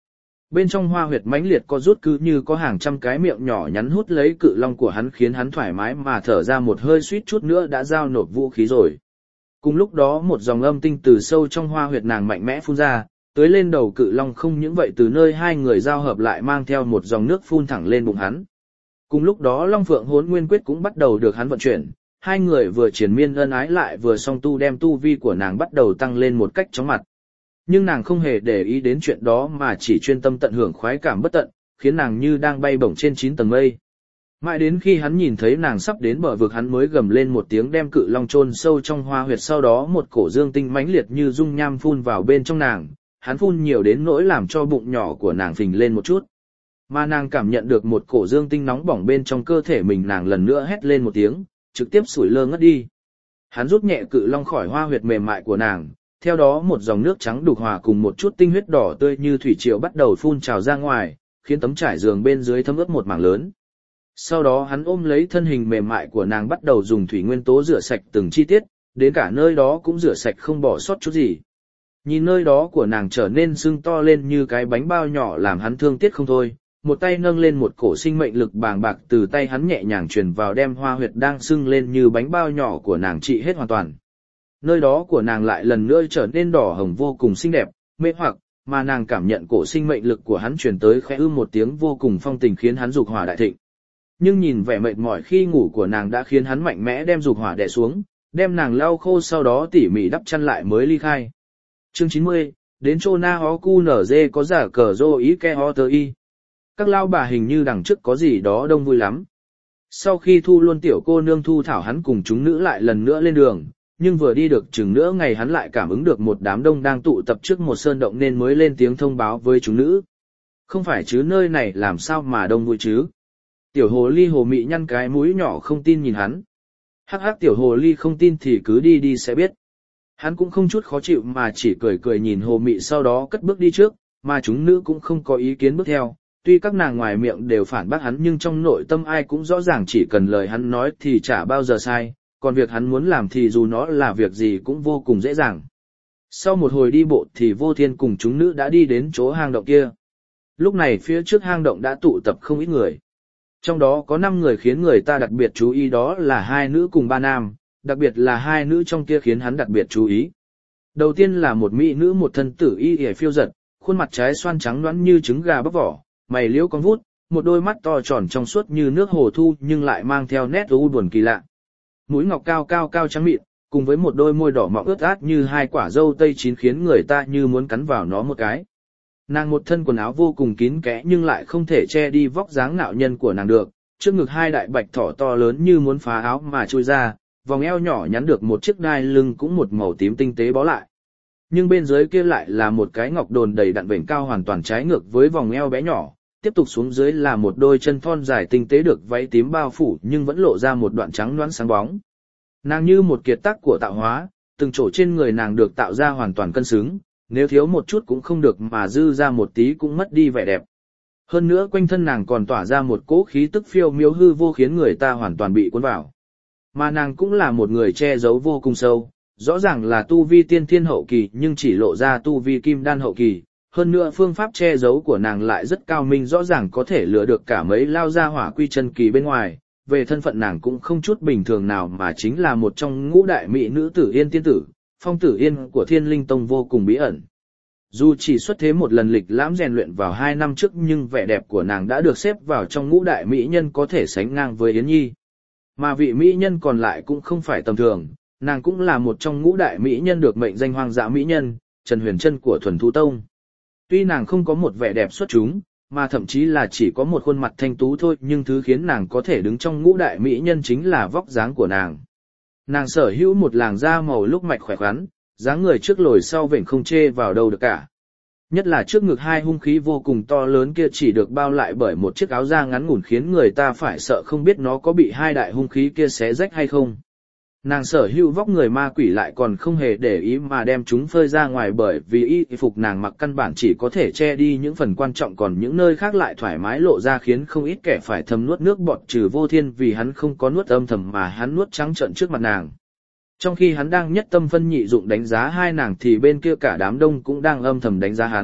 Bên trong hoa huyệt mãnh liệt có rút cứ như có hàng trăm cái miệng nhỏ nhắn hút lấy cự long của hắn, khiến hắn thoải mái mà thở ra một hơi, suýt chút nữa đã giao nộp vũ khí rồi. Cùng lúc đó một dòng âm tinh từ sâu trong hoa huyệt nàng mạnh mẽ phun ra, tới lên đầu cự long, không những vậy từ nơi hai người giao hợp lại mang theo một dòng nước phun thẳng lên bụng hắn. Cùng lúc đó Long Phượng Hỗn Nguyên Quyết cũng bắt đầu được hắn vận chuyển, hai người vừa triền miên ân ái lại vừa song tu, đem tu vi của nàng bắt đầu tăng lên một cách chóng mặt. Nhưng nàng không hề để ý đến chuyện đó mà chỉ chuyên tâm tận hưởng khoái cảm bất tận, khiến nàng như đang bay bổng trên 9 tầng mây. Mãi đến khi hắn nhìn thấy nàng sắp đến bờ vực, hắn mới gầm lên một tiếng, đem cự long chôn sâu trong hoa huyệt, sau đó một cổ dương tinh mãnh liệt như dung nham phun vào bên trong nàng, hắn phun nhiều đến nỗi làm cho bụng nhỏ của nàng phình lên một chút. Mà nàng cảm nhận được một cổ dương tinh nóng bỏng bên trong cơ thể mình, nàng lần nữa hét lên một tiếng, trực tiếp sủi lơ ngất đi. Hắn rút nhẹ cự long khỏi hoa huyệt mềm mại của nàng, theo đó một dòng nước trắng đục hòa cùng một chút tinh huyết đỏ tươi như thủy triều bắt đầu phun trào ra ngoài, khiến tấm trải giường bên dưới thấm ướt một mảng lớn. Sau đó hắn ôm lấy thân hình mềm mại của nàng, bắt đầu dùng thủy nguyên tố rửa sạch từng chi tiết, đến cả nơi đó cũng rửa sạch không bỏ sót chút gì. Nhìn nơi đó của nàng trở nên sưng to lên như cái bánh bao nhỏ làm hắn thương tiếc không thôi, một tay nâng lên một cổ sinh mệnh lực bàng bạc từ tay hắn nhẹ nhàng truyền vào, đem hoa huyệt đang sưng lên như bánh bao nhỏ của nàng trị hết hoàn toàn. Nơi đó của nàng lại lần nữa trở nên đỏ hồng vô cùng xinh đẹp, mê hoặc, mà nàng cảm nhận cổ sinh mệnh lực của hắn truyền tới, khẽ một tiếng vô cùng phong tình, khiến hắn dục hỏa đại thịnh. Nhưng nhìn vẻ mệt mỏi khi ngủ của nàng đã khiến hắn mạnh mẽ đem dục hỏa đè xuống, đem nàng lau khô, sau đó tỉ mỉ đắp chăn lại mới ly khai. Chương 90, đến chô na hó cu nở dê có giả cờ rô ý ke ho tơ y. Các lao bà hình như đằng trước có gì đó đông vui lắm. Sau khi thu luôn tiểu cô nương Thu Thảo, hắn cùng chúng nữ lại lần nữa lên đường, nhưng vừa đi được chừng nữa ngày hắn lại cảm ứng được một đám đông đang tụ tập trước một sơn động nên mới lên tiếng thông báo với chúng nữ. Không phải chứ, nơi này làm sao mà đông vui chứ? Tiểu hồ ly hồ mị nhăn cái mũi nhỏ không tin nhìn hắn. Hắc hắc, tiểu hồ ly không tin thì cứ đi đi sẽ biết. Hắn cũng không chút khó chịu mà chỉ cười cười nhìn hồ mị, sau đó cất bước đi trước, mà chúng nữ cũng không có ý kiến bước theo. Tuy các nàng ngoài miệng đều phản bác hắn nhưng trong nội tâm ai cũng rõ ràng chỉ cần lời hắn nói thì chả bao giờ sai, còn việc hắn muốn làm thì dù nó là việc gì cũng vô cùng dễ dàng. Sau một hồi đi bộ thì Vô Thiên cùng chúng nữ đã đi đến chỗ hang động kia. Lúc này phía trước hang động đã tụ tập không ít người. Trong đó có 5 người khiến người ta đặc biệt chú ý, đó là 2 nữ cùng 3 nam, đặc biệt là 2 nữ trong kia khiến hắn đặc biệt chú ý. Đầu tiên là một mỹ nữ, một thân tử y y phiêu giật, khuôn mặt trái xoan trắng nõn như trứng gà bóc vỏ, mày liễu cong vút, một đôi mắt to tròn trong suốt như nước hồ thu nhưng lại mang theo nét u buồn kỳ lạ. Mũi ngọc cao cao cao trắng mịn, cùng với một đôi môi đỏ mọng ướt át như 2 quả dâu tây chín khiến người ta như muốn cắn vào nó một cái. Nàng một thân quần áo vô cùng kín kẽ nhưng lại không thể che đi vóc dáng ngạo nhân của nàng được, trước ngực 2 đại bạch thỏ to lớn như muốn phá áo mà chui ra, vòng eo nhỏ nhắn được một chiếc đai lưng cũng một màu tím tinh tế bó lại. Nhưng bên dưới kia lại là một cái ngọc đồn đầy đặn vểnh cao hoàn toàn trái ngược với vòng eo bé nhỏ, tiếp tục xuống dưới là một đôi chân thon dài tinh tế được váy tím bao phủ nhưng vẫn lộ ra một đoạn trắng nõn sáng bóng. Nàng như một kiệt tác của tạo hóa, từng chỗ trên người nàng được tạo ra hoàn toàn cân xứng, nếu thiếu một chút cũng không được mà dư ra một tí cũng mất đi vẻ đẹp. Hơn nữa quanh thân nàng còn tỏa ra một cỗ khí tức phiêu miếu hư vô khiến người ta hoàn toàn bị cuốn vào. Mà nàng cũng là một người che giấu vô cùng sâu, rõ ràng là tu vi tiên thiên hậu kỳ nhưng chỉ lộ ra tu vi kim đan hậu kỳ. Hơn nữa phương pháp che giấu của nàng lại rất cao minh, rõ ràng có thể lừa được cả mấy lao ra hỏa quy chân kỳ bên ngoài. Về thân phận nàng cũng không chút bình thường nào mà chính là một trong ngũ đại mỹ nữ Tử Yên tiên tử, Phong Tử Yên của Thiên Linh Tông vô cùng bí ẩn. Dù chỉ xuất thế một lần lịch lãm rèn luyện vào 2 năm trước nhưng vẻ đẹp của nàng đã được xếp vào trong ngũ đại mỹ nhân có thể sánh ngang với Yến Nhi. Mà vị mỹ nhân còn lại cũng không phải tầm thường, nàng cũng là một trong ngũ đại mỹ nhân được mệnh danh hoang dã mỹ nhân, Trần Huyền Trân của Thuần Thú Tông. Tuy nàng không có một vẻ đẹp xuất chúng, mà thậm chí là chỉ có một khuôn mặt thanh tú thôi, nhưng thứ khiến nàng có thể đứng trong ngũ đại mỹ nhân chính là vóc dáng của nàng. Nàng sở hữu một làn da màu lúc mạch khỏe khoắn, dáng người trước lồi sau vểnh không chê vào đâu được cả. Nhất là trước ngực 2 hung khí vô cùng to lớn kia chỉ được bao lại bởi một chiếc áo da ngắn ngủn khiến người ta phải sợ không biết nó có bị 2 đại hung khí kia xé rách hay không. Nàng sở hữu vóc người ma quỷ lại còn không hề để ý mà đem chúng phơi ra ngoài, bởi vì y phục nàng mặc căn bản chỉ có thể che đi những phần quan trọng, còn những nơi khác lại thoải mái lộ ra khiến không ít kẻ phải thầm nuốt nước bọt, trừ Vô Thiên vì hắn không có nuốt âm thầm mà hắn nuốt trắng trợn trước mặt nàng. Trong khi hắn đang nhất tâm phân nhị dụng đánh giá 2 nàng thì bên kia cả đám đông cũng đang âm thầm đánh giá hắn,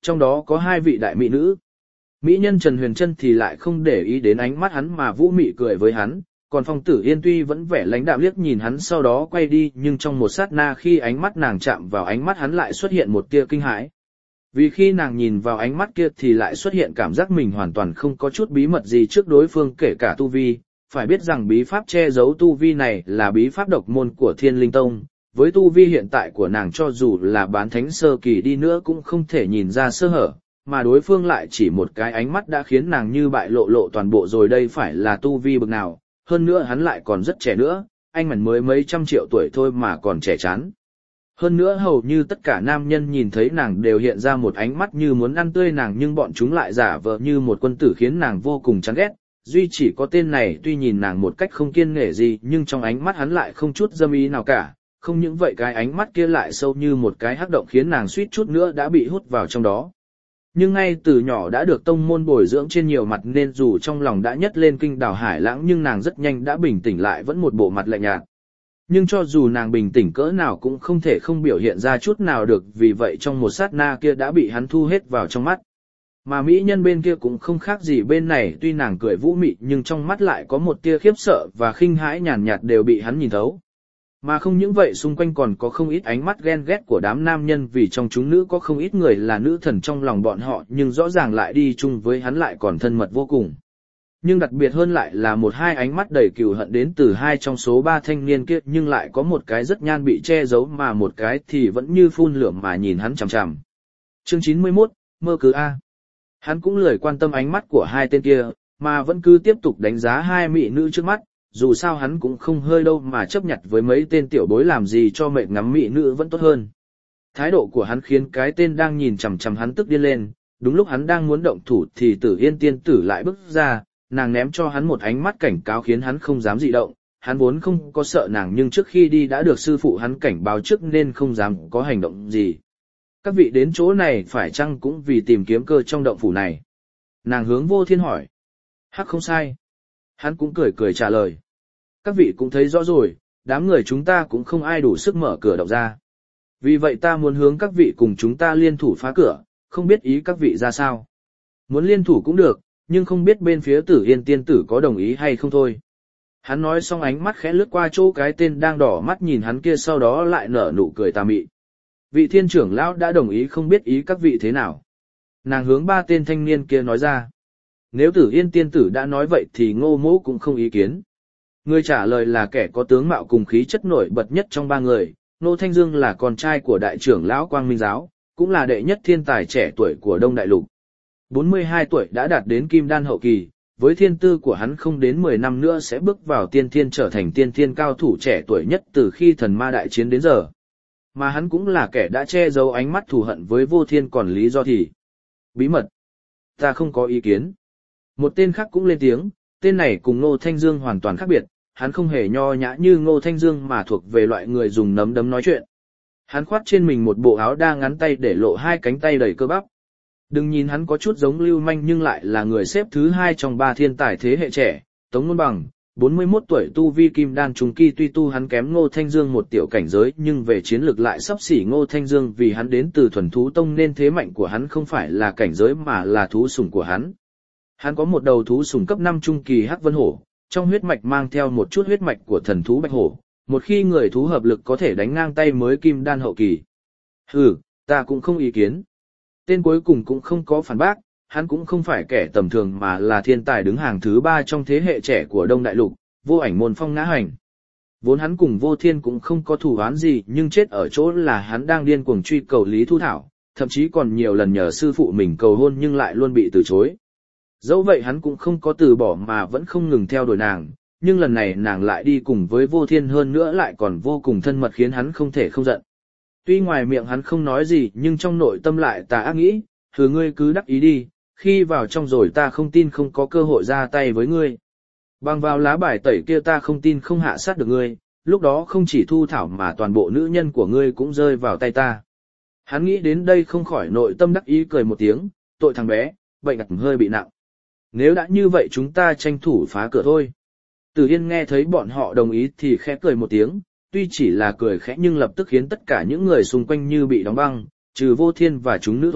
trong đó có 2 vị đại mỹ nữ. Mỹ nhân Trần Huyền Trân thì lại không để ý đến ánh mắt hắn mà vũ mị cười với hắn, còn Phong Tử Yên tuy vẫn vẻ lãnh đạm liếc nhìn hắn sau đó quay đi, nhưng trong một sát na khi ánh mắt nàng chạm vào ánh mắt hắn lại xuất hiện một tia kinh hãi. Vì khi nàng nhìn vào ánh mắt kia thì lại xuất hiện cảm giác mình hoàn toàn không có chút bí mật gì trước đối phương kể cả tu vi, phải biết rằng bí pháp che giấu tu vi này là bí pháp độc môn của Thiên Linh Tông, với tu vi hiện tại của nàng cho dù là bán thánh sơ kỳ đi nữa cũng không thể nhìn ra sơ hở, mà đối phương lại chỉ một cái ánh mắt đã khiến nàng như bại lộ toàn bộ rồi, đây phải là tu vi bậc nào, hơn nữa hắn lại còn rất trẻ nữa, anh mảnh mới mấy trăm triệu tuổi thôi mà còn trẻ chán. Hơn nữa hầu như tất cả nam nhân nhìn thấy nàng đều hiện ra một ánh mắt như muốn ăn tươi nàng, nhưng bọn chúng lại giả vờ như một quân tử khiến nàng vô cùng chán ghét. Duy chỉ có tên này tuy nhìn nàng một cách không kiêng nể gì nhưng trong ánh mắt hắn lại không chút dâm ý nào cả, không những vậy cái ánh mắt kia lại sâu như một cái hắc động khiến nàng suýt chút nữa đã bị hút vào trong đó. Nhưng ngay từ nhỏ đã được tông môn bồi dưỡng trên nhiều mặt nên dù trong lòng đã nhấc lên kinh đảo hải lãng nhưng nàng rất nhanh đã bình tĩnh lại, vẫn một bộ mặt lạnh nhạt. Nhưng cho dù nàng bình tĩnh cỡ nào cũng không thể không biểu hiện ra chút nào được, vì vậy trong một sát na kia đã bị hắn thu hết vào trong mắt. Mà mỹ nhân bên kia cũng không khác gì bên này, tuy nàng cười vũ mị nhưng trong mắt lại có một tia khiếp sợ và khinh hãi nhàn nhạt đều bị hắn nhìn thấu. Mà không những vậy, xung quanh còn có không ít ánh mắt ghen ghét của đám nam nhân, vì trong chúng nữ có không ít người là nữ thần trong lòng bọn họ nhưng rõ ràng lại đi chung với hắn lại còn thân mật vô cùng. Nhưng đặc biệt hơn lại là một hai ánh mắt đầy cừu hận đến từ 2 trong số 3 thanh niên kia, nhưng lại có một cái rất nhan bị che giấu mà một cái thì vẫn như phun lửa mà nhìn hắn chằm chằm. Chương 91, mơ cứ A. Hắn cũng lười quan tâm ánh mắt của 2 tên kia, mà vẫn cứ tiếp tục đánh giá 2 mỹ nữ trước mắt, dù sao hắn cũng không hơi đâu mà chấp nhặt với mấy tên tiểu bối, làm gì cho mệt ngắm mỹ nữ vẫn tốt hơn. Thái độ của hắn khiến cái tên đang nhìn chằm chằm hắn tức điên lên, đúng lúc hắn đang muốn động thủ thì Tử Yên tiên tử lại bước ra, nàng ném cho hắn một ánh mắt cảnh cáo khiến hắn không dám dị động. Hắn vốn không có sợ nàng nhưng trước khi đi đã được sư phụ hắn cảnh báo trước nên không dám có hành động gì. Các vị đến chỗ này phải chăng cũng vì tìm kiếm cơ trong động phủ này? Nàng hướng Vô Thiên hỏi. Hắc không sai. Hắn cũng cười cười trả lời. Các vị cũng thấy rõ rồi, đám người chúng ta cũng không ai đủ sức mở cửa động ra. Vì vậy ta muốn hướng các vị cùng chúng ta liên thủ phá cửa, không biết ý các vị ra sao. Muốn liên thủ cũng được, nhưng không biết bên phía Tử Yên tiên tử có đồng ý hay không thôi. Hắn nói xong ánh mắt khẽ lướt qua chỗ cái tên đang đỏ mắt nhìn hắn kia, sau đó lại nở nụ cười tà mị. Vị Thiên trưởng lão đã đồng ý, không biết ý các vị thế nào. Nàng hướng 3 tên thanh niên kia nói ra. Nếu Tử Yên tiên tử đã nói vậy thì Ngô Mỗ cũng không ý kiến. Người trả lời là kẻ có tướng mạo cùng khí chất nổi bật nhất trong 3 người. Ngô Thanh Dương là con trai của đại trưởng lão Quang Minh Giáo, cũng là đệ nhất thiên tài trẻ tuổi của Đông Đại Lục. 42 tuổi đã đạt đến kim đan hậu kỳ, với thiên tư của hắn không đến 10 năm nữa sẽ bước vào tiên thiên, trở thành tiên thiên cao thủ trẻ tuổi nhất từ khi thần ma đại chiến đến giờ. Mà hắn cũng là kẻ đã che giấu ánh mắt thù hận với Vô Thiên, còn lý do thì bí mật. Ta không có ý kiến. Một tên khác cũng lên tiếng, tên này cùng Ngô Thanh Dương hoàn toàn khác biệt, hắn không hề nho nhã như Ngô Thanh Dương mà thuộc về loại người dùng nắm đấm nói chuyện. Hắn khoác trên mình một bộ áo đa ngắn tay để lộ 2 cánh tay đầy cơ bắp. Đừng nhìn hắn có chút giống Lưu Manh nhưng lại là người xếp thứ 2 trong 3 thiên tài thế hệ trẻ. Tống Ngôn Bằng, 41 tuổi tu vi kim đan trung kỳ, tuy tu hắn kém Ngô Thanh Dương một tiểu cảnh giới nhưng về chiến lược lại xấp xỉ Ngô Thanh Dương, vì hắn đến từ thuần thú tông nên thế mạnh của hắn không phải là cảnh giới mà là thú sủng của hắn. Hắn có một đầu thú sủng cấp 5 trung kỳ Hắc Vân Hổ, trong huyết mạch mang theo một chút huyết mạch của thần thú Bạch Hổ, một khi người thú hợp lực có thể đánh ngang tay mới kim đan hậu kỳ. Ta cũng không ý kiến. Tên cuối cùng cũng không có phản bác, hắn cũng không phải kẻ tầm thường mà là thiên tài đứng hàng thứ 3 trong thế hệ trẻ của Đông Đại Lục, Vô Ảnh Môn Phong Ngã Hành. Vốn hắn cùng Vô Thiên cũng không có thù oán gì, nhưng chết ở chỗ là hắn đang điên cuồng truy cầu Lý Thu Thảo, thậm chí còn nhiều lần nhờ sư phụ mình cầu hôn nhưng lại luôn bị từ chối. Dẫu vậy hắn cũng không có từ bỏ mà vẫn không ngừng theo đuổi nàng, nhưng lần này nàng lại đi cùng với Vô Thiên, hơn nữa lại còn vô cùng thân mật khiến hắn không thể không giận. Tuy ngoài miệng hắn không nói gì nhưng trong nội tâm lại tà ác nghĩ, ngươi cứ đắc ý đi, khi vào trong rồi ta không tin không có cơ hội ra tay với ngươi. Bằng vào lá bài tẩy kia ta không tin không hạ sát được ngươi, lúc đó không chỉ Thu Thảo mà toàn bộ nữ nhân của ngươi cũng rơi vào tay ta. Hắn nghĩ đến đây không khỏi nội tâm đắc ý cười một tiếng, tội thằng bé, bệnh ặt hơi bị nặng. Nếu đã như vậy chúng ta tranh thủ phá cửa thôi. Tử Yên nghe thấy bọn họ đồng ý thì khẽ cười một tiếng, tuy chỉ là cười khẽ nhưng lập tức khiến tất cả những người xung quanh như bị đóng băng, trừ Vô Thiên và chúng nữ thôi.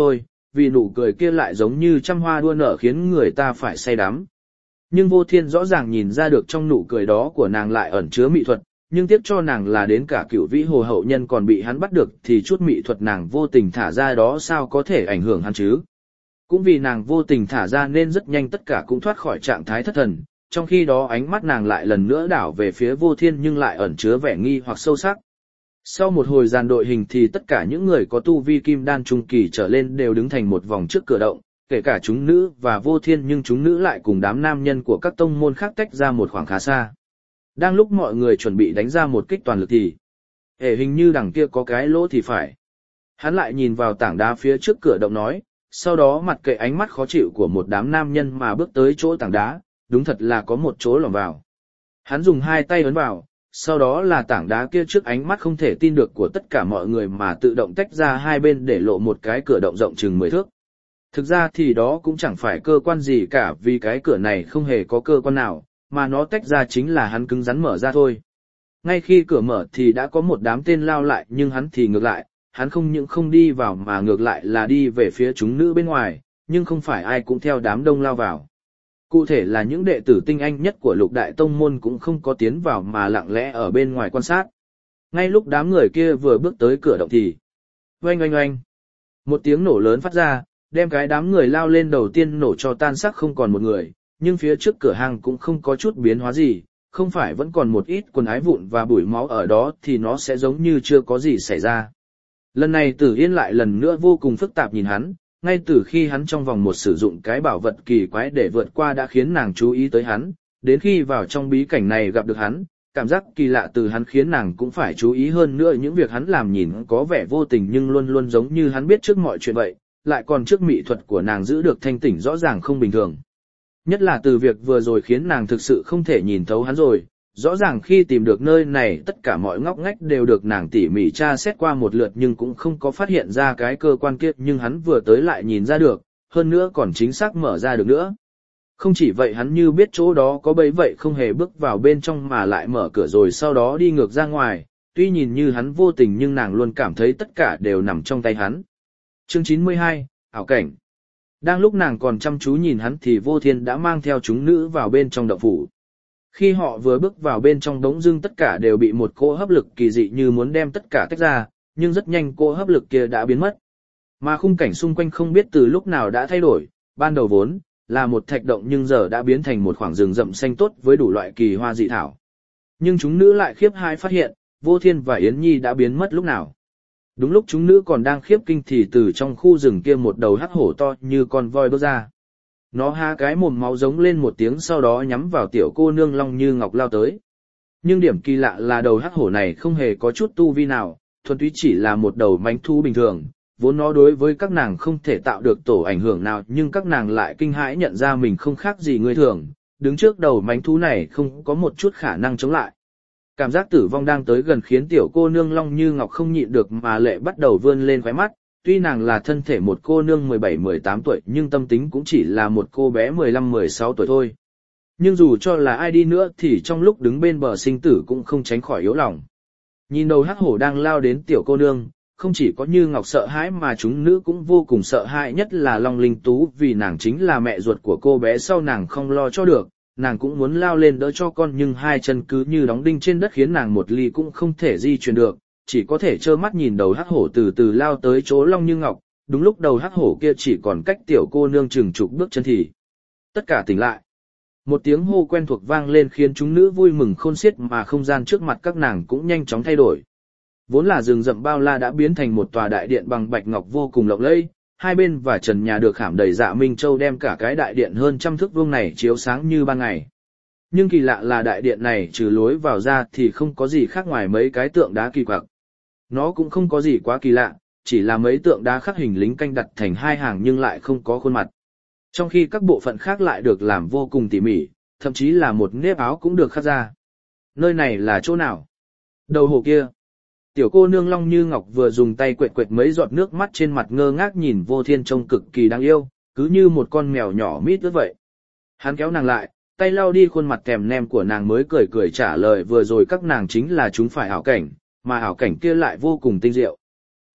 vì nụ cười kia lại giống như trăm hoa đua nở khiến người ta phải say đắm. Nhưng Vô Thiên rõ ràng nhìn ra được trong nụ cười đó của nàng lại ẩn chứa mỹ thuật, nhưng tiếc cho nàng là đến cả Cửu Vĩ Hồ hậu nhân còn bị hắn bắt được thì chút mỹ thuật nàng vô tình thả ra đó sao có thể ảnh hưởng hắn chứ. Cũng vì nàng vô tình thả ra nên rất nhanh tất cả cũng thoát khỏi trạng thái thất thần, trong khi đó ánh mắt nàng lại lần nữa đảo về phía Vô Thiên nhưng lại ẩn chứa vẻ nghi hoặc sâu sắc. Sau một hồi dàn đội hình thì tất cả những người có tu vi kim đan trung kỳ trở lên đều đứng thành một vòng trước cửa động, kể cả chúng nữ và Vô Thiên, nhưng chúng nữ lại cùng đám nam nhân của các tông môn khác tách ra một khoảng khá xa. Đang lúc mọi người chuẩn bị đánh ra một kích toàn lực thì hình như đằng kia có cái lỗ thì phải. Hắn lại nhìn vào tảng đá phía trước cửa động nói, sau đó mặc kệ ánh mắt khó chịu của một đám nam nhân mà bước tới chỗ tảng đá, đúng thật là có một chỗ lỏng vào. Hắn dùng hai tay ấn vào, sau đó là tảng đá kia trước ánh mắt không thể tin được của tất cả mọi người mà tự động tách ra hai bên để lộ một cái cửa động rộng chừng 10 thước. Thực ra thì đó cũng chẳng phải cơ quan gì cả vì cái cửa này không hề có cơ quan nào, mà nó tách ra chính là hắn cứng rắn mở ra thôi. Ngay khi cửa mở thì đã có một đám tên lao lại nhưng hắn thì ngược lại, hắn không những không đi vào mà ngược lại là đi về phía chúng nữ bên ngoài, nhưng không phải ai cũng theo đám đông lao vào. Cụ thể là những đệ tử tinh anh nhất của Lục Đại Tông Môn cũng không có tiến vào mà lặng lẽ ở bên ngoài quan sát. Ngay lúc đám người kia vừa bước tới cửa động thì oanh oanh oanh, một tiếng nổ lớn phát ra, đem cái đám người lao lên đầu tiên nổ cho tan xác không còn một người, nhưng phía trước cửa hàng cũng không có chút biến hóa gì, không phải vẫn còn một ít quần ái vụn và bụi máu ở đó thì nó sẽ giống như chưa có gì xảy ra. Lần này Tử Yên lại lần nữa vô cùng phức tạp nhìn hắn, ngay từ khi hắn trong vòng một sử dụng cái bảo vật kỳ quái để vượt qua đã khiến nàng chú ý tới hắn, đến khi vào trong bí cảnh này gặp được hắn, cảm giác kỳ lạ từ hắn khiến nàng cũng phải chú ý hơn nữa những việc hắn làm nhìn có vẻ vô tình nhưng luôn luôn giống như hắn biết trước mọi chuyện vậy, lại còn trước mỹ thuật của nàng giữ được thanh tỉnh rõ ràng không bình thường. Nhất là từ việc vừa rồi khiến nàng thực sự không thể nhìn thấu hắn rồi, rõ ràng khi tìm được nơi này tất cả mọi ngóc ngách đều được nàng tỉ mỉ tra xét qua một lượt nhưng cũng không có phát hiện ra cái cơ quan kia nhưng hắn vừa tới lại nhìn ra được, hơn nữa còn chính xác mở ra được nữa. Không chỉ vậy hắn như biết chỗ đó có bẫy vậy không hề bước vào bên trong mà lại mở cửa rồi sau đó đi ngược ra ngoài, tuy nhìn như hắn vô tình nhưng nàng luôn cảm thấy tất cả đều nằm trong tay hắn. Chương 92, ảo cảnh. Đang lúc nàng còn chăm chú nhìn hắn thì Vô Thiên đã mang theo chúng nữ vào bên trong động phủ. Khi họ vừa bước vào bên trong đống dưng tất cả đều bị một cỗ hấp lực kỳ dị như muốn đem tất cả tách ra, nhưng rất nhanh cỗ hấp lực kia đã biến mất. Mà khung cảnh xung quanh không biết từ lúc nào đã thay đổi, ban đầu vốn là một thạch động nhưng giờ đã biến thành một khoảng rừng rậm xanh tốt với đủ loại kỳ hoa dị thảo. Nhưng chúng nữ lại khiếp hãi phát hiện, Vô Thiên và Yến Nhi đã biến mất lúc nào. Đúng lúc chúng nữ còn đang khiếp kinh thì từ trong khu rừng kia một đầu hắc hổ to như con voi bước ra. Nó há cái mồm máu giống lên một tiếng sau đó nhắm vào tiểu cô nương Long Như Ngọc lao tới. Nhưng điểm kỳ lạ là đầu hắc hổ này không hề có chút tu vi nào, thuần túy chỉ là một đầu mãnh thú bình thường, vốn nó đối với các nàng không thể tạo được tổ ảnh hưởng nào nhưng các nàng lại kinh hãi nhận ra mình không khác gì người thường, đứng trước đầu mãnh thú này không có một chút khả năng chống lại. Cảm giác tử vong đang tới gần khiến tiểu cô nương Long Như Ngọc không nhịn được mà lệ bắt đầu vươn lên khóe mắt, tuy nàng là thân thể một cô nương 17-18 tuổi nhưng tâm tính cũng chỉ là một cô bé 15-16 tuổi thôi. Nhưng dù cho là ai đi nữa thì trong lúc đứng bên bờ sinh tử cũng không tránh khỏi yếu lòng. Nhìn đầu hắc hổ đang lao đến tiểu cô nương, không chỉ có Như Ngọc sợ hãi mà chúng nữ cũng vô cùng sợ hãi nhất là Long Linh Tú vì nàng chính là mẹ ruột của cô bé sau nàng không lo cho được. Nàng cũng muốn lao lên đỡ cho con nhưng hai chân cứ như đóng đinh trên đất khiến nàng một ly cũng không thể di chuyển được, chỉ có thể trơ mắt nhìn đầu hắc hổ từ từ lao tới chỗ Long Như Ngọc, đúng lúc đầu hắc hổ kia chỉ còn cách tiểu cô nương chừng chục bước chân thì tất cả tỉnh lại. Một tiếng hô quen thuộc vang lên khiến chúng nữ vui mừng khôn xiết mà không gian trước mặt các nàng cũng nhanh chóng thay đổi. Vốn là rừng rậm bao la đã biến thành một tòa đại điện bằng bạch ngọc vô cùng lộng lẫy, hai bên và trần nhà được khảm đầy dạ minh châu đem cả cái đại điện hơn trăm thước vuông này chiếu sáng như ban ngày. Nhưng kỳ lạ là đại điện này trừ lối vào ra thì không có gì khác ngoài mấy cái tượng đá kỳ quặc. Nó cũng không có gì quá kỳ lạ, chỉ là mấy tượng đá khắc hình lính canh đặt thành hai hàng nhưng lại không có khuôn mặt. Trong khi các bộ phận khác lại được làm vô cùng tỉ mỉ, thậm chí là một nếp áo cũng được khắc ra. Nơi này là chỗ nào? Đầu hồ kia. Tiểu cô nương Long Như Ngọc vừa dùng tay quệt quệt mấy giọt nước mắt trên mặt ngơ ngác nhìn Vô Thiên trông cực kỳ đáng yêu, cứ như một con mèo nhỏ mít ướt vậy. Hắn kéo nàng lại, tay lau đi khuôn mặt thèm nem của nàng mới cười cười trả lời vừa rồi các nàng chính là chúng phải ảo cảnh, mà ảo cảnh kia lại vô cùng tinh diệu.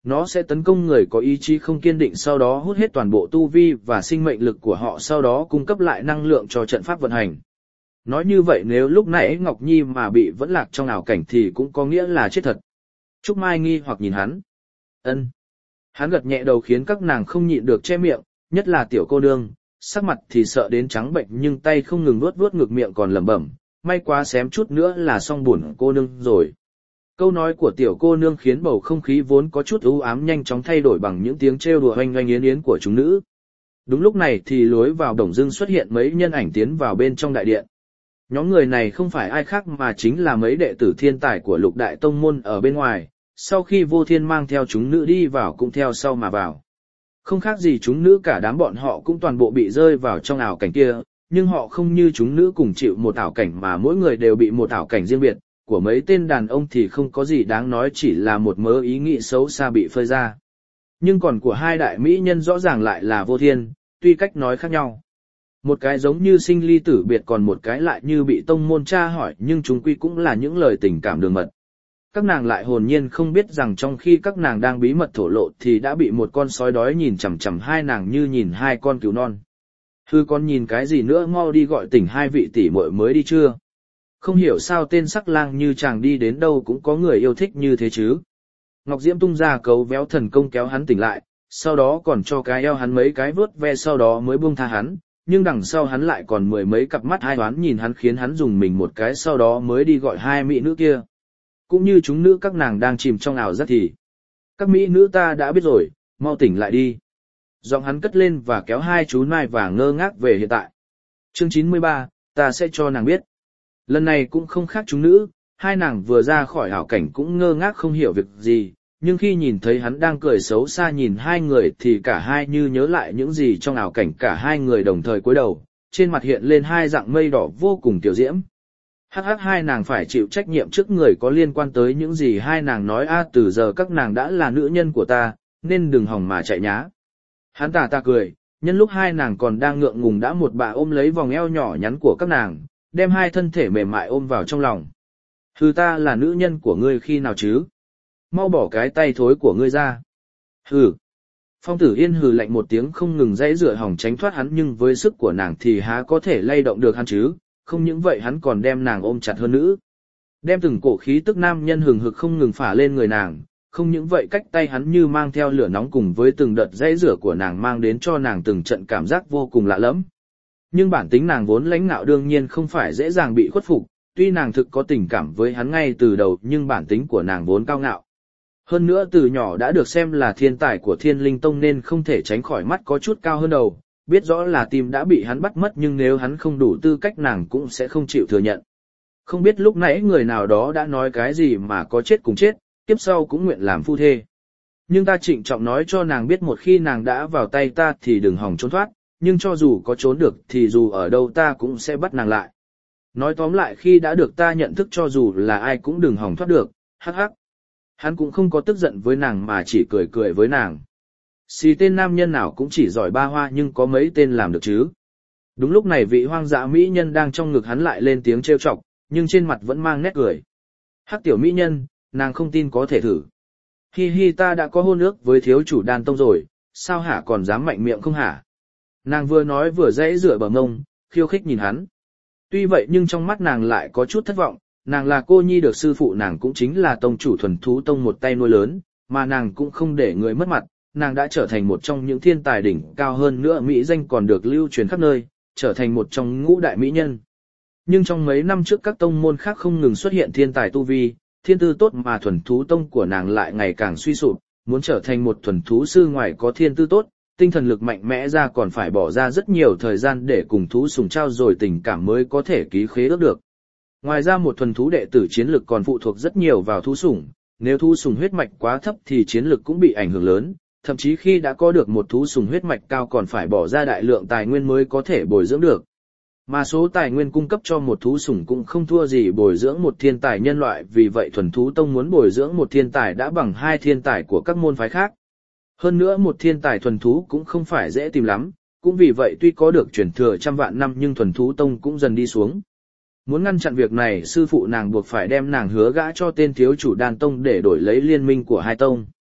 Nó sẽ tấn công người có ý chí không kiên định, sau đó hút hết toàn bộ tu vi và sinh mệnh lực của họ, sau đó cung cấp lại năng lượng cho trận pháp vận hành. Nói như vậy nếu lúc nãy Ngọc Nhi mà bị vẫn lạc trong ảo cảnh thì cũng có nghĩa là chết thật. Trúc Mai nghi hoặc nhìn hắn. Ân. Hắn gật nhẹ đầu khiến các nàng không nhịn được che miệng, nhất là tiểu cô nương, sắc mặt thì sợ đến trắng bệnh nhưng tay không ngừng vuốt vuốt ngực miệng còn lẩm bẩm, may quá xém chút nữa là xong buồn cô nương rồi. Câu nói của tiểu cô nương khiến bầu không khí vốn có chút u ám nhanh chóng thay đổi bằng những tiếng trêu đùa oanh oanh yến yến của chúng nữ. Đúng lúc này thì lối vào bỗng dưng xuất hiện mấy nhân ảnh tiến vào bên trong đại điện. Nhóm người này không phải ai khác mà chính là mấy đệ tử thiên tài của Lục Đại Tông môn ở bên ngoài, sau khi Vô Thiên mang theo chúng nữ đi vào cũng theo sau mà vào. Không khác gì chúng nữ, cả đám bọn họ cũng toàn bộ bị rơi vào trong ảo cảnh kia, nhưng họ không như chúng nữ cùng chịu một ảo cảnh mà mỗi người đều bị một ảo cảnh riêng biệt, của mấy tên đàn ông thì không có gì đáng nói, chỉ là một mớ ý nghĩ xấu xa bị phơi ra. Nhưng còn của hai đại mỹ nhân rõ ràng lại là Vô Thiên, tuy cách nói khác nhau. Một cái giống như sinh ly tử biệt, còn một cái lại như bị tông môn tra hỏi, nhưng chúng quy cũng là những lời tình cảm đường mật. Các nàng lại hồn nhiên không biết rằng trong khi các nàng đang bí mật thổ lộ thì đã bị một con sói đói nhìn chằm chằm hai nàng như nhìn hai con cừu non. Hư con nhìn cái gì nữa, mau đi gọi tỉnh hai vị tỷ muội mới đi chưa? Không hiểu sao tên sắc lang như chàng đi đến đâu cũng có người yêu thích như thế chứ. Ngọc Diễm tung ra cấu véo thần công kéo hắn tỉnh lại, sau đó còn cho cái eo hắn mấy cái vớt ve, sau đó mới buông tha hắn, nhưng đằng sau hắn lại còn mười mấy cặp mắt hai đoán nhìn hắn khiến hắn dùng mình một cái, sau đó mới đi gọi hai mỹ nữ kia. Cũng như chúng nữ các nàng đang chìm trong ảo giác thì. Các mỹ nữ ta đã biết rồi, mau tỉnh lại đi. Giọng hắn cất lên và kéo hai chú nai vàng ngơ ngác về hiện tại. Chương 93, ta sẽ cho nàng biết. Lần này cũng không khác chúng nữ, hai nàng vừa ra khỏi ảo cảnh cũng ngơ ngác không hiểu việc gì, nhưng khi nhìn thấy hắn đang cười xấu xa nhìn hai người thì cả hai như nhớ lại những gì trong ảo cảnh, cả hai người đồng thời cúi đầu, trên mặt hiện lên hai dạng mây đỏ vô cùng tiểu diễm. Hắc hai nàng phải chịu trách nhiệm trước người có liên quan tới những gì hai nàng nói. Từ giờ các nàng đã là nữ nhân của ta, nên đừng hòng mà chạy nhá. Hắn ta cười, nhân lúc hai nàng còn đang ngượng ngùng đã một bà ôm lấy vòng eo nhỏ nhắn của các nàng, đem hai thân thể mềm mại ôm vào trong lòng. Hừ, ta là nữ nhân của ngươi khi nào chứ? Mau bỏ cái tay thối của ngươi ra. Hừ. Phong Tử Yên hừ lạnh một tiếng không ngừng dãy rửa hỏng tránh thoát hắn, nhưng với sức của nàng thì há có thể lay động được hắn chứ, không những vậy hắn còn đem nàng ôm chặt hơn nữa. Đem từng cổ khí tức nam nhân hừng hực không ngừng phả lên người nàng, không những vậy cách tay hắn như mang theo lửa nóng cùng với từng đợt dãy rửa của nàng mang đến cho nàng từng trận cảm giác vô cùng lạ lẫm. Nhưng bản tính nàng vốn lãnh ngạo đương nhiên không phải dễ dàng bị khuất phục, tuy nàng thực có tình cảm với hắn ngay từ đầu nhưng bản tính của nàng vốn cao ngạo. Hơn nữa từ nhỏ đã được xem là thiên tài của Thiên Linh Tông nên không thể tránh khỏi mắt có chút cao hơn đầu, biết rõ là tim đã bị hắn bắt mất nhưng nếu hắn không đủ tư cách nàng cũng sẽ không chịu thừa nhận. Không biết lúc nãy người nào đó đã nói cái gì mà có chết cùng chết, tiếp sau cũng nguyện làm phu thê. Nhưng ta trịnh trọng nói cho nàng biết một khi nàng đã vào tay ta thì đừng hòng trốn thoát, nhưng cho dù có trốn được thì dù ở đâu ta cũng sẽ bắt nàng lại. Nói tóm lại khi đã được ta nhận thức cho dù là ai cũng đừng hòng thoát được, hắc hắc. Hắn cũng không có tức giận với nàng mà chỉ cười cười với nàng. Xì tên nam nhân nào cũng chỉ giỏi ba hoa nhưng có mấy tên làm được chứ. Đúng lúc này vị hoang dã mỹ nhân đang trong ngực hắn lại lên tiếng trêu chọc, nhưng trên mặt vẫn mang nét cười. Hắc tiểu mỹ nhân, nàng không tin có thể thử. Hi hi, ta đã có hôn ước với thiếu chủ Đan Tông rồi, sao hả còn dám mạnh miệng không hả? Nàng vừa nói vừa dãy dựa bờ mông, khiêu khích nhìn hắn. Tuy vậy nhưng trong mắt nàng lại có chút thất vọng, nàng là cô nhi được sư phụ nàng cũng chính là tông chủ Thuần Thú Tông một tay nuôi lớn, mà nàng cũng không để người mất mặt, nàng đã trở thành một trong những thiên tài đỉnh cao, hơn nữa mỹ danh còn được lưu truyền khắp nơi, trở thành một trong ngũ đại mỹ nhân. Nhưng trong mấy năm trước các tông môn khác không ngừng xuất hiện thiên tài tu vi, thiên tư tốt mà Thuần Thú Tông của nàng lại ngày càng suy sụp, muốn trở thành một thuần thú sư ngoài có thiên tư tốt, tinh thần lực mạnh mẽ ra còn phải bỏ ra rất nhiều thời gian để cùng thú sùng trao dồi tình cảm mới có thể ký khế ước được. Ngoài ra một thuần thú đệ tử chiến lực còn phụ thuộc rất nhiều vào thú sủng, nếu thú sủng huyết mạch quá thấp thì chiến lực cũng bị ảnh hưởng lớn, thậm chí khi đã có được một thú sủng huyết mạch cao còn phải bỏ ra đại lượng tài nguyên mới có thể bồi dưỡng được. Mà số tài nguyên cung cấp cho một thú sủng cũng không thua gì bồi dưỡng một thiên tài nhân loại, vì vậy Thuần Thú Tông muốn bồi dưỡng một thiên tài đã bằng hai thiên tài của các môn phái khác. Hơn nữa một thiên tài thuần thú cũng không phải dễ tìm lắm, cũng vì vậy tuy có được truyền thừa trăm vạn năm nhưng Thuần Thú Tông cũng dần đi xuống. Muốn ngăn chặn việc này, sư phụ nàng buộc phải đem nàng hứa gã cho tên thiếu chủ Đan Tông để đổi lấy liên minh của hai tông.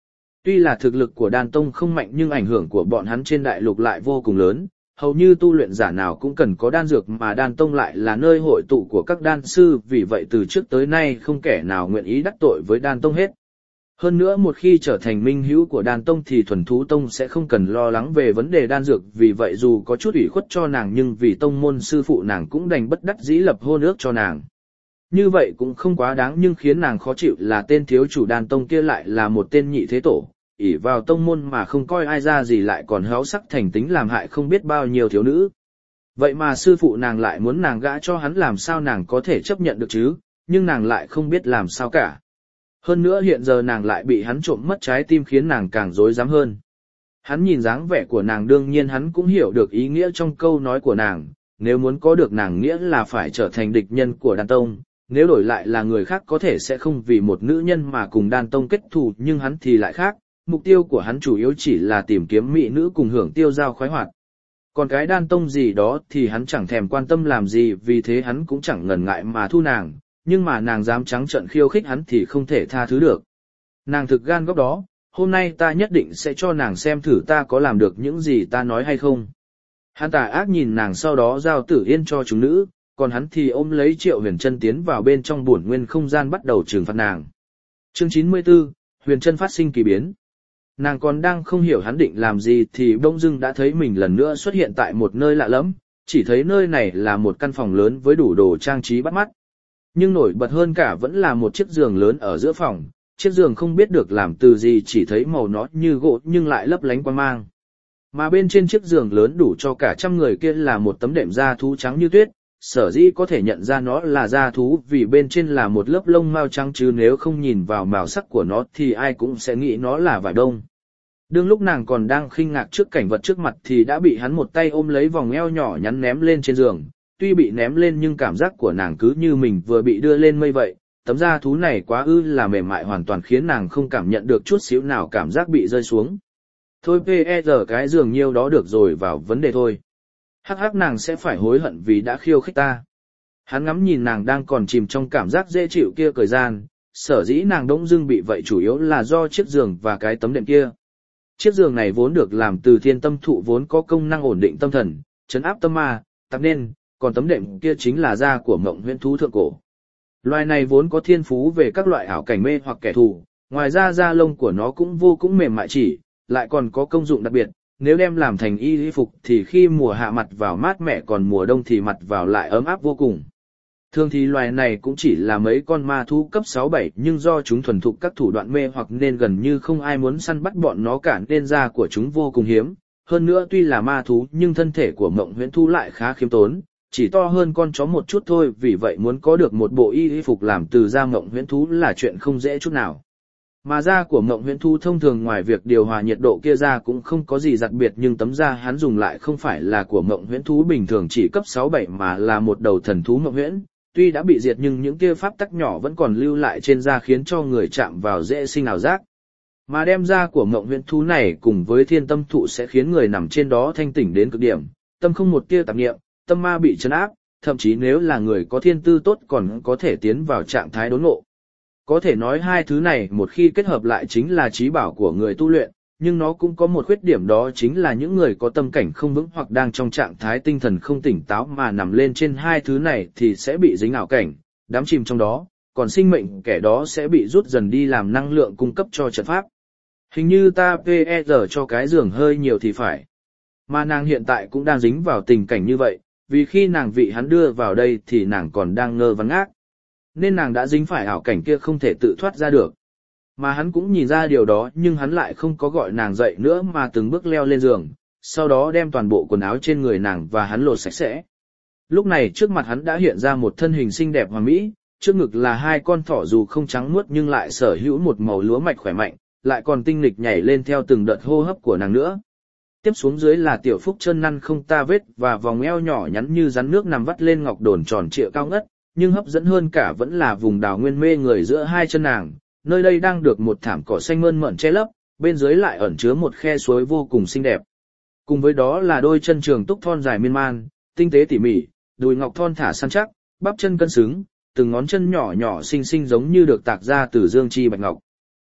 Tuy là thực lực của đan tông không mạnh nhưng ảnh hưởng của bọn hắn trên đại lục lại vô cùng lớn, hầu như tu luyện giả nào cũng cần có đan dược mà đan tông lại là nơi hội tụ của các đan sư, vì vậy từ trước tới nay không kẻ nào nguyện ý đắc tội với đan tông hết. Hơn nữa một khi trở thành minh hữu của đan tông thì thuần thú tông sẽ không cần lo lắng về vấn đề đan dược, vì vậy dù có chút ủy khuất cho nàng nhưng vì tông môn sư phụ nàng cũng đành bất đắc dĩ lập hôn ước cho nàng. Như vậy cũng không quá đáng, nhưng khiến nàng khó chịu là tên thiếu chủ đan tông kia lại là một tên nhị thế tổ, ỷ vào tông môn mà không coi ai ra gì, lại còn héo sắc thành tính làm hại không biết bao nhiêu thiếu nữ. Vậy mà sư phụ nàng lại muốn nàng gả cho hắn, làm sao nàng có thể chấp nhận được chứ, nhưng nàng lại không biết làm sao cả. Hơn nữa hiện giờ nàng lại bị hắn trộm mất trái tim khiến nàng càng rối rắm hơn. Hắn nhìn dáng vẻ của nàng, đương nhiên hắn cũng hiểu được ý nghĩa trong câu nói của nàng, nếu muốn có được nàng nghĩa là phải trở thành địch nhân của đan tông, nếu đổi lại là người khác có thể sẽ không vì một nữ nhân mà cùng đan tông kết thù, nhưng hắn thì lại khác, mục tiêu của hắn chủ yếu chỉ là tìm kiếm mỹ nữ cùng hưởng tiêu dao khoái hoạt. Còn cái đan tông gì đó thì hắn chẳng thèm quan tâm làm gì, vì thế hắn cũng chẳng ngần ngại mà thu nàng, nhưng mà nàng dám trắng trợn khiêu khích hắn thì không thể tha thứ được. Nàng thực gan góc đó, hôm nay ta nhất định sẽ cho nàng xem thử ta có làm được những gì ta nói hay không. Hắn tà ác nhìn nàng, sau đó giao Tử Yên cho chúng nữ, còn hắn thì ôm lấy Triệu Huyền Trân tiến vào bên trong bổn nguyên không gian bắt đầu trừng phạt nàng. Chương 94, Huyền Trân phát sinh kỳ biến. Nàng còn đang không hiểu hắn định làm gì thì bỗng dưng đã thấy mình lần nữa xuất hiện tại một nơi lạ lẫm, chỉ thấy nơi này là một căn phòng lớn với đủ đồ trang trí bắt mắt. Nhưng nổi bật hơn cả vẫn là một chiếc giường lớn ở giữa phòng, chiếc giường không biết được làm từ gì, chỉ thấy màu nó như gỗ nhưng lại lấp lánh quang mang. Mà bên trên chiếc giường lớn đủ cho cả trăm người kia là một tấm đệm da thú trắng như tuyết, sở dĩ có thể nhận ra nó là da thú vì bên trên là một lớp lông mao trắng, chứ nếu không nhìn vào màu sắc của nó thì ai cũng sẽ nghĩ nó là vải đông. Đương lúc nàng còn đang khinh ngạc trước cảnh vật trước mặt thì đã bị hắn một tay ôm lấy vòng eo nhỏ nhắn ném lên trên giường. Tuy bị ném lên nhưng cảm giác của nàng cứ như mình vừa bị đưa lên mây vậy, tấm da thú này quá là mềm mại, hoàn toàn khiến nàng không cảm nhận được chút xíu nào cảm giác bị rơi xuống. Thôi giờ cái giường nhiêu đó được rồi, vào vấn đề thôi. Hắc nàng sẽ phải hối hận vì đã khiêu khích ta. Hắn ngắm nhìn nàng đang còn chìm trong cảm giác dễ chịu kia cười gian, sở dĩ nàng đỗng dưng bị vậy chủ yếu là do chiếc giường và cái tấm đệm kia. Chiếc giường này vốn được làm từ thiên tâm thụ, vốn có công năng ổn định tâm thần, trấn áp tâm ma, tạo nên, còn tấm đệm kia chính là da của mộng huyễn thú thượng cổ. Loài này vốn có thiên phú về các loại ảo cảnh mê hoặc kẻ thù, ngoài ra da lông của nó cũng vô cùng mềm mại, chỉ lại còn có công dụng đặc biệt, nếu đem làm thành y phục thì khi mùa hạ mặc vào mát mẻ, còn mùa đông thì mặc vào lại ấm áp vô cùng. Thường thì loài này cũng chỉ là mấy con ma thú cấp 6-7, nhưng do chúng thuần thục các thủ đoạn mê hoặc nên gần như không ai muốn săn bắt bọn nó cả, nên da của chúng vô cùng hiếm. Hơn nữa tuy là ma thú nhưng thân thể của mộng huyễn thú lại khá khiêm tốn, chỉ to hơn con chó một chút thôi, vì vậy muốn có được một bộ y phục làm từ da mộng huyễn thú là chuyện không dễ chút nào. Mà da của mộng huyễn thú thông thường ngoài việc điều hòa nhiệt độ kia ra cũng không có gì đặc biệt, nhưng tấm da hắn dùng lại không phải là của mộng huyễn thú bình thường chỉ cấp 6-7 mà là một đầu thần thú mộng huyễn. Tuy đã bị diệt nhưng những tia pháp tắc nhỏ vẫn còn lưu lại trên da khiến cho người chạm vào dễ sinh ảo giác. Mà đem da của mộng huyễn thú này cùng với thiên tâm thụ sẽ khiến người nằm trên đó thanh tỉnh đến cực điểm, tâm không một tia tạp niệm, tâm ma bị trấn áp, thậm chí nếu là người có thiên tư tốt còn có thể tiến vào trạng thái đốn ngộ. Có thể nói hai thứ này một khi kết hợp lại chính là trí bảo của người tu luyện, nhưng nó cũng có một khuyết điểm, đó chính là những người có tâm cảnh không vững hoặc đang trong trạng thái tinh thần không tỉnh táo mà nằm lên trên hai thứ này thì sẽ bị dính ảo cảnh, đắm chìm trong đó, còn sinh mệnh kẻ đó sẽ bị rút dần đi làm năng lượng cung cấp cho trận pháp. Hình như ta PER cho cái giường hơi nhiều thì phải. Mà nàng hiện tại cũng đang dính vào tình cảnh như vậy, vì khi nàng vị hắn đưa vào đây thì nàng còn đang ngơ vắng ngác. Nên nàng đã dính phải ảo cảnh kia không thể tự thoát ra được. Mà hắn cũng nhìn ra điều đó, nhưng hắn lại không có gọi nàng dậy nữa mà từng bước leo lên giường, sau đó đem toàn bộ quần áo trên người nàng và hắn lột sạch sẽ. Lúc này trước mặt hắn đã hiện ra một thân hình xinh đẹp hoàn mỹ, trước ngực là hai con thỏ dù không trắng muốt nhưng lại sở hữu một màu lúa mạch khỏe mạnh, lại còn tinh nghịch nhảy lên theo từng đợt hô hấp của nàng nữa. Tiếp xuống dưới là tiểu phúc chân năn không ta vết và vòng eo nhỏ nhắn như rắn nước nằm vắt lên ngọc đồn tròn trịa cao ngất, nhưng hấp dẫn hơn cả vẫn là vùng đào nguyên mê người giữa hai chân nàng. Nơi đây đang được một thảm cỏ xanh mơn mởn che lấp, bên dưới lại ẩn chứa một khe suối vô cùng xinh đẹp. Cùng với đó là đôi chân trường túc thon dài miên man, tinh tế tỉ mỉ, đùi ngọc thon thả săn chắc, bắp chân cân xứng, từng ngón chân nhỏ nhỏ xinh xinh giống như được tạc ra từ dương chi bạch ngọc.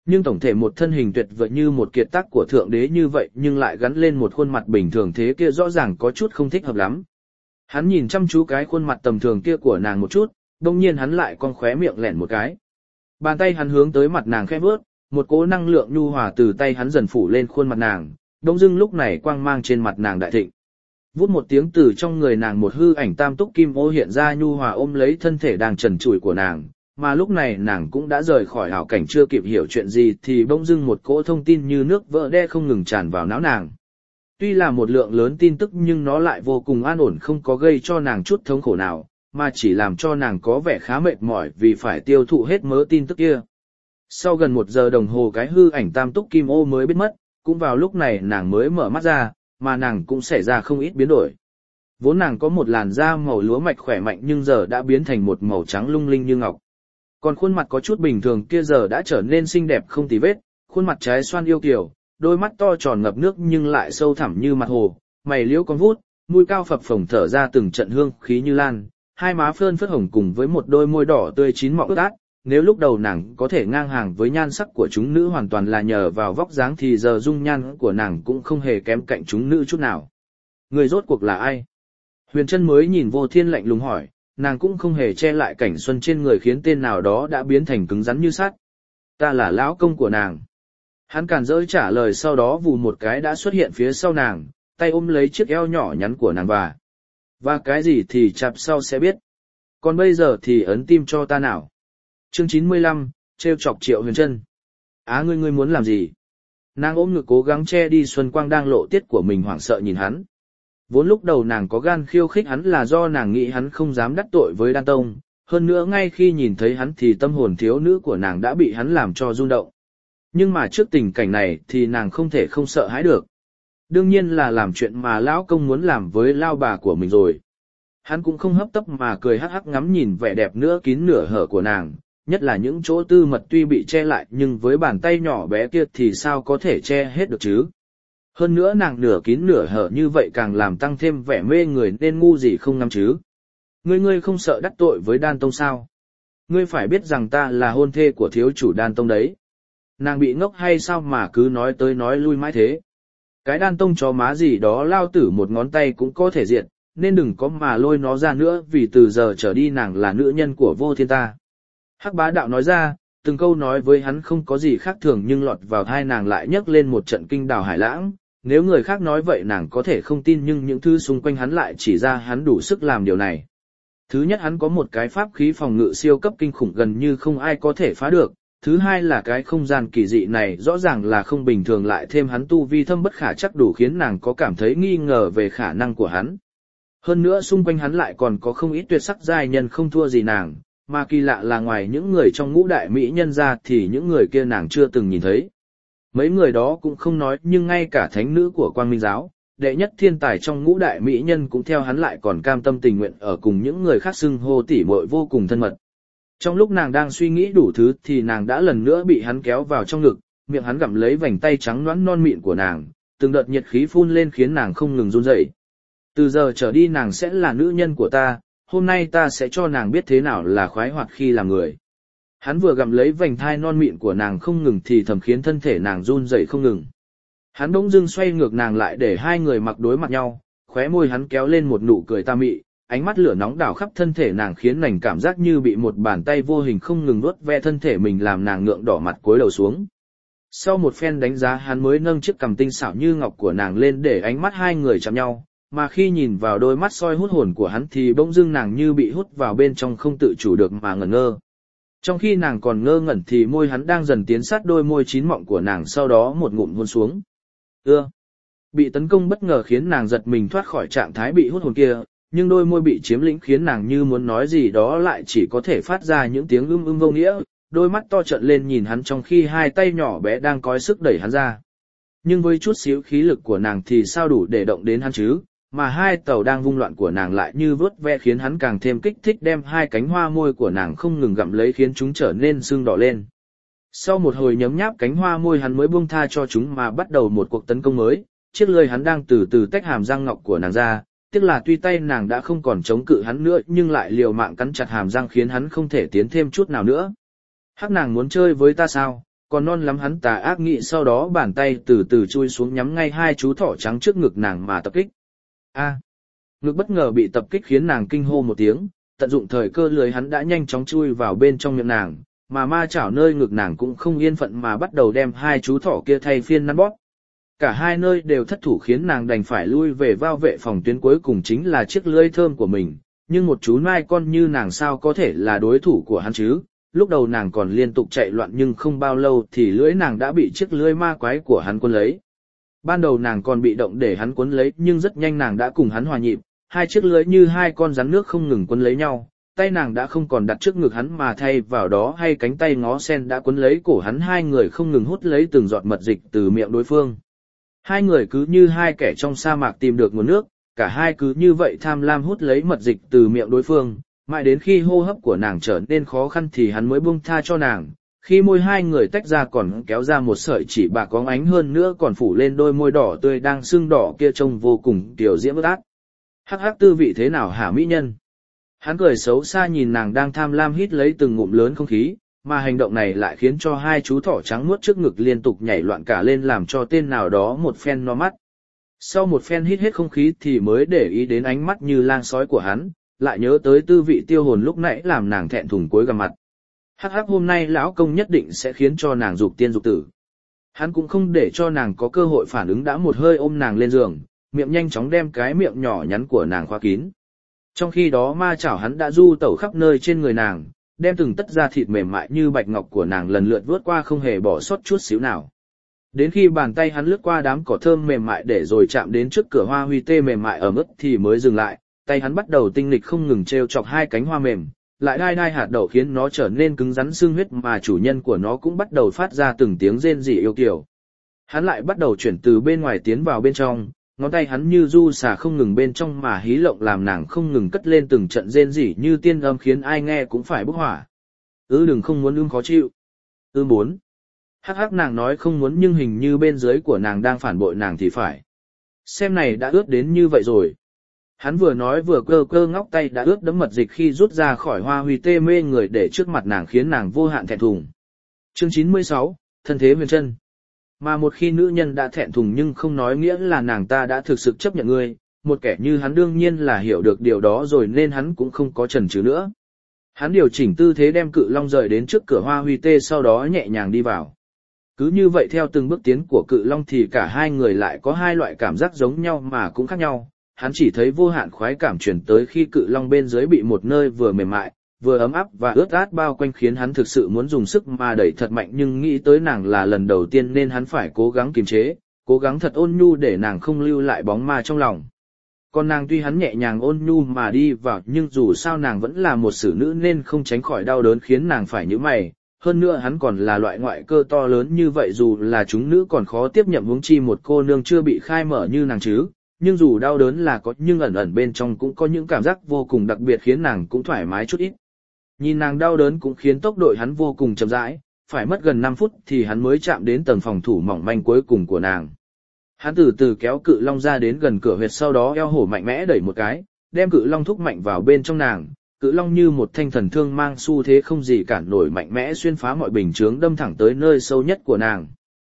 Nhưng tổng thể một thân hình tuyệt vời như một kiệt tác của thượng đế như vậy nhưng lại gắn lên một khuôn mặt bình thường thế kia rõ ràng có chút không thích hợp lắm. Hắn nhìn chăm chú cái khuôn mặt tầm thường kia của nàng một chút, đồng nhiên hắn lại cong khóe miệng lẻn một cái. Bàn tay hắn hướng tới mặt nàng khẽ vuốt, một cỗ năng lượng nhu hòa từ tay hắn dần phủ lên khuôn mặt nàng, đông dưng lúc này quang mang trên mặt nàng đại thịnh. Vút một tiếng từ trong người nàng một hư ảnh tam túc kim ô hiện ra nhu hòa ôm lấy thân thể đang trần trụi của nàng, mà lúc này nàng cũng đã rời khỏi ảo cảnh chưa kịp hiểu chuyện gì thì bỗng dưng một cỗ thông tin như nước vỡ đe không ngừng tràn vào não nàng. Tuy là một lượng lớn tin tức nhưng nó lại vô cùng an ổn không có gây cho nàng chút thống khổ nào, mà chỉ làm cho nàng có vẻ khá mệt mỏi vì phải tiêu thụ hết mớ tin tức kia. Sau gần 1 giờ đồng hồ cái hư ảnh tam túc kim ô mới biết mất, cũng vào lúc này nàng mới mở mắt ra, mà nàng cũng xảy ra không ít biến đổi. Vốn nàng có một làn da màu lúa mạch khỏe mạnh nhưng giờ đã biến thành một màu trắng lung linh như ngọc. Còn khuôn mặt có chút bình thường kia giờ đã trở nên xinh đẹp không tì vết, khuôn mặt trái xoan yêu kiều, đôi mắt to tròn ngập nước nhưng lại sâu thẳm như mặt hồ, mày liễu con vút, mũi cao phập phồng thở ra từng trận hương khí như lan, hai má phơn phớt hồng cùng với một đôi môi đỏ tươi chín mọng ướt át. Nếu lúc đầu nàng có thể ngang hàng với nhan sắc của chúng nữ hoàn toàn là nhờ vào vóc dáng thì giờ dung nhan của nàng cũng không hề kém cạnh chúng nữ chút nào. Người rốt cuộc là ai? Huyền Trân mới nhìn Vô Thiên lạnh lùng hỏi, nàng cũng không hề che lại cảnh xuân trên người khiến tên nào đó đã biến thành cứng rắn như sắt. Ta là lão công của nàng. Hắn càn rỡ trả lời sau đó vù một cái đã xuất hiện phía sau nàng, tay ôm lấy chiếc eo nhỏ nhắn của nàng và cái gì thì chạp sau sẽ biết. Còn bây giờ thì ấn tim cho ta nào. Chương 95, trêu chọc Triệu Huyền Trân. Ngươi muốn làm gì? Nàng ôm ngực cố gắng che đi xuân quang đang lộ tiết của mình hoảng sợ nhìn hắn. Vốn lúc đầu nàng có gan khiêu khích hắn là do nàng nghĩ hắn không dám đắc tội với Đan Tông, hơn nữa ngay khi nhìn thấy hắn thì tâm hồn thiếu nữ của nàng đã bị hắn làm cho rung động. Nhưng mà trước tình cảnh này thì nàng không thể không sợ hãi được. Đương nhiên là làm chuyện mà lão công muốn làm với lao bà của mình rồi. Hắn cũng không hấp tấp mà cười hắc hắc ngắm nhìn vẻ đẹp nửa kín nửa hở của nàng, nhất là những chỗ tư mật tuy bị che lại nhưng với bàn tay nhỏ bé kia thì sao có thể che hết được chứ. Hơn nữa nàng nửa kín nửa hở như vậy càng làm tăng thêm vẻ mê người nên ngu gì không ngắm chứ. Ngươi không sợ đắc tội với Đan Tông sao? Ngươi phải biết rằng ta là hôn thê của thiếu chủ Đan Tông đấy. Nàng bị ngốc hay sao mà cứ nói tới nói lui mãi thế? Cái Đan Tông chó má gì đó lao tử một ngón tay cũng có thể diệt, nên đừng có mà lôi nó ra nữa vì từ giờ trở đi nàng là nữ nhân của Vô Thiên ta. Hắc Bá Đạo nói ra, từng câu nói với hắn không có gì khác thường nhưng lọt vào tai nàng lại nhấc lên một trận kinh đào hải lãng. Nếu người khác nói vậy nàng có thể không tin nhưng những thứ xung quanh hắn lại chỉ ra hắn đủ sức làm điều này. Thứ nhất hắn có một cái pháp khí phòng ngự siêu cấp kinh khủng gần như không ai có thể phá được. Thứ hai là cái không gian kỳ dị này rõ ràng là không bình thường lại thêm hắn tu vi thâm bất khả chắc đủ khiến nàng có cảm thấy nghi ngờ về khả năng của hắn. Hơn nữa xung quanh hắn lại còn có không ít tuyệt sắc giai nhân không thua gì nàng, mà kỳ lạ là ngoài những người trong ngũ đại mỹ nhân ra thì những người kia nàng chưa từng nhìn thấy. Mấy người đó cũng không nói nhưng ngay cả thánh nữ của Quang Minh giáo, đệ nhất thiên tài trong ngũ đại mỹ nhân cũng theo hắn lại còn cam tâm tình nguyện ở cùng những người khác xưng hô tỉ muội vô cùng thân mật. Trong lúc nàng đang suy nghĩ đủ thứ thì nàng đã lần nữa bị hắn kéo vào trong ngực, miệng hắn gặm lấy vành tay trắng nõn non mịn của nàng, từng đợt nhiệt khí phun lên khiến nàng không ngừng run rẩy. Từ giờ trở đi nàng sẽ là nữ nhân của ta, hôm nay ta sẽ cho nàng biết thế nào là khoái hoạt khi làm người. Hắn vừa gặm lấy vành thai non mịn của nàng không ngừng thì thầm khiến thân thể nàng run rẩy không ngừng. Hắn bỗng dưng xoay ngược nàng lại để hai người mặc đối mặt nhau, khóe môi hắn kéo lên một nụ cười ta mị, ánh mắt lửa nóng đảo khắp thân thể nàng khiến nàng cảm giác như bị một bàn tay vô hình không ngừng vuốt ve thân thể mình làm nàng ngượng đỏ mặt cúi đầu xuống. Sau một phen đánh giá hắn mới nâng chiếc cằm tinh xảo như ngọc của nàng lên để ánh mắt hai người chạm nhau, mà khi nhìn vào đôi mắt soi hút hồn của hắn thì bỗng dưng nàng như bị hút vào bên trong không tự chủ được mà ngẩn ngơ. Trong khi nàng còn ngơ ngẩn thì môi hắn đang dần tiến sát đôi môi chín mọng của nàng sau đó một ngụm hôn xuống. Bị tấn công bất ngờ khiến nàng giật mình thoát khỏi trạng thái bị hút hồn kia, nhưng đôi môi bị chiếm lĩnh khiến nàng như muốn nói gì đó lại chỉ có thể phát ra những tiếng vô nghĩa, đôi mắt to trợn lên nhìn hắn trong khi hai tay nhỏ bé đang cói sức đẩy hắn ra. Nhưng với chút xíu khí lực của nàng thì sao đủ để động đến hắn chứ, mà hai tàu đang vung loạn của nàng lại như vớt ve khiến hắn càng thêm kích thích đem hai cánh hoa môi của nàng không ngừng gặm lấy khiến chúng trở nên sưng đỏ lên. Sau một hồi nhấm nháp cánh hoa môi hắn mới buông tha cho chúng mà bắt đầu một cuộc tấn công mới, chiếc lưỡi hắn đang từ từ tách hàm răng ngọc của nàng ra, tiếc là tuy tay nàng đã không còn chống cự hắn nữa nhưng lại liều mạng cắn chặt hàm răng khiến hắn không thể tiến thêm chút nào nữa. Hắc nàng muốn chơi với ta sao, còn non lắm hắn tà ác nghĩ sau đó bàn tay từ từ chui xuống nhắm ngay hai chú thỏ trắng trước ngực nàng mà tập kích. Ngực bất ngờ bị tập kích khiến nàng kinh hô một tiếng, tận dụng thời cơ lưới hắn đã nhanh chóng chui vào bên trong miệng nàng, mà ma chảo nơi ngực nàng cũng không yên phận mà bắt đầu đem hai chú thỏ kia thay phiên nắn bóp. Cả hai nơi đều thất thủ khiến nàng đành phải lui về vào vệ phòng tuyến, cuối cùng chính là chiếc lưỡi thơm của mình, nhưng một chú nai con như nàng sao có thể là đối thủ của hắn chứ. Lúc đầu nàng còn liên tục chạy loạn nhưng không bao lâu thì lưỡi nàng đã bị chiếc lưỡi ma quái của hắn cuốn lấy. Ban đầu nàng còn bị động để hắn cuốn lấy nhưng rất nhanh nàng đã cùng hắn hòa nhịp, hai chiếc lưỡi như hai con rắn nước không ngừng cuốn lấy nhau, tay nàng đã không còn đặt trước ngực hắn mà thay vào đó hai cánh tay ngó sen đã cuốn lấy cổ hắn, hai người không ngừng hút lấy từng giọt mật dịch từ miệng đối phương. Hai người cứ như hai kẻ trong sa mạc tìm được nguồn nước, cả hai cứ như vậy tham lam hút lấy mật dịch từ miệng đối phương, mãi đến khi hô hấp của nàng trở nên khó khăn thì hắn mới buông tha cho nàng. Khi môi hai người tách ra còn kéo ra một sợi chỉ bạc có ánh hơn nữa còn phủ lên đôi môi đỏ tươi đang sưng đỏ kia trông vô cùng tiểu diễm ướt át. Hắc hắc, tư vị thế nào hả mỹ nhân? Hắn cười xấu xa nhìn nàng đang tham lam hít lấy từng ngụm lớn không khí, mà hành động này lại khiến cho hai chú thỏ trắng nuốt trước ngực liên tục nhảy loạn cả lên làm cho tên nào đó một phen no mắt. Sau một phen hít hết không khí thì mới để ý đến ánh mắt như lang sói của hắn, lại nhớ tới tư vị tiêu hồn lúc nãy làm nàng thẹn thùng cúi gằm mặt. Hắc hắc, hôm nay lão công nhất định sẽ khiến cho nàng dục tiên dục tử. Hắn cũng không để cho nàng có cơ hội phản ứng đã một hơi ôm nàng lên giường, miệng nhanh chóng đem cái miệng nhỏ nhắn của nàng khóa kín. Trong khi đó ma chảo hắn đã du tẩu khắp nơi trên người nàng, đem từng tất da thịt mềm mại như bạch ngọc của nàng lần lượt vuốt qua không hề bỏ sót chút xíu nào. Đến khi bàn tay hắn lướt qua đám cỏ thơm mềm mại để rồi chạm đến trước cửa hoa huy tê mềm mại ở mức thì mới dừng lại, tay hắn bắt đầu tinh nghịch không ngừng treo chọc hai cánh hoa mềm, lại đai đai hạt đậu khiến nó trở nên cứng rắn xương huyết, mà chủ nhân của nó cũng bắt đầu phát ra từng tiếng rên rỉ yêu kiều. Hắn lại bắt đầu chuyển từ bên ngoài tiến vào bên trong, ngón tay hắn như du xà không ngừng bên trong mà hí lộng làm nàng không ngừng cất lên từng trận rên rỉ như tiên âm khiến ai nghe cũng phải bốc hỏa. Đừng không muốn khó chịu. 4. Hắc hắc, nàng nói không muốn nhưng hình như bên dưới của nàng đang phản bội nàng thì phải. Xem này đã ướt đến như vậy rồi. Hắn vừa nói vừa cơ cơ ngóc tay đã ướt đẫm mật dịch khi rút ra khỏi hoa huy tê mê người để trước mặt nàng khiến nàng vô hạn thẹn thùng. Chương 96, thân thế huyền chân. Mà một khi nữ nhân đã thẹn thùng nhưng không nói nghĩa là nàng ta đã thực sự chấp nhận ngươi, một kẻ như hắn đương nhiên là hiểu được điều đó rồi nên hắn cũng không có chần chừ nữa. Hắn điều chỉnh tư thế đem cự long rời đến trước cửa hoa huy tê, sau đó nhẹ nhàng đi vào. Cứ như vậy theo từng bước tiến của cự long thì cả hai người lại có hai loại cảm giác giống nhau mà cũng khác nhau. Hắn chỉ thấy vô hạn khoái cảm truyền tới khi cự long bên dưới bị một nơi vừa mềm mại, vừa ấm áp và ướt át bao quanh khiến hắn thực sự muốn dùng sức mà đẩy thật mạnh, nhưng nghĩ tới nàng là lần đầu tiên nên hắn phải cố gắng kiềm chế, cố gắng thật ôn nhu để nàng không lưu lại bóng ma trong lòng. Còn nàng tuy hắn nhẹ nhàng ôn nhu mà đi vào nhưng dù sao nàng vẫn là một xử nữ nên không tránh khỏi đau đớn khiến nàng phải nhíu mày. Hơn nữa hắn còn là loại ngoại cơ to lớn như vậy, dù là chúng nữ còn khó tiếp nhận, huống chi một cô nương chưa bị khai mở như nàng chứ. Nhưng dù đau đớn là có nhưng ẩn ẩn bên trong cũng có những cảm giác vô cùng đặc biệt khiến nàng cũng thoải mái chút ít. Nhìn nàng đau đớn cũng khiến tốc độ hắn vô cùng chậm rãi, phải mất gần 5 phút thì hắn mới chạm đến tầng phòng thủ mỏng manh cuối cùng của nàng. Hắn từ từ kéo cự long ra đến gần cửa huyệt, sau đó eo hổ mạnh mẽ đẩy một cái, đem cự long thúc mạnh vào bên trong nàng. Cự long như một thanh thần thương mang xu thế không gì cản nổi mạnh mẽ xuyên phá mọi bình chướng đâm thẳng tới nơi sâu nhất của nàng.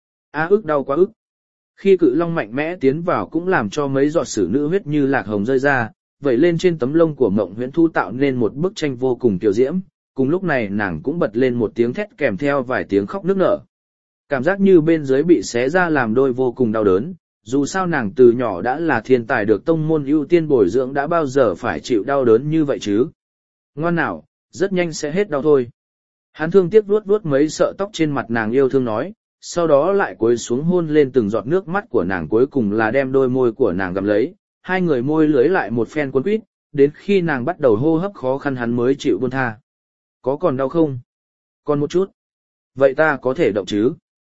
Ức đau quá ức. Khi cự long mạnh mẽ tiến vào cũng làm cho mấy giọt sử nữ huyết như lạc hồng rơi ra, vẩy lên trên tấm lông của Mộng Huyễn Thu tạo nên một bức tranh vô cùng tiểu diễm. Cùng lúc này nàng cũng bật lên một tiếng thét kèm theo vài tiếng khóc nức nở. Cảm giác như bên dưới bị xé ra làm đôi vô cùng đau đớn. Dù sao nàng từ nhỏ đã là thiên tài được tông môn ưu tiên bồi dưỡng, đã bao giờ phải chịu đau đớn như vậy chứ. Ngoan nào, rất nhanh sẽ hết đau thôi. Hắn thương tiếc vuốt vuốt mấy sợi tóc trên mặt nàng yêu thương nói, sau đó lại cúi xuống hôn lên từng giọt nước mắt của nàng, cuối cùng là đem đôi môi của nàng gặm lấy, hai người môi lưới lại một phen cuốn quýt, đến khi nàng bắt đầu hô hấp khó khăn hắn mới chịu buông tha. Có còn đau không? Còn một chút. Vậy ta có thể động chứ?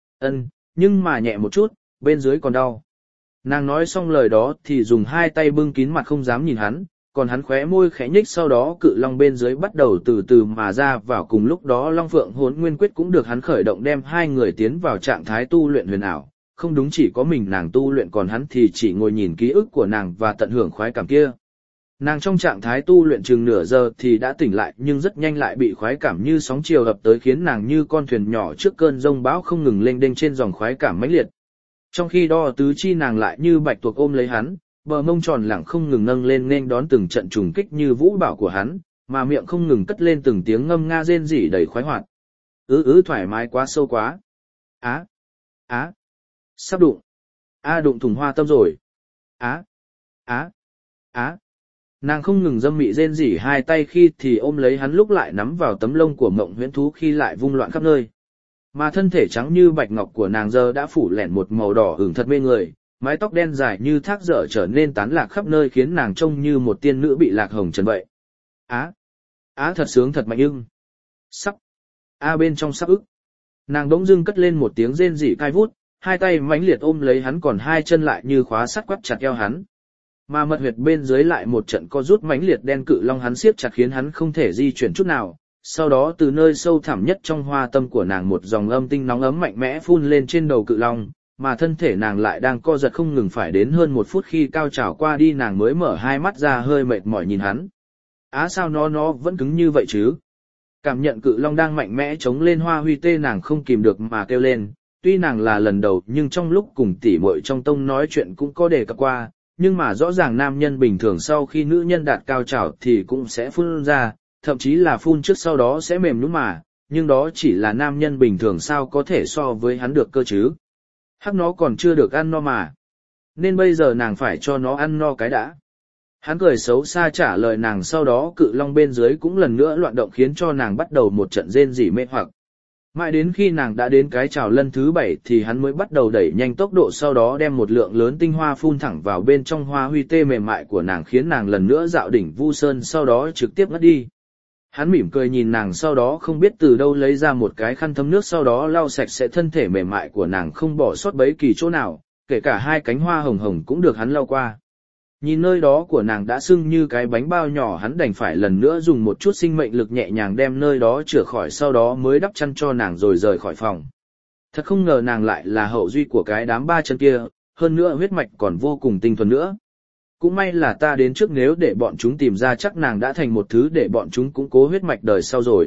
Nhưng mà nhẹ một chút, bên dưới còn đau. Nàng nói xong lời đó thì dùng hai tay bưng kín mặt không dám nhìn hắn, còn hắn khóe môi khẽ nhích, sau đó cự long bên dưới bắt đầu từ từ mà ra vào. Cùng lúc đó Long Phượng Hỗn Nguyên Quyết cũng được hắn khởi động, đem hai người tiến vào trạng thái tu luyện huyền ảo. Không đúng chỉ có mình nàng tu luyện, còn hắn thì chỉ ngồi nhìn ký ức của nàng và tận hưởng khoái cảm kia. Nàng trong trạng thái tu luyện chừng nửa giờ thì đã tỉnh lại nhưng rất nhanh lại bị khoái cảm như sóng chiều ập tới khiến nàng như con thuyền nhỏ trước cơn giông bão không ngừng lênh đênh trên dòng khoái cảm mãnh liệt. Trong khi đó tứ chi nàng lại như bạch tuộc ôm lấy hắn, bờ mông tròn lẳng không ngừng nâng lên nên đón từng trận trùng kích như vũ bão của hắn, mà miệng không ngừng cất lên từng tiếng ngâm nga rên rỉ đầy khoái hoạt. Thoải mái quá sâu quá. Á, á, sắp đụng. Đụng thủng hoa tâm rồi. Á, á, á. Nàng không ngừng dâm mị rên rỉ hai tay khi thì ôm lấy hắn lúc lại nắm vào tấm lông của mộng huyễn thú khi lại vung loạn khắp nơi. Mà thân thể trắng như bạch ngọc của nàng giờ đã phủ lẻn một màu đỏ ửng thật mê người, mái tóc đen dài như thác dở trở nên tán lạc khắp nơi khiến nàng trông như một tiên nữ bị lạc hồng trần vậy. Thật sướng thật mạnh ưng. Sắp. Bên trong sắp ức. Nàng đống dưng cất lên một tiếng rên rỉ cay vút, hai tay mãnh liệt ôm lấy hắn còn hai chân lại như khóa sắt quắp chặt eo hắn. Mà mật huyệt bên dưới lại một trận co rút mãnh liệt đen cự long hắn siết chặt khiến hắn không thể di chuyển chút nào. Sau đó từ nơi sâu thẳm nhất trong hoa tâm của nàng một dòng âm tinh nóng ấm mạnh mẽ phun lên trên đầu cự long, mà thân thể nàng lại đang co giật không ngừng phải đến hơn 1 phút khi cao trào qua đi nàng mới mở hai mắt ra hơi mệt mỏi nhìn hắn. Sao nó vẫn cứng như vậy chứ? Cảm nhận cự long đang mạnh mẽ chống lên hoa huy tê nàng không kìm được mà kêu lên, tuy nàng là lần đầu nhưng trong lúc cùng tỷ muội trong tông nói chuyện cũng có đề cập qua, nhưng mà rõ ràng nam nhân bình thường sau khi nữ nhân đạt cao trào thì cũng sẽ phun ra, thậm chí là phun trước sau đó sẽ mềm nhũn mà, nhưng đó chỉ là nam nhân bình thường sao có thể so với hắn được cơ chứ. Nó còn chưa được ăn no mà. Nên bây giờ nàng phải cho nó ăn no cái đã. Hắn cười xấu xa trả lời nàng sau đó cự long bên dưới cũng lần nữa loạn động khiến cho nàng bắt đầu một trận rên rỉ mê hoặc. Mãi đến khi nàng đã đến cái trào lần thứ 7 thì hắn mới bắt đầu đẩy nhanh tốc độ sau đó đem một lượng lớn tinh hoa phun thẳng vào bên trong hoa huy tê mềm mại của nàng khiến nàng lần nữa dạo đỉnh vu sơn sau đó trực tiếp ngất đi. Hắn mỉm cười nhìn nàng sau đó không biết từ đâu lấy ra một cái khăn thấm nước sau đó lau sạch sẽ thân thể mềm mại của nàng không bỏ sót bấy kỳ chỗ nào, kể cả hai cánh hoa hồng hồng cũng được hắn lau qua. Nhìn nơi đó của nàng đã sưng như cái bánh bao nhỏ hắn đành phải lần nữa dùng một chút sinh mệnh lực nhẹ nhàng đem nơi đó chữa khỏi sau đó mới đắp chăn cho nàng rồi rời khỏi phòng. Thật không ngờ nàng lại là hậu duy của cái đám ba chân kia, hơn nữa huyết mạch còn vô cùng tinh thuần nữa. Cũng may là ta đến trước nếu để bọn chúng tìm ra chắc nàng đã thành một thứ để bọn chúng củng cố huyết mạch đời sau rồi.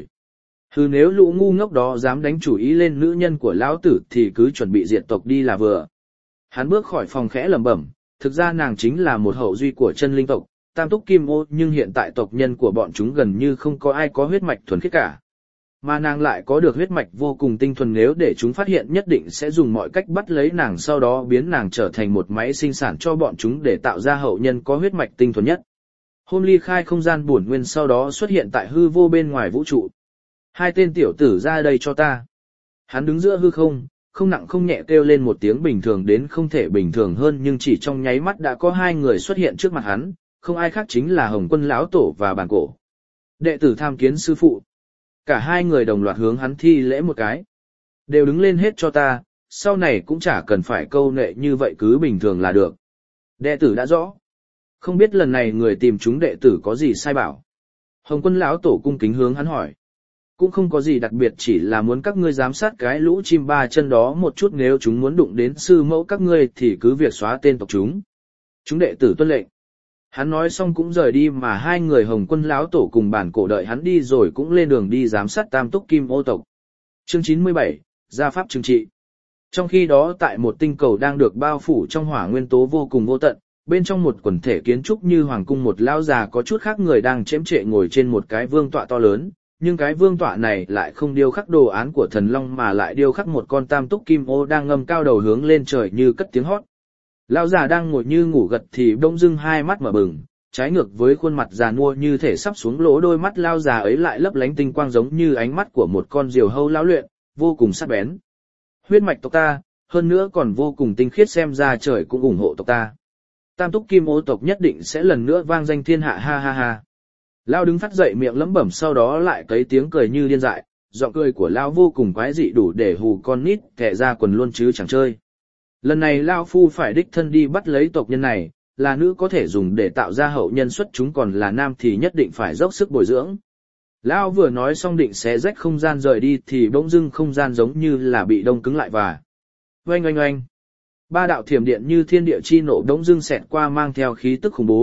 Nếu lũ ngu ngốc đó dám đánh chủ ý lên nữ nhân của lão tử thì cứ chuẩn bị diệt tộc đi là vừa. Hắn bước khỏi phòng khẽ lẩm bẩm, thực ra nàng chính là một hậu duy của chân linh tộc, Tam Túc Kim Ô nhưng hiện tại tộc nhân của bọn chúng gần như không có ai có huyết mạch thuần khiết cả. Mà nàng lại có được huyết mạch vô cùng tinh thuần nếu để chúng phát hiện nhất định sẽ dùng mọi cách bắt lấy nàng sau đó biến nàng trở thành một máy sinh sản cho bọn chúng để tạo ra hậu nhân có huyết mạch tinh thuần nhất. Hôm ly khai không gian bổn nguyên sau đó xuất hiện tại hư vô bên ngoài vũ trụ. Hai tên tiểu tử ra đây cho ta. Hắn đứng giữa hư không, không nặng không nhẹ kêu lên một tiếng bình thường đến không thể bình thường hơn nhưng chỉ trong nháy mắt đã có hai người xuất hiện trước mặt hắn, không ai khác chính là Hồng Quân lão tổ và Bản Cổ. Đệ tử tham kiến sư phụ. Cả hai người đồng loạt hướng hắn thi lễ một cái. Đều đứng lên hết cho ta, sau này cũng chả cần phải câu nệ như vậy cứ bình thường là được. Đệ tử đã rõ. Không biết lần này người tìm chúng đệ tử có gì sai bảo. Hồng Quân lão tổ cung kính hướng hắn hỏi. Cũng không có gì đặc biệt chỉ là muốn các ngươi giám sát cái lũ chim ba chân đó một chút nếu chúng muốn đụng đến sư mẫu các ngươi thì cứ việc xóa tên tộc chúng. Chúng đệ tử tuân lệnh. Hắn nói xong cũng rời đi mà hai người Hồng Quân lão tổ cùng Bản Cổ đợi hắn đi rồi cũng lên đường đi giám sát Tam Túc Kim Ô tộc. Chương 97, Gia pháp trừng trị. Trong khi đó tại một tinh cầu đang được bao phủ trong hỏa nguyên tố vô cùng vô tận, bên trong một quần thể kiến trúc như hoàng cung một lão già có chút khác người đang chễm trệ ngồi trên một cái vương tọa to lớn, nhưng cái vương tọa này lại không điêu khắc đồ án của thần long mà lại điêu khắc một con Tam Túc Kim Ô đang ngâm cao đầu hướng lên trời như cất tiếng hót. Lão già đang ngồi như ngủ gật thì bỗng dưng hai mắt mở bừng, trái ngược với khuôn mặt già nua như thể sắp xuống lỗ đôi mắt lão già ấy lại lấp lánh tinh quang giống như ánh mắt của một con diều hâu lão luyện, vô cùng sắc bén. Huyết mạch tộc ta, hơn nữa còn vô cùng tinh khiết xem ra trời cũng ủng hộ tộc ta. Tam Túc Kim Ô tộc nhất định sẽ lần nữa vang danh thiên hạ ha ha ha. Lão đứng phát dậy miệng lẩm bẩm sau đó lại cấy tiếng cười như điên dại, giọng cười của lão vô cùng quái dị đủ để hù con nít kẻ ra quần luôn chứ chẳng chơi. Lần này lão phu phải đích thân đi bắt lấy tộc nhân này, là nữ có thể dùng để tạo ra hậu nhân xuất chúng còn là nam thì nhất định phải dốc sức bồi dưỡng. Lão vừa nói xong định xé rách không gian rời đi thì bỗng dưng không gian giống như là bị đông cứng lại và oanh oanh oanh. Ba đạo thiểm điện như thiên địa chi nổ bỗng dưng xẹt qua mang theo khí tức khủng bố,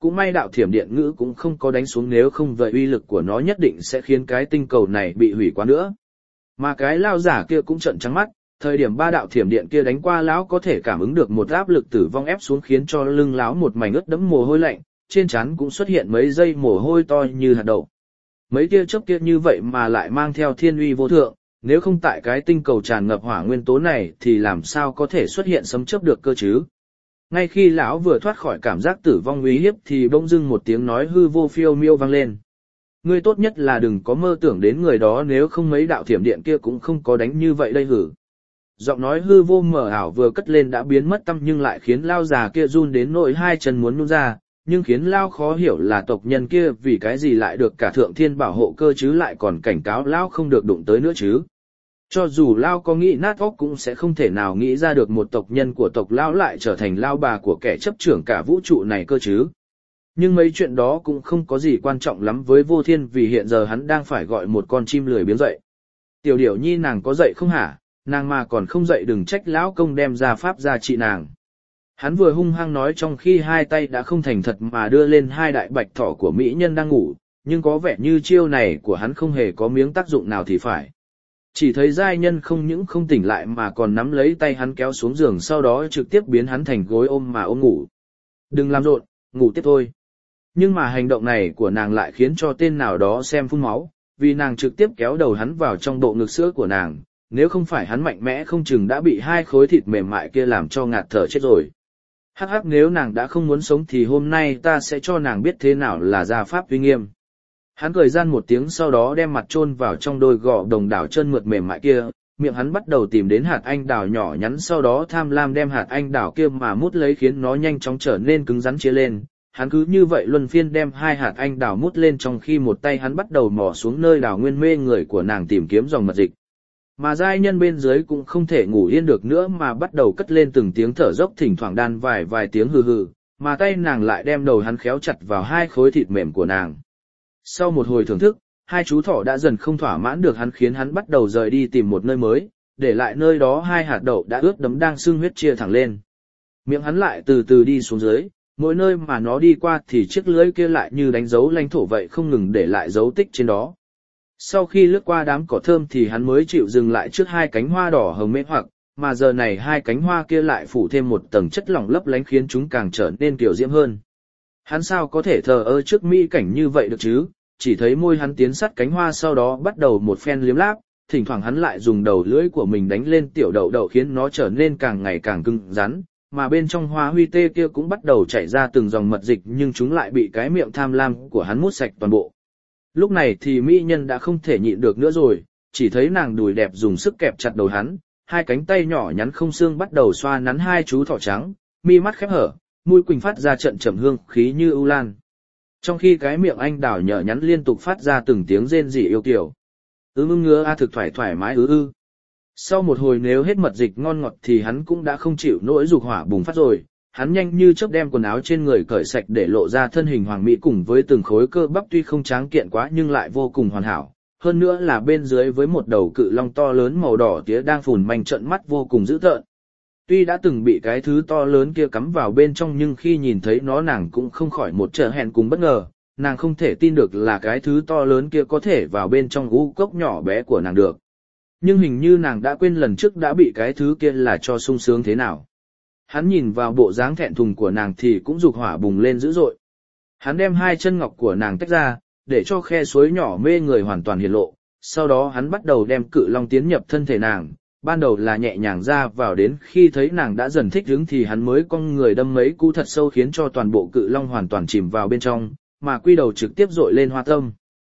cũng may đạo thiểm điện ngữ cũng không có đánh xuống, nếu không vậy uy lực của nó nhất định sẽ khiến cái tinh cầu này bị hủy quá nữa. Mà cái lao giả kia cũng trợn trắng mắt, thời điểm ba đạo thiểm điện kia đánh qua lão có thể cảm ứng được một áp lực tử vong ép xuống khiến cho lưng lão một mảnh ướt đẫm mồ hôi lạnh, trên trán cũng xuất hiện mấy giây mồ hôi to như hạt đậu. Mấy tia chớp kia như vậy mà lại mang theo thiên uy vô thượng, nếu không tại cái tinh cầu tràn ngập hỏa nguyên tố này thì làm sao có thể xuất hiện sấm chớp được cơ chứ? Ngay khi lão vừa thoát khỏi cảm giác tử vong uy hiếp thì bỗng dưng một tiếng nói hư vô phiêu miêu vang lên. Ngươi tốt nhất là đừng có mơ tưởng đến người đó, nếu không mấy đạo thiểm điện kia cũng không có đánh như vậy đây hử. Giọng nói hư vô mờ ảo vừa cất lên đã biến mất tăm, nhưng lại khiến lao già kia run đến nỗi hai chân muốn nhún ra, nhưng khiến lao khó hiểu là tộc nhân kia vì cái gì lại được cả thượng thiên bảo hộ cơ chứ, lại còn cảnh cáo lao không được đụng tới nữa chứ. Cho dù lao có nghĩ nát óc cũng sẽ không thể nào nghĩ ra được một tộc nhân của tộc lao lại trở thành lao bà của kẻ chấp trưởng cả vũ trụ này cơ chứ. Nhưng mấy chuyện đó cũng không có gì quan trọng lắm với Vô Thiên, vì hiện giờ hắn đang phải gọi một con chim lười biếng dậy. Tiểu Điểu Nhi nàng có dậy không hả? Nàng mà còn không dậy đừng trách lão công đem ra pháp ra trị nàng. Hắn vừa hung hăng nói trong khi hai tay đã không thành thật mà đưa lên hai đại bạch thỏ của mỹ nhân đang ngủ, nhưng có vẻ như chiêu này của hắn không hề có miếng tác dụng nào thì phải. Chỉ thấy giai nhân không những không tỉnh lại mà còn nắm lấy tay hắn kéo xuống giường, sau đó trực tiếp biến hắn thành gối ôm mà ôm ngủ. Đừng làm rộn, ngủ tiếp thôi. Nhưng mà hành động này của nàng lại khiến cho tên nào đó xem phun máu, vì nàng trực tiếp kéo đầu hắn vào trong bộ ngực sữa của nàng, nếu không phải hắn mạnh mẽ không chừng đã bị hai khối thịt mềm mại kia làm cho ngạt thở chết rồi. Hắc hắc, nếu nàng đã không muốn sống thì hôm nay ta sẽ cho nàng biết thế nào là gia pháp uy nghiêm. Hắn cười gian một tiếng, sau đó đem mặt chôn vào trong đôi gò đồng đảo chân mượt mềm mại kia, miệng hắn bắt đầu tìm đến hạt anh đào nhỏ nhắn, sau đó tham lam đem hạt anh đào kia mà mút lấy khiến nó nhanh chóng trở nên cứng rắn chia lên. Hắn cứ như vậy luân phiên đem hai hạt anh đào mút lên, trong khi một tay hắn bắt đầu mò xuống nơi đào nguyên mê người của nàng tìm kiếm dòng mật dịch. Mà giai nhân bên dưới cũng không thể ngủ yên được nữa mà bắt đầu cất lên từng tiếng thở dốc, thỉnh thoảng đan vài tiếng hừ hừ, mà tay nàng lại đem đầu hắn khéo chặt vào hai khối thịt mềm của nàng. Sau một hồi thưởng thức, hai chú thỏ đã dần không thỏa mãn được hắn, khiến hắn bắt đầu rời đi tìm một nơi mới, để lại nơi đó hai hạt đậu đã ướt đẫm đang sưng huyết chia thẳng lên. Miệng hắn lại từ từ đi xuống dưới, mỗi nơi mà nó đi qua thì chiếc lưỡi kia lại như đánh dấu lãnh thổ vậy, không ngừng để lại dấu tích trên đó. Sau khi lướt qua đám cỏ thơm thì hắn mới chịu dừng lại trước hai cánh hoa đỏ hồng mê hoặc, mà giờ này hai cánh hoa kia lại phủ thêm một tầng chất lỏng lấp lánh khiến chúng càng trở nên kiểu diễm hơn. Hắn sao có thể thờ ơ trước mỹ cảnh như vậy được chứ, chỉ thấy môi hắn tiến sát cánh hoa, sau đó bắt đầu một phen liếm láp, thỉnh thoảng hắn lại dùng đầu lưỡi của mình đánh lên tiểu đậu đậu khiến nó trở nên càng ngày càng cứng rắn, mà bên trong hoa huy tê kia cũng bắt đầu chảy ra từng dòng mật dịch, nhưng chúng lại bị cái miệng tham lam của hắn mút sạch toàn bộ. Lúc này thì mỹ nhân đã không thể nhịn được nữa rồi, chỉ thấy nàng đùi đẹp dùng sức kẹp chặt đầu hắn, hai cánh tay nhỏ nhắn không xương bắt đầu xoa nắn hai chú thỏ trắng, mi mắt khép hở, mũi quỳnh phát ra trận trầm hương khí như ưu lan. Trong khi cái miệng anh đào nhỏ nhắn liên tục phát ra từng tiếng rên rỉ yêu kiều. Ngứa a, thực thoải mái ư. Sau một hồi nếu hết mật dịch ngon ngọt thì hắn cũng đã không chịu nỗi dục hỏa bùng phát rồi. Hắn nhanh như chớp đem quần áo trên người cởi sạch để lộ ra thân hình hoàng mỹ cùng với từng khối cơ bắp tuy không tráng kiện quá nhưng lại vô cùng hoàn hảo. Hơn nữa là bên dưới với một đầu cự long to lớn màu đỏ tía đang phùn manh trợn mắt vô cùng dữ tợn. Tuy đã từng bị cái thứ to lớn kia cắm vào bên trong nhưng khi nhìn thấy nó nàng cũng không khỏi một trở hẹn cùng bất ngờ, nàng không thể tin được là cái thứ to lớn kia có thể vào bên trong u cốc nhỏ bé của nàng được. Nhưng hình như nàng đã quên lần trước đã bị cái thứ kia là cho sung sướng thế nào. Hắn nhìn vào bộ dáng thẹn thùng của nàng thì cũng dục hỏa bùng lên dữ dội. Hắn đem hai chân ngọc của nàng tách ra, để cho khe suối nhỏ mê người hoàn toàn hiển lộ, sau đó hắn bắt đầu đem cự long tiến nhập thân thể nàng. Ban đầu là nhẹ nhàng ra vào, đến khi thấy nàng đã dần thích ứng thì hắn mới cong người đâm mấy cú thật sâu khiến cho toàn bộ cự long hoàn toàn chìm vào bên trong, mà quy đầu trực tiếp dội lên hoa tâm.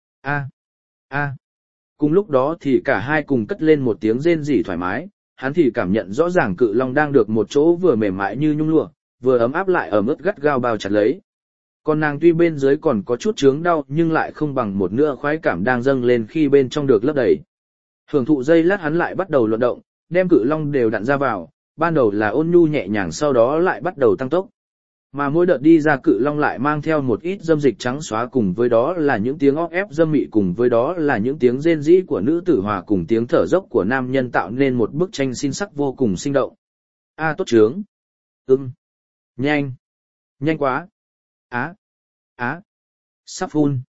A. Cùng lúc đó thì cả hai cùng cất lên một tiếng rên rỉ thoải mái, hắn thì cảm nhận rõ ràng cự long đang được một chỗ vừa mềm mại như nhung lụa, vừa ấm áp lại ẩm ướt gắt gao bao chặt lấy. Còn nàng tuy bên dưới còn có chút chướng đau nhưng lại không bằng một nửa khoái cảm đang dâng lên khi bên trong được lấp đầy. Hưởng thụ giây lát hắn lại bắt đầu luận động, đem cự long đều đặn ra vào, ban đầu là ôn nhu nhẹ nhàng sau đó lại bắt đầu tăng tốc. Mà mỗi đợt đi ra cự long lại mang theo một ít dâm dịch trắng xóa, cùng với đó là những tiếng óp ép dâm mị, cùng với đó là những tiếng rên rỉ của nữ tử hòa cùng tiếng thở dốc của nam nhân, tạo nên một bức tranh xin sắc vô cùng sinh động. Tốt trướng. Nhanh quá. Á. Sắp phun.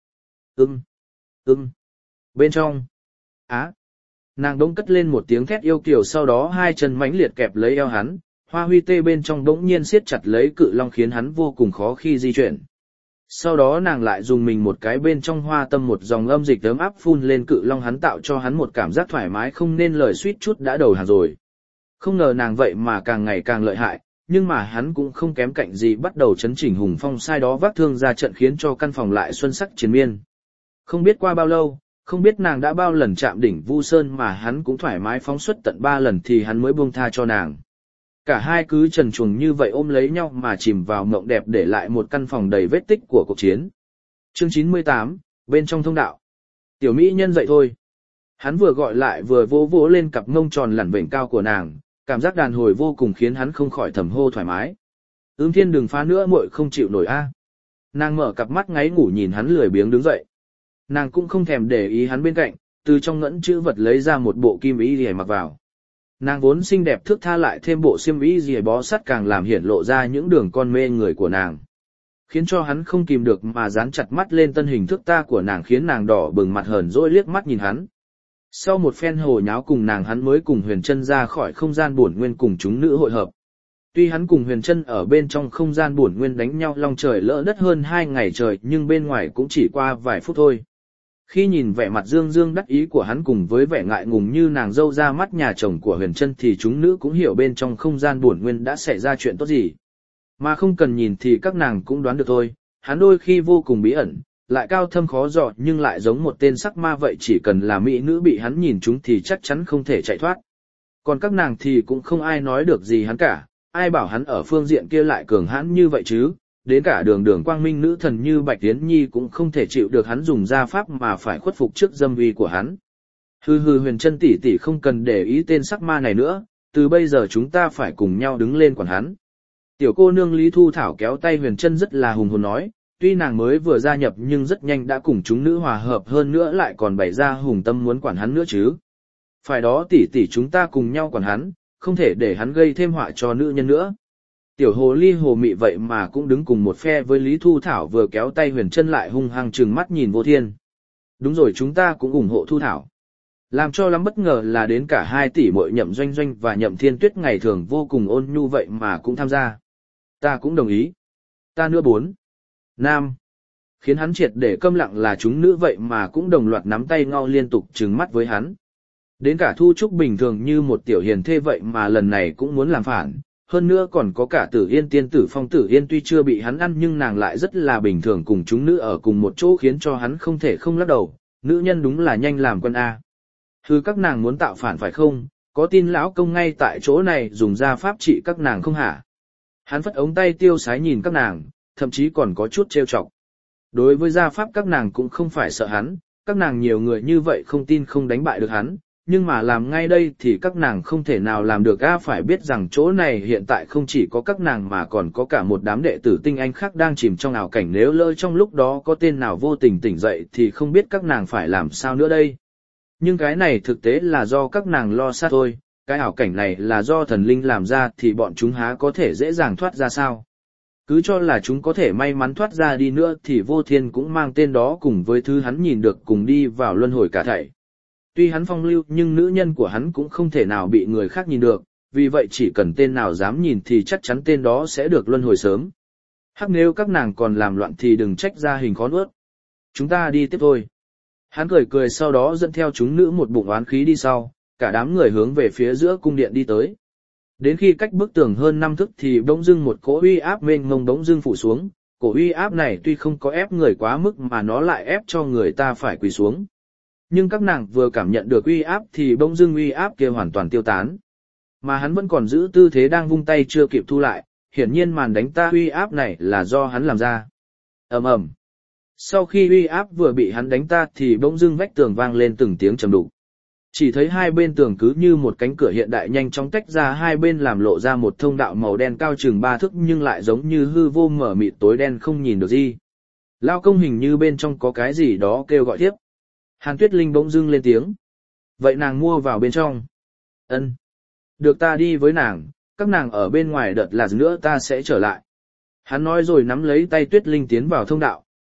Bên trong. Á. Nàng đống cất lên một tiếng thét yêu kiều, sau đó hai chân mãnh liệt kẹp lấy eo hắn, hoa huy tê bên trong bỗng nhiên siết chặt lấy cự long khiến hắn vô cùng khó khi di chuyển. Sau đó nàng lại dùng mình một cái bên trong hoa tâm một dòng âm dịch ấm áp phun lên cự long hắn, tạo cho hắn một cảm giác thoải mái không nên lời, suýt chút đã đầu hàng rồi. Không ngờ nàng vậy mà càng ngày càng lợi hại, nhưng mà hắn cũng không kém cạnh gì, bắt đầu chấn chỉnh hùng phong sai đó vác thương ra trận khiến cho căn phòng lại xuân sắc triền miên. Không biết qua bao lâu, không biết nàng đã bao lần chạm đỉnh Vu Sơn mà hắn cũng thoải mái phóng xuất tận 3 lần thì hắn mới buông tha cho nàng. Cả hai cứ trần truồng như vậy ôm lấy nhau mà chìm vào mộng đẹp, để lại một căn phòng đầy vết tích của cuộc chiến. Chương 98, bên trong thông đạo. Tiểu mỹ nhân dậy thôi. Hắn vừa gọi lại vừa vỗ vỗ lên cặp mông tròn lẳn vểnh cao của nàng, cảm giác đàn hồi vô cùng khiến hắn không khỏi thầm hô thoải mái. Thiên đừng phá nữa, muội không chịu nổi a. Nàng mở cặp mắt ngáy ngủ nhìn hắn lười biếng đứng dậy. Nàng cũng không thèm để ý hắn bên cạnh, từ trong ngẫn chữ vật lấy ra một bộ kim y để mặc vào. Nàng vốn xinh đẹp thước tha, lại thêm bộ xiêm y rìa bó sắt càng làm hiển lộ ra những đường con mê người của nàng, khiến cho hắn không kìm được mà dán chặt mắt lên tân hình thước tha của nàng, khiến nàng đỏ bừng mặt hờn dỗi liếc mắt nhìn hắn. Sau một phen hồ nháo cùng nàng, hắn mới cùng Huyền Trân ra khỏi không gian bổn nguyên cùng chúng nữ hội hợp. Tuy hắn cùng Huyền Trân ở bên trong không gian bổn nguyên đánh nhau long trời lỡ đất hơn 2 ngày trời, nhưng bên ngoài cũng chỉ qua vài phút thôi. Khi nhìn vẻ mặt dương dương đắc ý của hắn cùng với vẻ ngại ngùng như nàng dâu ra mắt nhà chồng của Huyền Trân thì chúng nữ cũng hiểu bên trong không gian bổn nguyên đã xảy ra chuyện tốt gì. Mà không cần nhìn thì các nàng cũng đoán được thôi, hắn đôi khi vô cùng bí ẩn, lại cao thâm khó dò nhưng lại giống một tên sắc ma vậy, chỉ cần là mỹ nữ bị hắn nhìn trúng thì chắc chắn không thể chạy thoát. Còn các nàng thì cũng không ai nói được gì hắn cả, ai bảo hắn ở phương diện kia lại cường hãn như vậy chứ, đến cả đường quang minh nữ thần như Bạch Tiến Nhi cũng không thể chịu được hắn dùng gia pháp mà phải khuất phục trước dâm uy của hắn. Huyền Trân tỷ tỷ không cần để ý tên sắc ma này nữa, từ bây giờ chúng ta phải cùng nhau đứng lên quản hắn. Tiểu cô nương Lý Thu Thảo kéo tay Huyền Trân rất là hùng hồn nói, tuy nàng mới vừa gia nhập nhưng rất nhanh đã cùng chúng nữ hòa hợp, hơn nữa lại còn bày ra hùng tâm muốn quản hắn nữa chứ. Phải đó tỷ tỷ, chúng ta cùng nhau quản hắn, không thể để hắn gây thêm họa cho nữ nhân nữa. Tiểu hồ ly hồ mị vậy mà cũng đứng cùng một phe với Lý Thu Thảo, vừa kéo tay Huyền Trân lại hung hăng trừng mắt nhìn Vô Thiên. Đúng rồi, chúng ta cũng ủng hộ Thu Thảo. Làm cho lắm bất ngờ là đến cả 2 tỷ muội Nhậm Doanh Doanh và Nhậm Thiên Tuyết ngày thường vô cùng ôn nhu vậy mà cũng tham gia. Ta cũng đồng ý. Ta nữa 4. Nam. Khiến hắn triệt để câm lặng là chúng nữ vậy mà cũng đồng loạt nắm tay ngao liên tục trừng mắt với hắn. Đến cả Thu Trúc bình thường như một tiểu hiền thê vậy mà lần này cũng muốn làm phản. Hơn nữa còn có cả Tử Yên tiên tử Phong Tử Yên, tuy chưa bị hắn ăn nhưng nàng lại rất là bình thường cùng chúng nữ ở cùng một chỗ, khiến cho hắn không thể không lắc đầu, nữ nhân đúng là nhanh làm quân A. Các nàng muốn tạo phản phải không, có tin lão công ngay tại chỗ này dùng gia pháp trị các nàng không hả? Hắn phất ống tay tiêu sái nhìn các nàng, thậm chí còn có chút trêu chọc. Đối với gia pháp các nàng cũng không phải sợ hắn, các nàng nhiều người như vậy không tin không đánh bại được hắn. Nhưng mà làm ngay đây thì các nàng không thể nào làm được a, phải biết rằng chỗ này hiện tại không chỉ có các nàng mà còn có cả một đám đệ tử tinh anh khác đang chìm trong ảo cảnh, nếu lỡ trong lúc đó có tên nào vô tình tỉnh dậy thì không biết các nàng phải làm sao nữa đây. Nhưng cái này thực tế là do các nàng lo sát thôi, cái ảo cảnh này là do thần linh làm ra thì bọn chúng há có thể dễ dàng thoát ra sao. Cứ cho là chúng có thể may mắn thoát ra đi nữa thì Vô Thiên cũng mang tên đó cùng với thứ hắn nhìn được cùng đi vào luân hồi cả thảy. Tuy hắn phong lưu nhưng nữ nhân của hắn cũng không thể nào bị người khác nhìn được, vì vậy chỉ cần tên nào dám nhìn thì chắc chắn tên đó sẽ được luân hồi sớm. Nếu các nàng còn làm loạn thì đừng trách ra hình khó nuốt. Chúng ta đi tiếp thôi. Hắn cười cười sau đó dẫn theo chúng nữ một bụng oán khí đi sau, cả đám người hướng về phía giữa cung điện đi tới. Đến khi cách bức tường hơn 5 thước thì bỗng dưng một cỗ uy áp mênh mông bỗng dưng phủ xuống, cổ uy áp này tuy không có ép người quá mức mà nó lại ép cho người ta phải quỳ xuống. Nhưng các nàng vừa cảm nhận được uy áp thì bỗng dưng uy áp kia hoàn toàn tiêu tán. Mà hắn vẫn còn giữ tư thế đang vung tay chưa kịp thu lại, hiển nhiên màn đánh ta uy áp này là do hắn làm ra. Ầm ầm. Sau khi uy áp vừa bị hắn đánh ta thì bỗng dưng vách tường vang lên từng tiếng trầm đục. Chỉ thấy hai bên tường cứ như một cánh cửa hiện đại nhanh chóng tách ra, hai bên làm lộ ra một thông đạo màu đen cao chừng 3 thước nhưng lại giống như hư vô mở mịt tối đen không nhìn được gì. Lao công hình như bên trong có cái gì đó kêu gọi tiếp. Hàn Tuyết Linh bỗng dưng lên tiếng. Vậy nàng mua vào bên trong. Ân. Được, ta đi với nàng, các nàng ở bên ngoài đợt là nữa ta sẽ trở lại. Hắn nói rồi nắm lấy tay Tuyết Linh tiến vào thông đạo,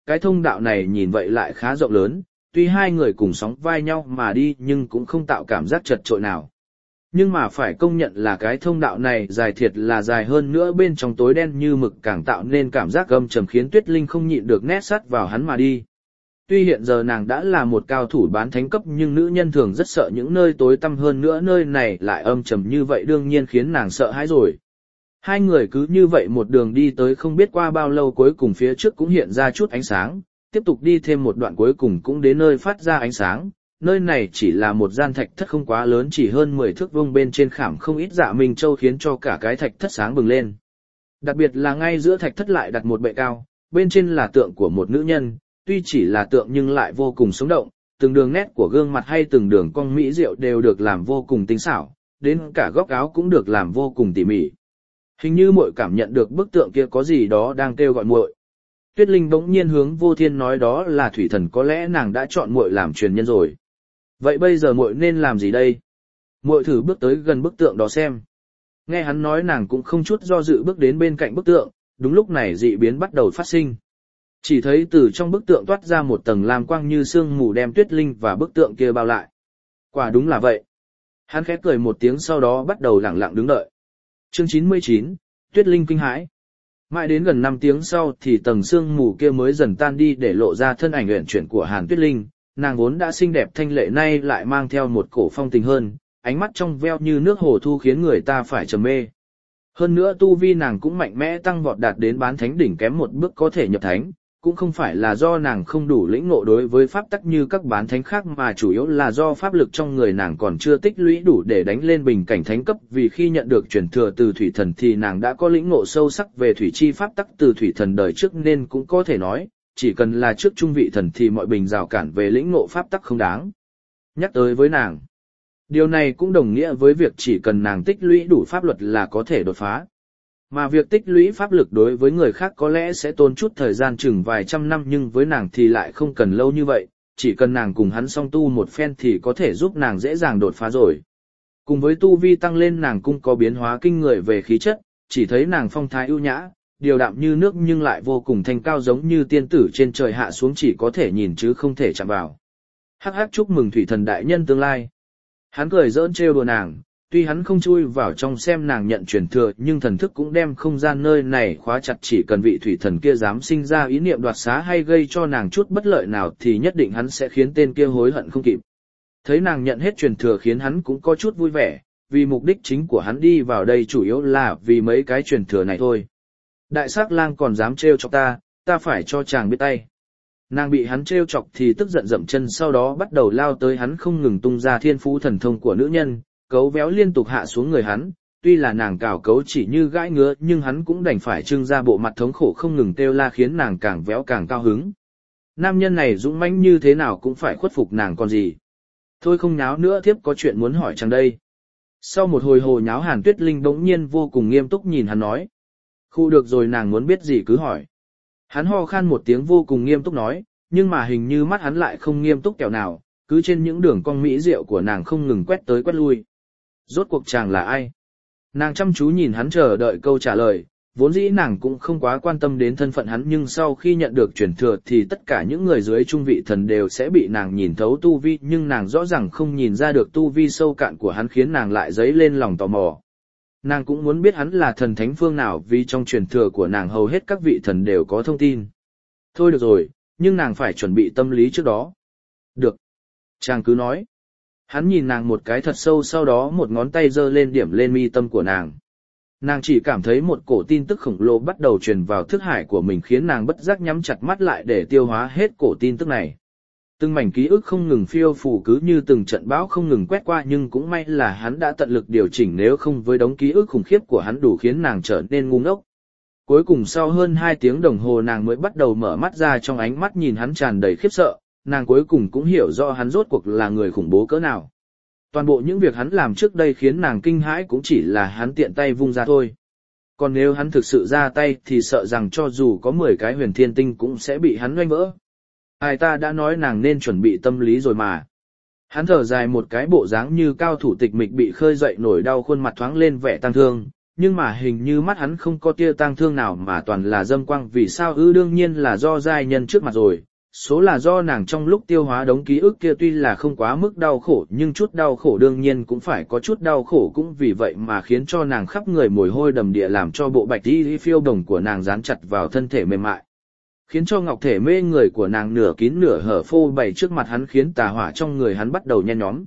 cái thông đạo này nhìn vậy lại khá rộng lớn, tuy hai người cùng sóng vai nhau mà đi nhưng cũng không tạo cảm giác chật chội nào. Nhưng mà phải công nhận là cái thông đạo này dài thiệt là dài, hơn nữa bên trong tối đen như mực càng tạo nên cảm giác âm trầm khiến Tuyết Linh không nhịn được nét sát vào hắn mà đi. Tuy hiện giờ nàng đã là một cao thủ bán thánh cấp nhưng nữ nhân thường rất sợ những nơi tối tăm, hơn nữa nơi này lại âm trầm như vậy đương nhiên khiến nàng sợ hãi rồi. Hai người cứ như vậy một đường đi tới không biết qua bao lâu, cuối cùng phía trước cũng hiện ra chút ánh sáng, tiếp tục đi thêm một đoạn cuối cùng cũng đến nơi phát ra ánh sáng. Nơi này chỉ là một gian thạch thất không quá lớn, chỉ hơn 10 thước vuông, bên trên khảm không ít dạ minh châu khiến cho cả cái thạch thất sáng bừng lên. Đặc biệt là ngay giữa thạch thất lại đặt một bệ cao, bên trên là tượng của một nữ nhân, tuy chỉ là tượng nhưng lại vô cùng sống động, từng đường nét của gương mặt hay từng đường cong mỹ diệu đều được làm vô cùng tinh xảo, đến cả góc áo cũng được làm vô cùng tỉ mỉ. Hình như muội cảm nhận được bức tượng kia có gì đó đang kêu gọi muội. Tuyết Linh bỗng nhiên hướng Vô Thiên nói đó là thủy thần, có lẽ nàng đã chọn muội làm truyền nhân rồi. Vậy bây giờ muội nên làm gì đây? Muội thử bước tới gần bức tượng đó xem. Nghe hắn nói nàng cũng không chút do dự bước đến bên cạnh bức tượng, đúng lúc này dị biến bắt đầu phát sinh. Chỉ thấy từ trong bức tượng toát ra một tầng lam quang như sương mù đem Tuyết Linh và bức tượng kia bao lại. Quả đúng là vậy. Hắn khẽ cười một tiếng sau đó bắt đầu lặng lặng đứng đợi. Chương 99, Tuyết Linh kinh hãi. Mãi đến gần 5 tiếng sau thì tầng sương mù kia mới dần tan đi để lộ ra thân ảnh uyển chuyển của Hàn Tuyết Linh. Nàng vốn đã xinh đẹp thanh lệ nay lại mang theo một cổ phong tình hơn, ánh mắt trong veo như nước hồ thu khiến người ta phải trầm mê. Hơn nữa tu vi nàng cũng mạnh mẽ tăng vọt đạt đến bán thánh đỉnh, kém một bước có thể nhập thánh, cũng không phải là do nàng không đủ lĩnh ngộ đối với pháp tắc như các bán thánh khác mà chủ yếu là do pháp lực trong người nàng còn chưa tích lũy đủ để đánh lên bình cảnh thánh cấp, vì khi nhận được truyền thừa từ thủy thần thì nàng đã có lĩnh ngộ sâu sắc về thủy chi pháp tắc từ thủy thần đời trước, nên cũng có thể nói, chỉ cần là trước trung vị thần thì mọi bình rào cản về lĩnh ngộ pháp tắc không đáng nhắc tới với nàng. Điều này cũng đồng nghĩa với việc chỉ cần nàng tích lũy đủ pháp luật là có thể đột phá. Mà việc tích lũy pháp lực đối với người khác có lẽ sẽ tốn chút thời gian chừng vài trăm năm, nhưng với nàng thì lại không cần lâu như vậy, chỉ cần nàng cùng hắn song tu một phen thì có thể giúp nàng dễ dàng đột phá rồi. Cùng với tu vi tăng lên, nàng cũng có biến hóa kinh người về khí chất, chỉ thấy nàng phong thái ưu nhã, điều đạm như nước nhưng lại vô cùng thanh cao, giống như tiên tử trên trời hạ xuống, chỉ có thể nhìn chứ không thể chạm vào. Hắc hắc, chúc mừng thủy thần đại nhân tương lai. Hắn cười giỡn trêu đùa nàng, tuy hắn không chui vào trong xem nàng nhận truyền thừa nhưng thần thức cũng đem không gian nơi này khóa chặt, chỉ cần vị thủy thần kia dám sinh ra ý niệm đoạt xá hay gây cho nàng chút bất lợi nào thì nhất định hắn sẽ khiến tên kia hối hận không kịp. Thấy nàng nhận hết truyền thừa khiến hắn cũng có chút vui vẻ, vì mục đích chính của hắn đi vào đây chủ yếu là vì mấy cái truyền thừa này thôi. Đại Sắc Lang còn dám trêu chọc ta phải cho chàng biết tay. Nàng bị hắn trêu chọc thì tức giận dậm chân, sau đó bắt đầu lao tới hắn, không ngừng tung ra thiên phú thần thông của nữ nhân, cấu véo liên tục hạ xuống người hắn. Tuy là nàng cào cấu chỉ như gãi ngứa nhưng hắn cũng đành phải trưng ra bộ mặt thống khổ không ngừng kêu la, khiến nàng càng véo càng cao hứng. Nam nhân này dũng mãnh như thế nào cũng phải khuất phục nàng còn gì. Thôi không nháo nữa, thiếp có chuyện muốn hỏi chàng đây. Sau một hồi hồ nháo, Hàn Tuyết Linh bỗng nhiên vô cùng nghiêm túc nhìn hắn nói. Khu được rồi, nàng muốn biết gì cứ hỏi. Hắn ho khan một tiếng vô cùng nghiêm túc nói, nhưng mà hình như mắt hắn lại không nghiêm túc kẻo nào, cứ trên những đường cong mỹ diệu của nàng không ngừng quét tới quét lui. Rốt cuộc chàng là ai? Nàng chăm chú nhìn hắn chờ đợi câu trả lời, vốn dĩ nàng cũng không quá quan tâm đến thân phận hắn, nhưng sau khi nhận được truyền thừa thì tất cả những người dưới trung vị thần đều sẽ bị nàng nhìn thấu tu vi, nhưng nàng rõ ràng không nhìn ra được tu vi sâu cạn của hắn, khiến nàng lại dấy lên lòng tò mò. Nàng cũng muốn biết hắn là thần thánh phương nào, vì trong truyền thừa của nàng hầu hết các vị thần đều có thông tin. Thôi được rồi, nhưng nàng phải chuẩn bị tâm lý trước đó. Được. Chàng cứ nói. Hắn nhìn nàng một cái thật sâu, sau đó một ngón tay giơ lên điểm lên mi tâm của nàng. Nàng chỉ cảm thấy một cổ tin tức khổng lồ bắt đầu truyền vào thức hải của mình, khiến nàng bất giác nhắm chặt mắt lại để tiêu hóa hết cổ tin tức này. Từng mảnh ký ức không ngừng phiêu phù cứ như từng trận bão không ngừng quét qua, nhưng cũng may là hắn đã tận lực điều chỉnh, nếu không với đống ký ức khủng khiếp của hắn đủ khiến nàng trở nên ngu ngốc. Cuối cùng sau hơn 2 tiếng đồng hồ nàng mới bắt đầu mở mắt ra, trong ánh mắt nhìn hắn tràn đầy khiếp sợ, nàng cuối cùng cũng hiểu rõ hắn rốt cuộc là người khủng bố cỡ nào. Toàn bộ những việc hắn làm trước đây khiến nàng kinh hãi cũng chỉ là hắn tiện tay vung ra thôi. Còn nếu hắn thực sự ra tay thì sợ rằng cho dù có 10 cái huyền thiên tinh cũng sẽ bị hắn oanh vỡ. Ai, ta đã nói nàng nên chuẩn bị tâm lý rồi mà. Hắn thở dài một cái, bộ dáng như cao thủ tịch mịch bị khơi dậy nổi đau, khuôn mặt thoáng lên vẻ tang thương, nhưng mà hình như mắt hắn không có tia tang thương nào mà toàn là dâm quang. Vì sao ư? Đương nhiên là do giai nhân trước mặt rồi, số là do nàng trong lúc tiêu hóa đống ký ức kia tuy là không quá mức đau khổ nhưng chút đau khổ đương nhiên cũng phải có chút đau khổ, cũng vì vậy mà khiến cho nàng khắp người mồ hôi đầm đìa, làm cho bộ bạch y phiêu đồng của nàng dán chặt vào thân thể mềm mại, khiến cho ngọc thể mê người của nàng nửa kín nửa hở phô bày trước mặt hắn, khiến tà hỏa trong người hắn bắt đầu nhen nhóm.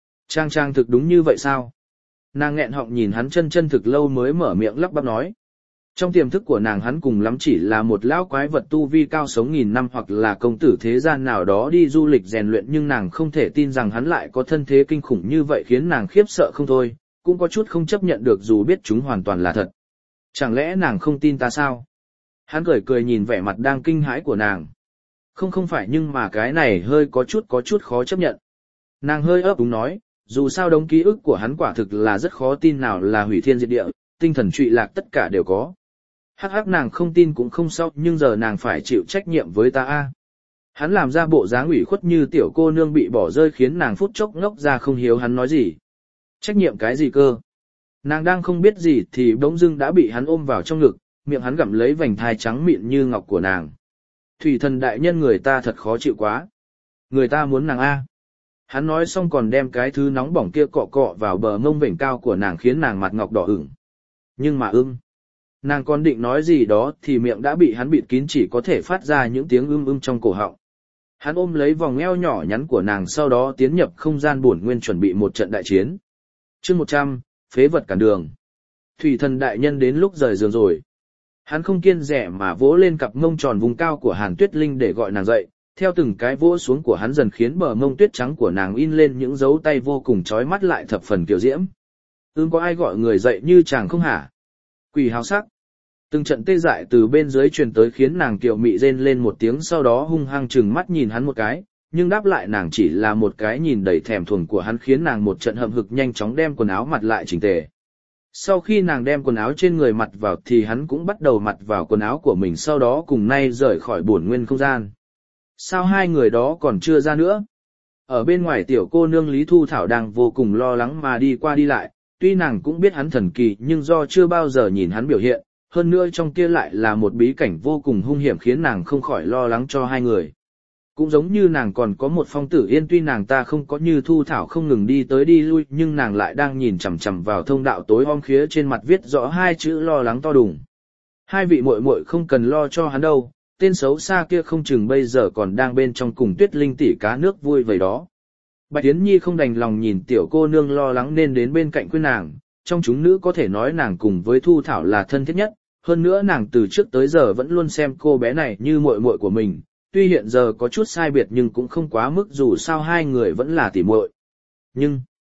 Trang thực đúng như vậy sao? Nàng nghẹn họng nhìn hắn chân thực lâu mới mở miệng lắp bắp nói. Trong tiềm thức của nàng hắn cùng lắm chỉ là một lão quái vật tu vi cao sống nghìn năm, hoặc là công tử thế gian nào đó đi du lịch rèn luyện, nhưng nàng không thể tin rằng hắn lại có thân thế kinh khủng như vậy, khiến nàng khiếp sợ không thôi, cũng có chút không chấp nhận được dù biết chúng hoàn toàn là thật. Chẳng lẽ nàng không tin ta sao? Hắn cười nhìn vẻ mặt đang kinh hãi của nàng. Không phải, nhưng mà cái này hơi có chút khó chấp nhận. Nàng hơi ấp úng nói, dù sao đống ký ức của hắn quả thực là rất khó tin, nào là hủy thiên diệt địa, tinh thần trụy lạc tất cả đều có. Hắc nàng không tin cũng không sao, nhưng giờ nàng phải chịu trách nhiệm với ta a. Hắn làm ra bộ dáng ủy khuất như tiểu cô nương bị bỏ rơi, khiến nàng phút chốc ngốc ra không hiểu hắn nói gì. Trách nhiệm cái gì cơ? Nàng đang không biết gì thì bỗng dưng đã bị hắn ôm vào trong ngực, miệng hắn gặm lấy vành thai trắng mịn như ngọc của nàng. Thủy thần đại nhân, người ta thật khó chịu quá. Người ta muốn nàng a. Hắn nói xong còn đem cái thứ nóng bỏng kia cọ cọ vào bờ mông vểnh cao của nàng, khiến nàng mặt ngọc đỏ ửng. Nhưng mà nàng còn định nói gì đó thì miệng đã bị hắn bịt kín, chỉ có thể phát ra những tiếng trong cổ họng. Hắn ôm lấy vòng eo nhỏ nhắn của nàng, sau đó tiến nhập không gian bổn nguyên chuẩn bị một trận đại chiến. Chương 100, phế vật cản đường. Thủy thần đại nhân đến lúc rời giường rồi. Hắn không kiêng dè mà vỗ lên cặp mông tròn vùng cao của Hàn Tuyết Linh để gọi nàng dậy, theo từng cái vỗ xuống của hắn dần khiến bờ mông tuyết trắng của nàng in lên những dấu tay vô cùng chói mắt lại thập phần kiều diễm. Có ai gọi người dậy như chàng không hả? Quỷ hào sắc. Từng trận tê dại từ bên dưới truyền tới khiến nàng kiều mị rên lên một tiếng, sau đó hung hăng trừng mắt nhìn hắn một cái, nhưng đáp lại nàng chỉ là một cái nhìn đầy thèm thuồng của hắn, khiến nàng một trận hậm hực nhanh chóng đem quần áo mặc lại chỉnh tề. Sau khi nàng đem quần áo trên người mặc vào thì hắn cũng bắt đầu mặc vào quần áo của mình, sau đó cùng nay rời khỏi bổn nguyên không gian. Sao hai người đó còn chưa ra nữa? Ở bên ngoài tiểu cô nương Lý Thu Thảo đang vô cùng lo lắng mà đi qua đi lại, tuy nàng cũng biết hắn thần kỳ nhưng do chưa bao giờ nhìn hắn biểu hiện, hơn nữa trong kia lại là một bí cảnh vô cùng hung hiểm, khiến nàng không khỏi lo lắng cho hai người. Cũng giống như nàng còn có một Phong Tử Yên, tuy nàng ta không có như Thu Thảo không ngừng đi tới đi lui, nhưng nàng lại đang nhìn chằm chằm vào thông đạo tối om khía trên mặt viết rõ hai chữ lo lắng to đùng. Hai vị muội muội không cần lo cho hắn đâu, tên xấu xa kia không chừng bây giờ còn đang bên trong cùng Tuyết Linh tỷ cá nước vui vậy đó. Bạch Tiến Nhi không đành lòng nhìn tiểu cô nương lo lắng nên đến bên cạnh khuyên nàng, trong chúng nữ có thể nói nàng cùng với Thu Thảo là thân thiết nhất, hơn nữa nàng từ trước tới giờ vẫn luôn xem cô bé này như muội muội của mình, tuy hiện giờ có chút sai biệt nhưng cũng không quá mức, dù sao hai người vẫn là tỉ muội. Nhưng,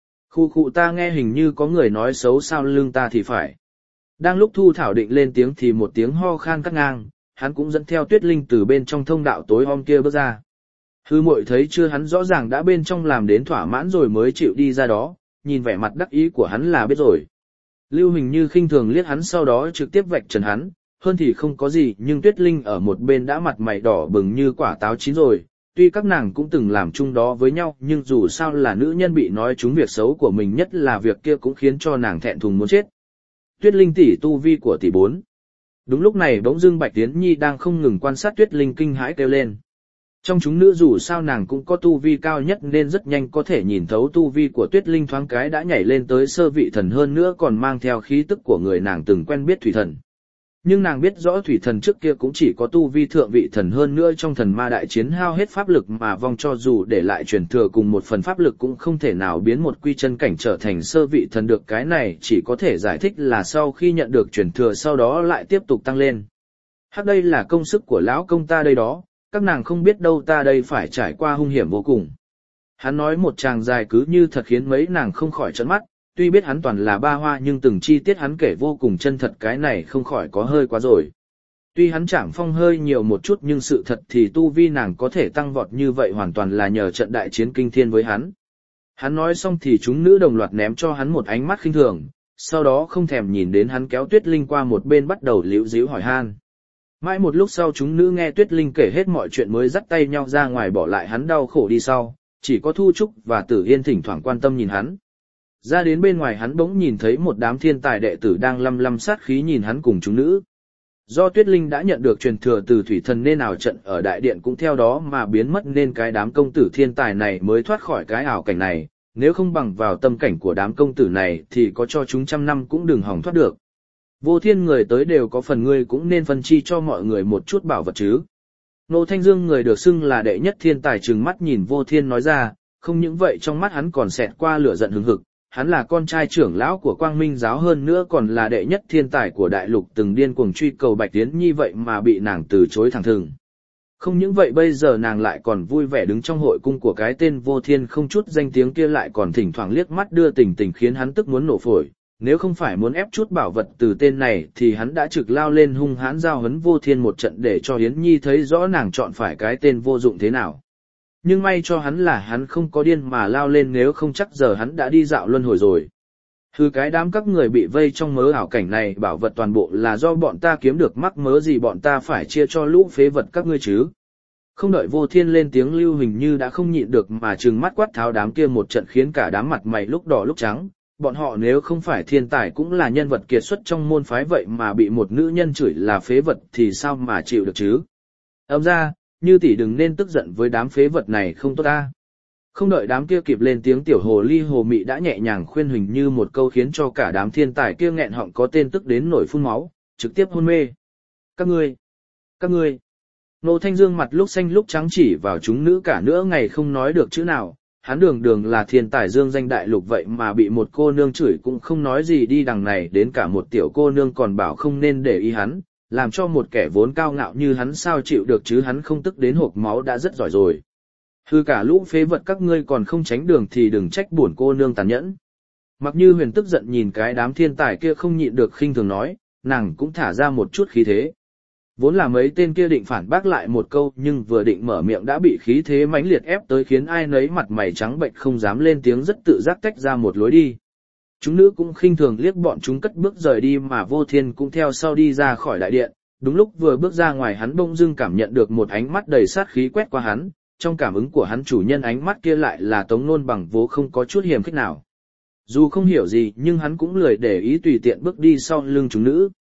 khu ta nghe hình như có người nói xấu sau lưng ta thì phải. Đang lúc Thu Thảo định lên tiếng thì một tiếng ho khan cắt ngang, hắn cũng dẫn theo Tuyết Linh từ bên trong thông đạo tối om kia bước ra. Hư muội thấy chưa, hắn rõ ràng đã bên trong làm đến thỏa mãn rồi mới chịu đi ra đó, nhìn vẻ mặt đắc ý của hắn là biết rồi. Lưu Hình như khinh thường liếc hắn, sau đó trực tiếp vạch trần hắn, hơn thì không có gì, nhưng Tuyết Linh ở một bên đã mặt mày đỏ bừng như quả táo chín rồi. Tuy các nàng cũng từng làm chung đó với nhau, nhưng dù sao là nữ nhân bị nói trúng việc xấu của mình, nhất là việc kia cũng khiến cho nàng thẹn thùng muốn chết. Tuyết Linh tỷ tu vi của tỷ 4. Đúng lúc này bỗng dưng Bạch Tiến Nhi đang không ngừng quan sát Tuyết Linh kinh hãi kêu lên. Trong chúng nữ dù sao nàng cũng có tu vi cao nhất nên rất nhanh có thể nhìn thấu tu vi của Tuyết Linh, thoáng cái đã nhảy lên tới sơ vị thần, hơn nữa còn mang theo khí tức của người nàng từng quen biết thủy thần. Nhưng nàng biết rõ thủy thần trước kia cũng chỉ có tu vi thượng vị thần, hơn nữa trong thần ma đại chiến hao hết pháp lực mà vong, cho dù để lại truyền thừa cùng một phần pháp lực cũng không thể nào biến một quy chân cảnh trở thành sơ vị thần được. Cái này chỉ có thể giải thích là sau khi nhận được truyền thừa sau đó lại tiếp tục tăng lên. Đây là công sức của lão công ta đây đó, các nàng không biết đâu, ta đây phải trải qua hung hiểm vô cùng. Hắn nói một tràng dài cứ như thật khiến mấy nàng không khỏi trợn mắt, tuy biết hắn toàn là ba hoa nhưng từng chi tiết hắn kể vô cùng chân thật, cái này không khỏi có hơi quá rồi. Tuy hắn Trảm Phong hơi nhiều một chút nhưng sự thật thì tu vi nàng có thể tăng vọt như vậy hoàn toàn là nhờ trận đại chiến kinh thiên với hắn. Hắn nói xong thì chúng nữ đồng loạt ném cho hắn một ánh mắt khinh thường, sau đó không thèm nhìn đến hắn kéo Tuyết Linh qua một bên bắt đầu líu díu hỏi han. Mãi một lúc sau chúng nữ nghe Tuyết Linh kể hết mọi chuyện mới dắt tay nhau ra ngoài bỏ lại hắn đau khổ đi sau, chỉ có Thu Trúc và Tử Yên thỉnh thoảng quan tâm nhìn hắn. Ra đến bên ngoài hắn bỗng nhìn thấy một đám thiên tài đệ tử đang lăm lăm sát khí nhìn hắn cùng chúng nữ. Do Tuyết Linh đã nhận được truyền thừa từ thủy thần nên ảo trận ở đại điện cũng theo đó mà biến mất nên cái đám công tử thiên tài này mới thoát khỏi cái ảo cảnh này, nếu không bằng vào tâm cảnh của đám công tử này thì có cho chúng 100 năm cũng đừng hòng thoát được. Vô Thiên người tới đều có phần ngươi cũng nên phân chi cho mọi người một chút bảo vật chứ. Nô Thanh Dương người được xưng là đệ nhất thiên tài trừng mắt nhìn Vô Thiên nói ra, không những vậy trong mắt hắn còn xẹt qua lửa giận hừng hực, hắn là con trai trưởng lão của Quang Minh giáo hơn nữa còn là đệ nhất thiên tài của đại lục từng điên cuồng truy cầu Bạch Tiến Nhi vậy mà bị nàng từ chối thẳng thừng. Không những vậy bây giờ nàng lại còn vui vẻ đứng trong hội cung của cái tên Vô Thiên không chút danh tiếng kia lại còn thỉnh thoảng liếc mắt đưa tình tình khiến hắn tức muốn nổ phổi. Nếu không phải muốn ép chút bảo vật từ tên này thì hắn đã trực lao lên hung hãn giao huấn Vô Thiên một trận để cho Yến Nhi thấy rõ nàng chọn phải cái tên vô dụng thế nào. Nhưng may cho hắn là hắn không có điên mà lao lên nếu không chắc giờ hắn đã đi dạo luân hồi rồi. Hừ cái đám các người bị vây trong mớ ảo cảnh này bảo vật toàn bộ là do bọn ta kiếm được mắc mớ gì bọn ta phải chia cho lũ phế vật các ngươi chứ. Không đợi Vô Thiên lên tiếng Lưu Hình Như đã không nhịn được mà trừng mắt quát tháo đám kia một trận khiến cả đám mặt mày lúc đỏ lúc trắng. Bọn họ nếu không phải thiên tài cũng là nhân vật kiệt xuất trong môn phái vậy mà bị một nữ nhân chửi là phế vật thì sao mà chịu được chứ. Ấm ra, Như tỷ đừng nên tức giận với đám phế vật này không tốt ta. Không đợi đám kia kịp lên tiếng tiểu hồ ly hồ mị đã nhẹ nhàng khuyên Huỳnh Như một câu khiến cho cả đám thiên tài kia nghẹn họng có tên tức đến nổi phun máu, trực tiếp hôn mê. Các ngươi. Nô Thanh Dương mặt lúc xanh lúc trắng chỉ vào chúng nữ cả nửa ngày không nói được chữ nào, hắn đường đường là thiên tài dương danh đại lục vậy mà bị một cô nương chửi cũng không nói gì đi đằng này đến cả một tiểu cô nương còn bảo không nên để ý hắn, làm cho một kẻ vốn cao ngạo như hắn sao chịu được chứ hắn không tức đến hộc máu đã rất giỏi rồi. Hư cả lũ phế vật các ngươi còn không tránh đường thì đừng trách buồn cô nương tàn nhẫn. Mặc Như Huyền tức giận nhìn cái đám thiên tài kia không nhịn được khinh thường nói, nàng cũng thả ra một chút khí thế. Vốn là mấy tên kia định phản bác lại một câu nhưng vừa định mở miệng đã bị khí thế mãnh liệt ép tới khiến ai nấy mặt mày trắng bệch không dám lên tiếng rất tự giác tách ra một lối đi. Chúng nữ cũng khinh thường liếc bọn chúng cất bước rời đi mà Vô Thiên cũng theo sau đi ra khỏi đại điện. Đúng lúc vừa bước ra ngoài hắn bỗng dưng cảm nhận được một ánh mắt đầy sát khí quét qua hắn, trong cảm ứng của hắn chủ nhân ánh mắt kia lại là Tống Nôn bằng vố không có chút hiềm khích nào. Dù không hiểu gì nhưng hắn cũng lười để ý tùy tiện bước đi sau lưng chúng nữ.